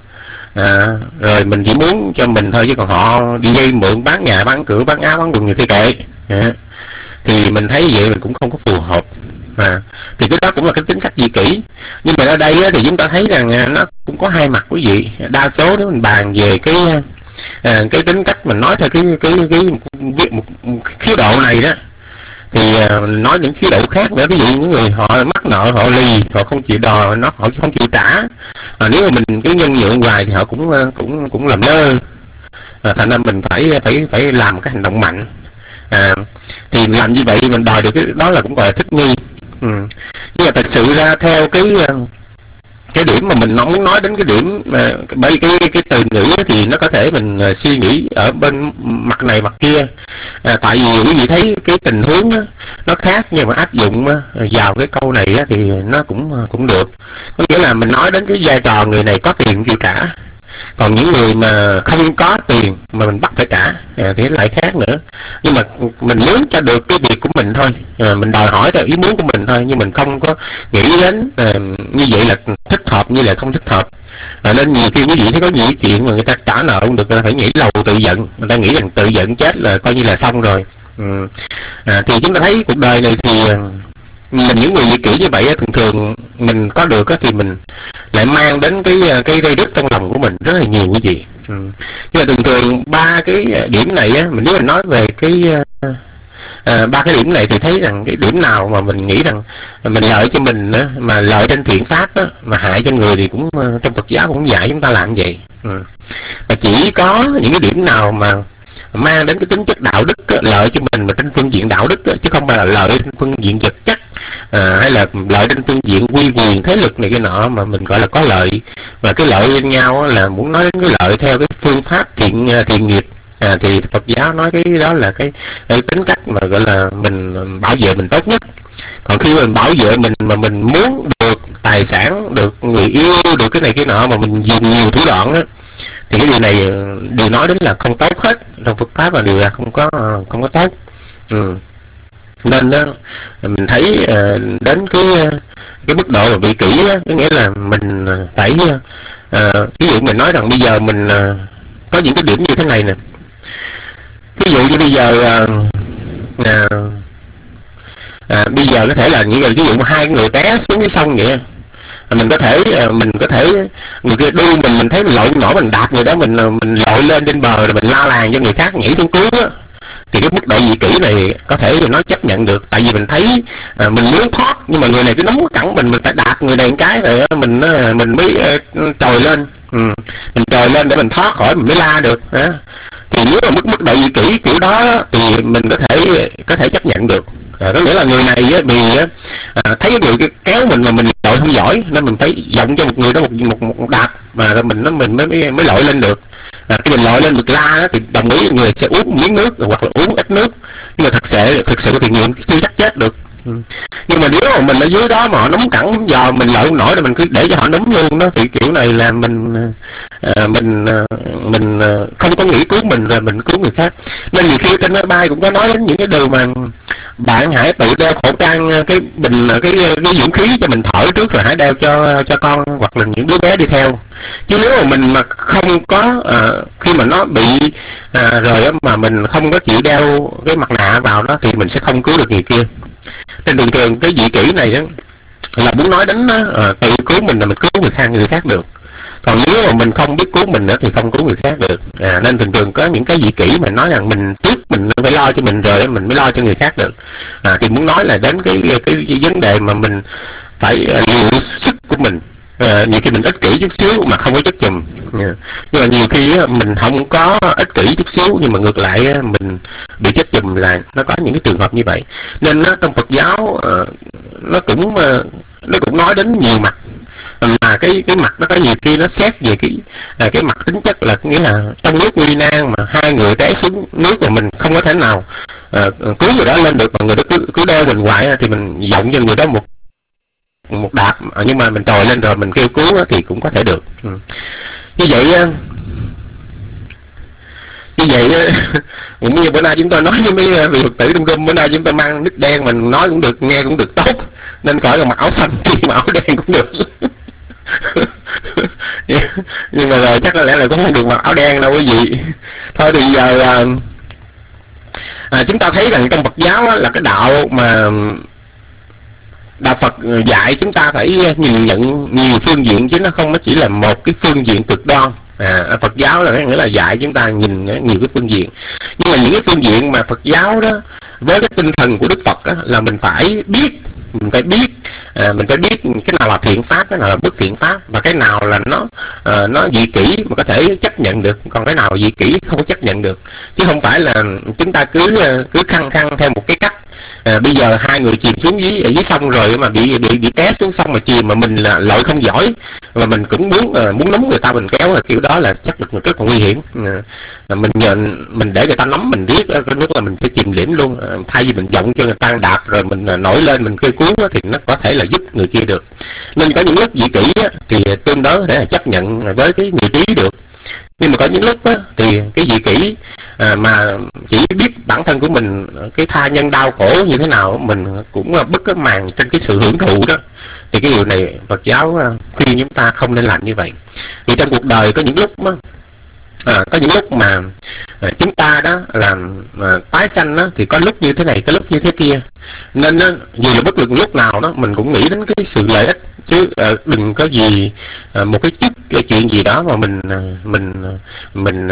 [SPEAKER 5] Rồi mình chỉ muốn cho mình thôi, chứ còn họ đi vay mượn bán nhà bán cửa bán áo bán quần nhiều thì kệ. Thì mình thấy vậy mình cũng không có phù hợp. Thì cái đó cũng là cái tính cách dị kỷ. Nhưng mà ở đây thì chúng ta thấy rằng nó cũng có hai mặt quý vị. Đa số nếu mình bàn về cái tính cách mình nói theo một khía độ này đó, thì nói những khía độ khác nữa. Ví dụ những người họ mắc nợ, họ lì, họ không chịu đòi, họ không chịu trả. Nếu mà mình cứ nhân nhượng hoài thì họ cũng làm lơ. Thành ra mình phải làm cái hành động mạnh. Thì làm như vậy mình đòi được cái đó là cũng gọi là thích nghi. Nhưng mà thật sự ra theo cái điểm mà mình muốn nói đến cái điểm bởi cái từ ngữ thì nó có thể mình suy nghĩ ở bên mặt này mặt kia. Tại vì quý vị thấy cái tình huống nó khác, nhưng mà áp dụng vào cái câu này thì nó cũng được. Có nghĩa là mình nói đến cái vai trò người này có tiền chịu trả, còn những người mà không có tiền mà mình bắt phải trả thì lại khác nữa. Nhưng mà mình muốn cho được cái việc của mình thôi, mình đòi hỏi theo ý muốn của mình thôi, nhưng mình không có nghĩ đến như vậy là thích hợp như là không thích hợp. Nên nhiều khi quý vị thấy có nhiều chuyện mà người ta trả nợ không được, người ta phải nhảy lầu tự giận, người ta nghĩ rằng tự giận chết là coi như là xong rồi. Thì chúng ta thấy cuộc đời này thì mình những người dị kỷ như vậy thường thường mình có được thì mình lại mang đến cái rây rứt trong lòng của mình rất là nhiều quý vị. Nhưng mà thường thường ba cái điểm này nếu mình nói về ba cái điểm này thì thấy rằng cái điểm nào mà mình nghĩ rằng mình lợi cho mình mà lợi trên thiện pháp mà hại cho người thì cũng trong Phật giáo cũng dạy chúng ta làm vậy. Và chỉ có những cái điểm nào mà mang đến cái tính chất đạo đức lợi cho mình mà trên phương diện đạo đức chứ không phải là lợi trên phương diện vật chất hay là lợi trên phương diện uy quyền thế lực này cái nọ mà mình gọi là có lợi. Và cái lợi với nhau là muốn nói đến cái lợi theo cái phương pháp thiện nghiệp. Thì Phật giáo nói cái đó là cái tính cách mà gọi là mình bảo vệ mình tốt nhất. Còn khi mình bảo vệ mình mà mình muốn được tài sản, được người yêu, được cái này cái nọ mà mình dùng nhiều thủ đoạn thì cái điều này đều nói đến là không tốt hết. Trong Phật pháp là điều là không có tốt. Nên đó, mình thấy đến cái mức độ mà vị kỷ có nghĩa là mình phải ví dụ mình nói rằng bây giờ mình có những cái điểm như thế này nè. Ví dụ như bây giờ bây giờ có thể là những ví dụ hai người té xuống cái sông vậy, mình có thể người kia đu mình thấy mình lội nổi, mình đạp người đó, mình lội lên trên bờ rồi mình la làng cho người khác nhảy xuống cứu thì cái mức độ dị kỷ này có thể nói chấp nhận được. Tại vì mình thấy mình muốn thoát nhưng mà người này cứ nắm cẳng mình phải đạp người này một cái rồi mình mới trồi lên. Mình trồi lên để mình thoát khỏi, mình mới la được. Thì nếu mà mức độ dị kỷ kiểu đó thì mình có thể chấp nhận được. Có nghĩa là người này vì thấy người kéo mình mà mình lội không giỏi nên mình phải dọng cho một người đó một đạp mà mình mới lội lên được. Khi mình lội lên được la thì đồng ý người sẽ uống miếng nước hoặc là uống ít nước, nhưng mà thực sự thì người chưa chắc chết được. Nhưng mà nếu mà mình ở dưới đó mà họ nóng cẳng giờ mình lội không nổi thì mình cứ để cho họ nóng luôn đó, thì kiểu này là mình không có nghĩ cứu mình rồi mình cứu người khác. Nên nhiều khi trên máy bay cũng có nói đến những cái điều mà bạn hãy tự đeo khẩu trang, cái bình cái dưỡng khí cho mình thở trước rồi hãy đeo cho con hoặc là những đứa bé đi theo. Chứ nếu mà mình mà không có khi mà nó bị rồi mà mình không có chịu đeo cái mặt nạ vào đó thì mình sẽ không cứu được người kia. Nên thường thường cái dị kỷ này đó là muốn nói đến tự cứu mình là mình cứu người khác được. Còn nếu mà mình không biết cứu mình nữa thì không cứu người khác được. Nên thường thường có những cái dị kỷ mà nói rằng mình trước mình phải lo cho mình rồi mình mới lo cho người khác được. Thì muốn nói là đến cái vấn đề mà mình phải liệu sức của mình. Nhiều khi mình ích kỷ chút xíu mà không có chất chùm. Nhưng mà nhiều khi mình không có ích kỷ chút xíu nhưng mà ngược lại mình bị chất chùm, là nó có những cái trường hợp như vậy. Nên trong Phật giáo nó cũng nói đến nhiều mặt, mà cái mặt nó có nhiều khi nó xét về cái mặt tính chất là nghĩa là trong nước nguy nan mà hai người té xuống nước mà mình không có thể nào cứu người đó lên được mà người đó cứ đeo mình hoài thì mình giọng cho người đó một đạp, nhưng mà mình trồi lên rồi mình kêu cứu thì cũng có thể được. Như vậy cũng như bữa nay chúng tôi nói với mấy vị Phật tử trong room, bữa nay chúng tôi mang nít đen mình nói cũng được, nghe cũng được tốt, nên khỏi là mặc áo xanh thì mặc áo đen cũng được. Nhưng mà rồi chắc có lẽ là cũng không được mặc áo đen đâu quý vị. Thôi thì giờ chúng ta thấy rằng trong Phật giáo là cái đạo mà đạo Phật dạy chúng ta phải nhìn nhận nhiều phương diện, chứ nó không, nó chỉ là một cái phương diện cực đoan. Phật giáo là nghĩa là dạy chúng ta nhìn nhiều cái phương diện, nhưng mà những cái phương diện mà Phật giáo đó với cái tinh thần của Đức Phật đó, là mình phải biết, mình phải biết cái nào là thiện pháp, cái nào là bất thiện pháp, và cái nào là nó dị kỷ mà có thể chấp nhận được, còn cái nào dị kỷ không có chấp nhận được, chứ không phải là chúng ta cứ khăng theo một cái cách. Bây giờ hai người chìm xuống dưới sông rồi mà bị té xuống sông mà chìm, mà mình là lội không giỏi và mình cũng muốn nắm người ta mình kéo, là kiểu đó là chắc là rất là nguy hiểm. Mình để người ta nắm mình riết cái nước là mình sẽ chìm liễm luôn. Thay vì mình giọng cho người ta đạp rồi mình nổi lên mình kêu cứu thì nó có thể là giúp người kia được. Nên có những lúc dị kỷ thì tương đối để chấp nhận với cái người trí được, nhưng mà có những lúc thì cái dị kỷ mà chỉ biết bản thân của mình, cái tha nhân đau khổ như thế nào mình cũng bứt cái màn trên cái sự hưởng thụ đó, thì cái điều này Phật giáo khuyên chúng ta không nên làm như vậy. Thì trong cuộc đời có những lúc mà chúng ta đó làm tái sanh đó, thì có lúc như thế này, có lúc như thế kia, nên dù là bất luận lúc nào đó mình cũng nghĩ đến cái sự lợi ích, chứ đừng có gì một cái chút cái chuyện gì đó mà mình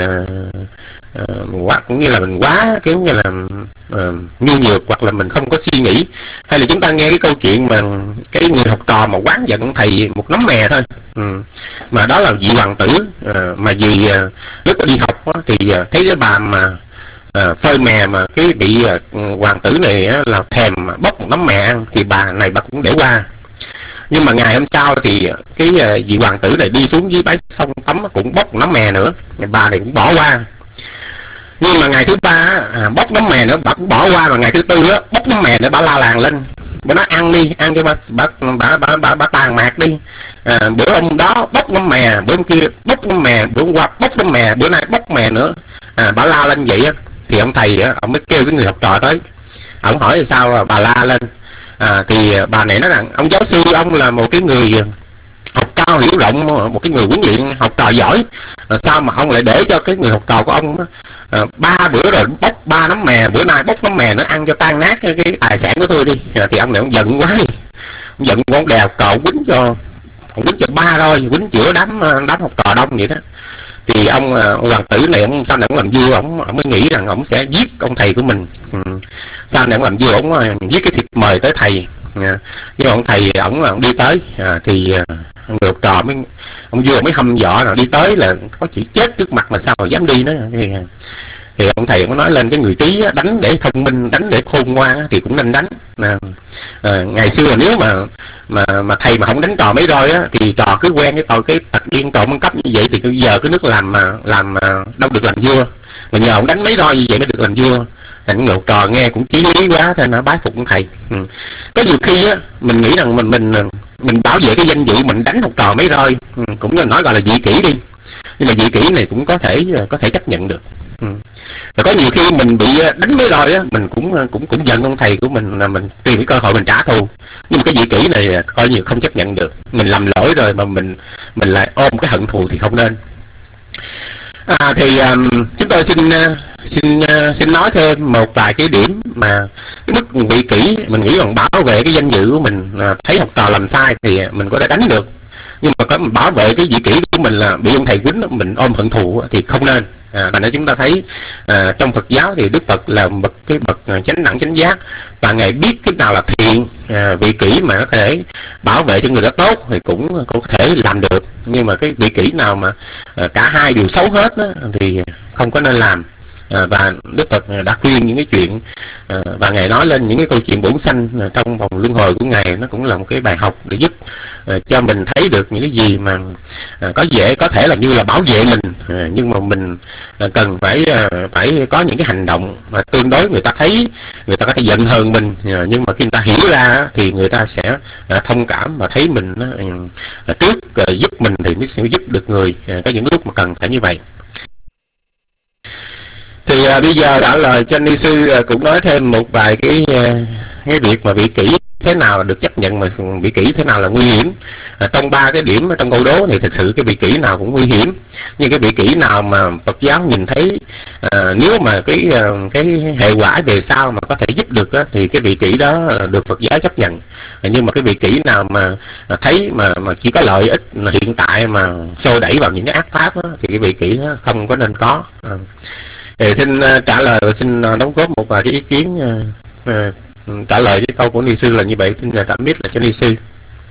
[SPEAKER 5] quá, cũng như là mình quá kiểu như là nhu nhược, hoặc là mình không có suy nghĩ. Hay là chúng ta nghe cái câu chuyện mà cái người học trò mà quán giận ông thầy một nắm mè thôi, mà đó là vị hoàng tử, mà vì lúc đi học thì thấy cái bà mà phơi mè mà cái bị hoàng tử này là thèm bóc một nắm mè ăn, thì bà này bà cũng để qua. Nhưng mà ngày hôm sau thì cái vị hoàng tử này đi xuống dưới bãi sông tắm cũng bóc một nắm mè nữa, bà này cũng bỏ qua. Nhưng mà ngày thứ ba bóc nắm mè nữa bà cũng bỏ qua, mà ngày thứ tư á bóc nắm mè nữa bà la làng lên, bà nói ăn đi, ăn cho bà tàn mạc đi. Bữa hôm đó bóc nắm mè, bữa hôm kia bóc nắm mè, bữa hôm qua bóc nắm mè, bữa nay bóc mè nữa. Bà la lên vậy á, thì ông thầy ông mới kêu cái người học trò tới, ông hỏi sao bà la lên. Thì bà này nói rằng ông giáo sư ông là một cái người học cao hiểu rộng, một cái người huấn luyện học trò giỏi, sao mà ông lại để cho cái người học trò của ông 3 bữa rồi bóc 3 nắm mè, bữa nay bóc nắm mè nó ăn cho tan nát cái tài sản của tôi đi. Thì ông này ông giận quá, ông giận con đèo cậu quýnh cho 3 rồi, quýnh giữa đám học trò đông vậy đó. Thì ông hoàng tử này ông sau này ông làm vua, ông mới nghĩ rằng ông sẽ giết ông thầy của mình. Sau này ông làm vua, ông viết cái thiệp mời tới thầy, nhưng mà ông thầy ông đi tới thì người học trò ông vua mới hăm dọa là đi tới là có chữ chết trước mặt mà sao mà dám đi nữa. Thì ông thầy cũng nói lên cái người trí đánh để thông minh, đánh để khôn ngoan thì cũng nên đánh. Ngày xưa nếu mà thầy mà không đánh trò mấy roi thì trò cứ quen cái tội cái tật điên trộm ăn cắp như vậy, thì bây giờ cái nước làm đâu được làm vua, mà nhờ ông đánh mấy roi như vậy mới được làm vua. Thành người học trò nghe cũng chí lý quá, thế nó bái phục ông thầy. Có nhiều khi mình nghĩ rằng mình bảo vệ cái danh dự mình đánh học trò mấy roi, cũng là nói gọi là dị kỷ đi, nhưng mà dị kỷ này cũng có thể chấp nhận được. Và có nhiều khi mình bị đánh mấy roi mình cũng giận ông thầy của mình, là mình tìm cái cơ hội mình trả thù, nhưng mà cái dị kỷ này coi như không chấp nhận được. Mình làm lỗi rồi mà mình lại ôm cái hận thù thì không nên. Thì chúng tôi xin nói thêm một vài cái điểm mà cái mức vị kỷ mình nghĩ rằng bảo vệ cái danh dự của mình, thấy học trò làm sai thì mình có thể đánh được, nhưng mà có bảo vệ cái vị kỷ của mình là bị ông thầy quýnh mình ôm hận thù thì không nên. Thành ra chúng ta thấy trong Phật giáo thì Đức Phật là một cái bậc chánh đẳng chánh giác, và ngài biết cái nào là thiện vị kỷ mà có thể bảo vệ cho người đó tốt thì cũng có thể làm được, nhưng mà cái vị kỷ nào mà cả hai đều xấu hết thì không có nên làm. Và Đức Phật đã khuyên những cái chuyện và ngài nói lên những cái câu chuyện bổn sanh trong vòng luân hồi của ngài, nó cũng là một cái bài học để giúp cho mình thấy được những cái gì mà có thể là như là bảo vệ mình, nhưng mà mình cần phải có những cái hành động mà tương đối người ta thấy, người ta có thể giận hơn mình, nhưng mà khi người ta hiểu ra thì người ta sẽ thông cảm và thấy mình trước giúp mình thì mới sẽ giúp được người. Có những lúc mà cần phải như vậy. Thì bây giờ đã lời cho ni sư cũng nói thêm một vài cái việc mà vị kỷ thế nào là được chấp nhận, mà bị kỷ thế nào là nguy hiểm. Trong ba cái điểm trong câu đố thì thực sự cái bị kỷ nào cũng nguy hiểm, nhưng cái bị kỷ nào mà Phật giáo nhìn thấy nếu mà cái hệ quả về sau mà có thể giúp được á, thì cái vị kỷ đó được Phật giáo chấp nhận. Nhưng mà cái vị kỷ nào mà thấy mà chỉ có lợi ích hiện tại mà xô đẩy vào những cái ác pháp á, thì cái vị kỷ đó không có nên có. Thì xin trả lời, xin đóng góp một vài cái ý kiến trả lời cái câu của ni sư là như vậy. Xin tạm biết là cho ni sư.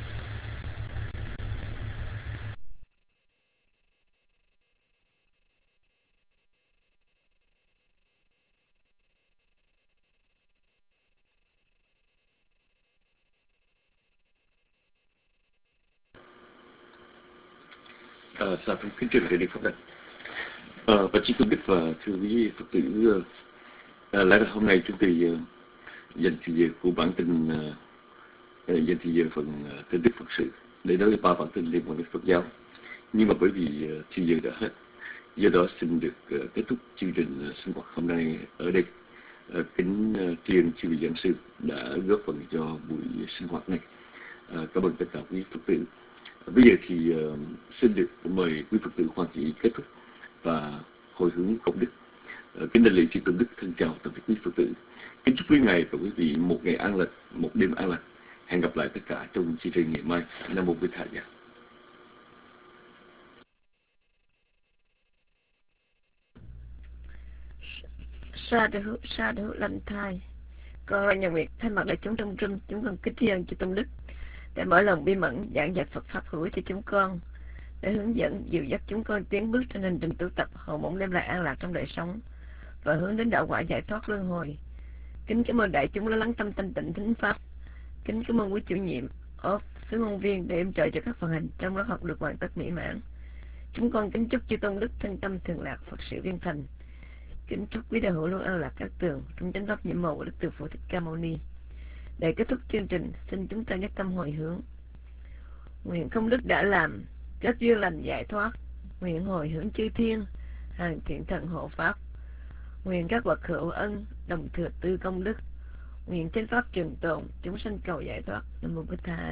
[SPEAKER 3] Dạ, kính trình thầy Đức Pháp Đảnh. Và chị Tôn Đức và thưa quý Phật tử, lẽ ra hôm nay chúng tôi dành thời giờ của bản tin, dành thời giờ phần tin tức Phật sự để nói ba bản tin liên quan đến Phật giáo. Nhưng mà bởi vì thời giờ đã hết, do đó xin được kết thúc chương trình sinh hoạt hôm nay ở đây. Kính tri ân chư vị giảng sư đã góp phần cho buổi sinh hoạt này. Cảm ơn tất cả quý Phật tử. Bây giờ thì xin được mời quý Phật tử Hoàng Thị kết thúc và hồi hướng công đức. Kính đại lễ chư Tôn Đức thân chào toàn thể quý Phật tử. Kính chúc quý ngài và quý vị một ngày an lành, một đêm an lành. Hẹn gặp lại tất cả trong chương trình ngày mai. Nam mô Bích Thầy.
[SPEAKER 4] Sa đu lành thai. Con là nhà Nguyệt, thay mặt đại chúng trong rừng, chúng con kính tri ân chư Tôn Đức để mở lòng bi mẫn giảng dạy Phật pháp hữu ích cho chúng con, để hướng dẫn dìu dắt chúng con tiến bước trên hành trình tu tập hầu mong đem lại an lạc trong đời sống và hướng đến đạo quả giải thoát luân hồi. Kính cảm ơn đại chúng đã lắng tâm thanh tịnh thính pháp. Kính cảm ơn quý chủ nhiệm sứ ngôn viên để em trợ cho các phần hành trong lớp học được hoàn tất mỹ mãn. Chúng con kính chúc chư Tôn Đức thân tâm thường lạc, Phật sự viên thành. Kính chúc quý đạo hữu luôn an lạc các tường trong chánh pháp nhiệm màu của Đức Từ Phụ Thích Ca Mâu Ni. Để kết thúc chương trình, xin chúng ta nhất tâm hồi hướng. Nguyện công đức đã làm, kết duyên lành giải thoát. Nguyện hồi hướng chư thiên, hàng thiện thần hộ pháp. Nguyện các bậc hữu ân, đồng thừa tư công đức. Nguyện chánh pháp trường tồn, chúng sanh cầu giải thoát. Nam mô Bích Tha.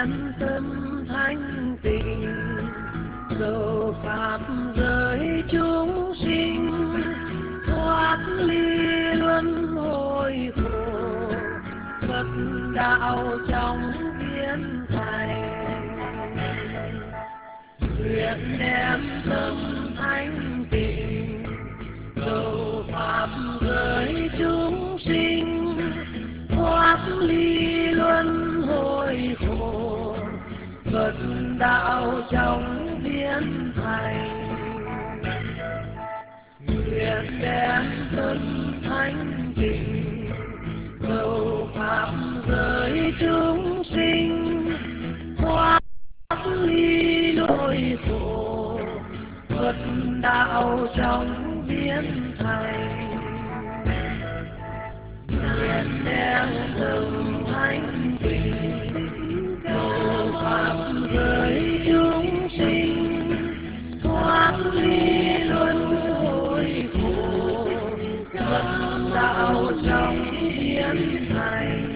[SPEAKER 10] đem tâm thanh tịnh cầu pháp giới chúng sinh thoát ly luân hồi khổ, Phật đạo trong biến thành. Nguyện đem tâm thanh tịnh cầu pháp giới chúng sinh thoát ly luân hồi khổ, Phật đạo trong biến thành. Nguyện đem tâm thanh tịnh cầu pháp giới chúng sinh thoát ly luân khổ, Phật đạo trong biến thành. Nguyện đem tâm thanh tịnh cầu pháp giới chúng sinh thoát ly luân hồi khổ, Phật đạo trong biến thành.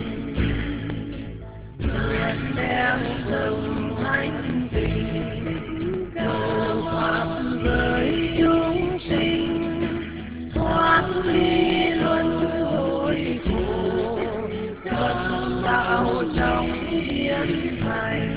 [SPEAKER 10] Nguyện đem tâm thanh tịnh cầu pháp giới chúng sinh thoát ly luân hồi khổ, Phật đạo trong biến thành.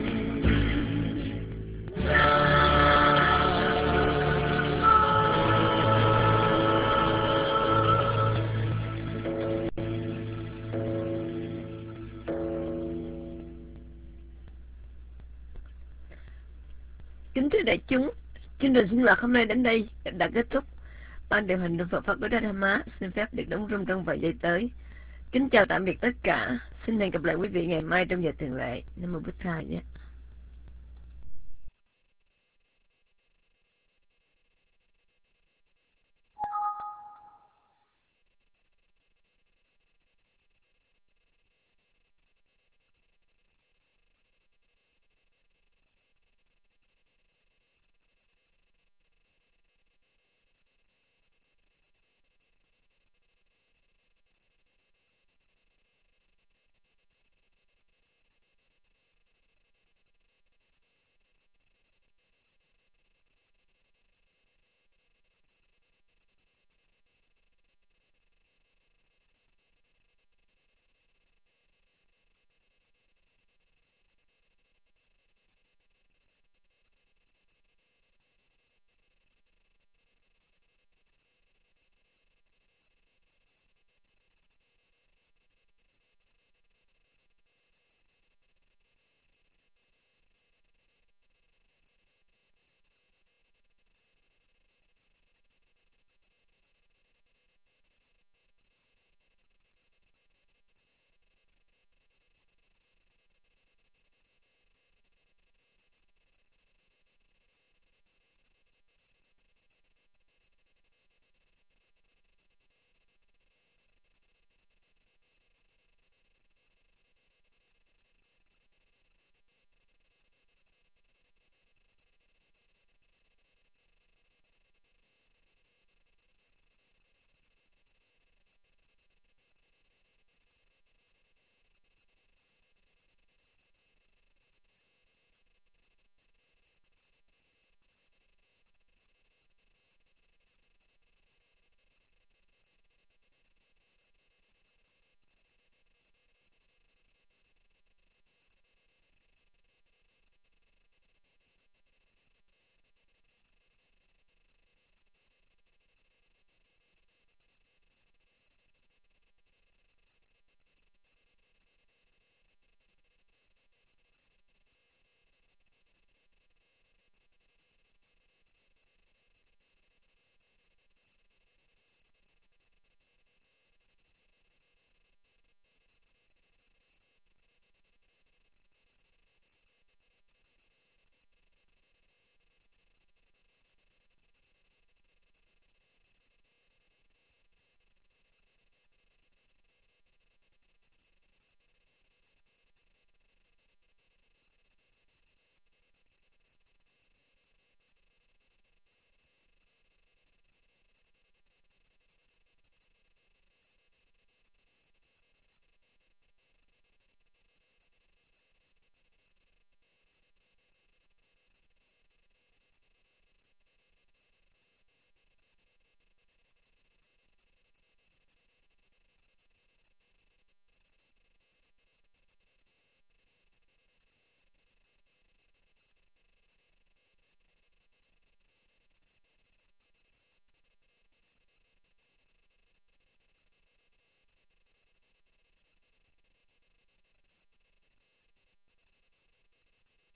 [SPEAKER 4] Kính thưa đại chúng, chương trình sinh hoạt hôm nay đến đây đã kết thúc. Ban điều hành Phật Pháp Buddha Dhamma xin phép được đóng room trong vài giây tới. Kính chào tạm biệt tất cả. Xin hẹn gặp lại quý vị ngày mai trong giờ thường lệ. Nam mô Bụt Thầy nhé.